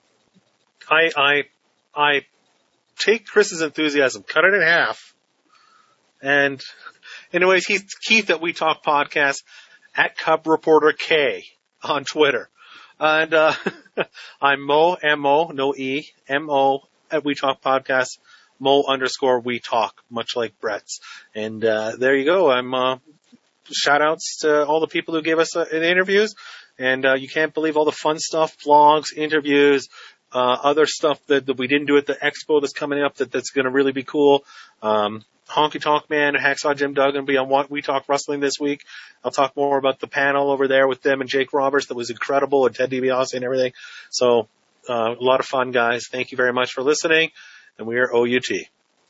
I, I, I take Chris's enthusiasm, cut it in half. And anyways, he's Keith at We Talk Podcast, at Cub Reporter K on Twitter. And, uh, I'm Mo, M O, no E, M O at We Talk Podcast, Mo underscore We Talk, much like Brett's. And, uh, there you go. I'm, uh, shout outs to all the people who gave us uh, interviews. And, uh, you can't believe all the fun stuff, blogs, interviews, uh, other stuff that, that we didn't do at the expo that's coming up that, that's going to really be cool. Um, Honky Tonk Man and Hacksaw Jim Duggan be on We Talk Wrestling this week. I'll talk more about the panel over there with them and Jake Roberts that was incredible, and Ted DiBiase and everything. So, uh, a lot of fun, guys. Thank you very much for listening, and we are O U T.